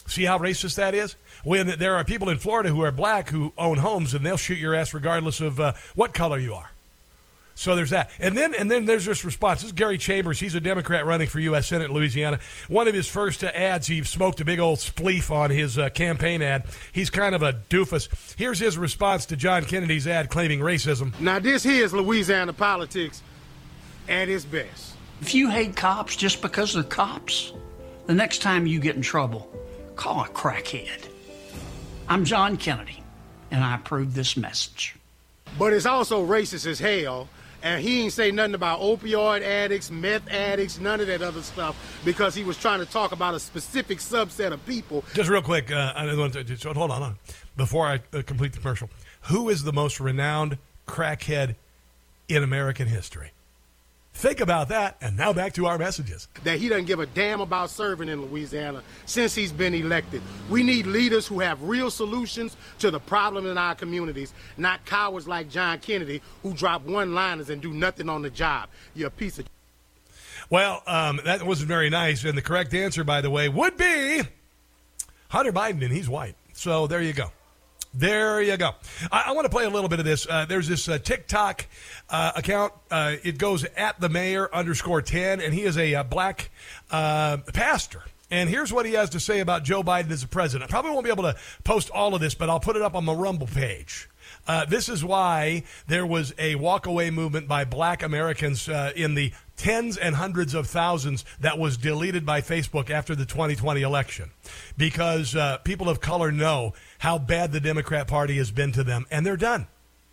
See how racist that is? When there are people in Florida who are black who own homes, and they'll shoot your ass regardless of uh, what color you are. So there's that. And then and then there's this response. This is Gary Chambers. He's a Democrat running for U S Senate in Louisiana. One of his first uh, ads, he smoked a big old spleef on his uh, campaign ad. He's kind of a doofus. Here's his response to John Kennedy's ad claiming racism. Now, this here is Louisiana politics at its best. If you hate cops just because they're cops, the next time you get in trouble, call a crackhead. I'm John Kennedy, and I approve this message. But it's also racist as hell. And he ain't say nothing about opioid addicts, meth addicts, none of that other stuff, because he was trying to talk about a specific subset of people. Just real quick, uh, I want to, so hold on, hold on, before I uh, complete the commercial. Who is the most renowned crackhead in American history? Think about that, and now back to our messages. That he doesn't give a damn about serving in Louisiana since he's been elected. We need leaders who have real solutions to the problem in our communities, not cowards like John Kennedy who drop one-liners and do nothing on the job. You're a piece of... Well, um, that wasn't very nice, and the correct answer, by the way, would be Hunter Biden, and he's white. So there you go. There you go. I, I want to play a little bit of this. Uh, there's this uh, TikTok uh, account. Uh, it goes at the mayor underscore ten, and he is a, a black uh, pastor. And here's what he has to say about Joe Biden as a president. I probably won't be able to post all of this, but I'll put it up on my Rumble page. Uh, this is why there was a walkaway movement by black Americans uh, in the tens and hundreds of thousands that was deleted by Facebook after the twenty twenty election. Because uh, people of color know how bad the Democrat Party has been to them, and they're done.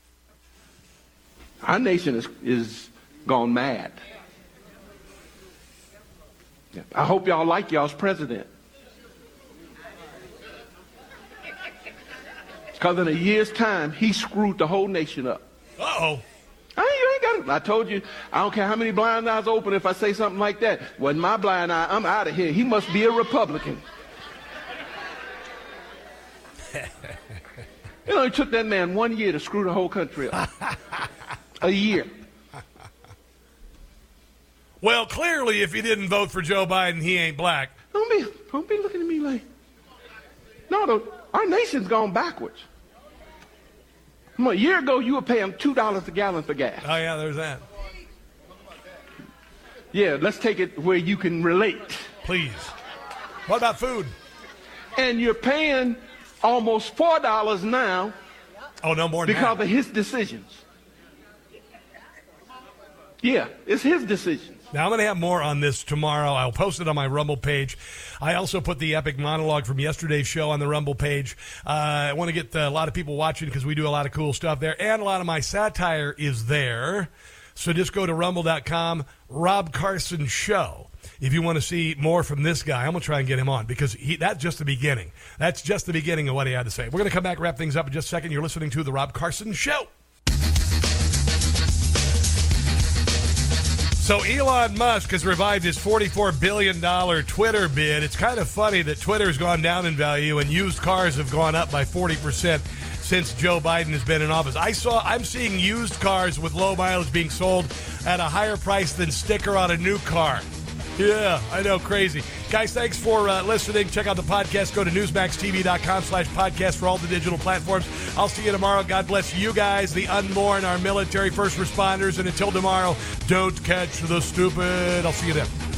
Our nation is, is gone mad. I hope y'all like y'all's president. Because in a year's time, he screwed the whole nation up. Uh-oh. I ain't, you ain't got it. I told you, I don't care how many blind eyes open if I say something like that. Wasn't my blind eye. I'm out of here. He must be a Republican. You know, it took that man one year to screw the whole country up. A year. Well, clearly, if he didn't vote for Joe Biden, he ain't black. Don't be, don't be looking at me like... No, the, our nation's gone backwards. A year ago, you were paying two dollars a gallon for gas. Oh, yeah, there's that. Yeah, let's take it where you can relate. Please. What about food? And you're paying almost four dollars now. Oh, no more than because that. of his decisions. Yeah, it's his decisions. Now, I'm going to have more on this tomorrow. I'll post it on my Rumble page. I also put the epic monologue from yesterday's show on the Rumble page. Uh, I want to get a lot of people watching because we do a lot of cool stuff there. And a lot of my satire is there. So just go to rumble dot com, Rob Carson Show. If you want to see more from this guy, I'm going to try and get him on because he, that's just the beginning. That's just the beginning of what he had to say. We're going to come back, wrap things up in just a second. You're listening to The Rob Carson Show. So Elon Musk has revived his forty-four billion dollars Twitter bid. It's kind of funny that Twitter's gone down in value and used cars have gone up by forty percent since Joe Biden has been in office. I saw, I'm seeing used cars with low mileage being sold at a higher price than sticker on a new car. Yeah, I know, crazy. Guys, thanks for uh, listening. Check out the podcast. Go to newsmax t v dot com slash podcast for all the digital platforms. I'll see you tomorrow. God bless you guys, the unborn, our military first responders. And until tomorrow, don't catch the stupid. I'll see you then.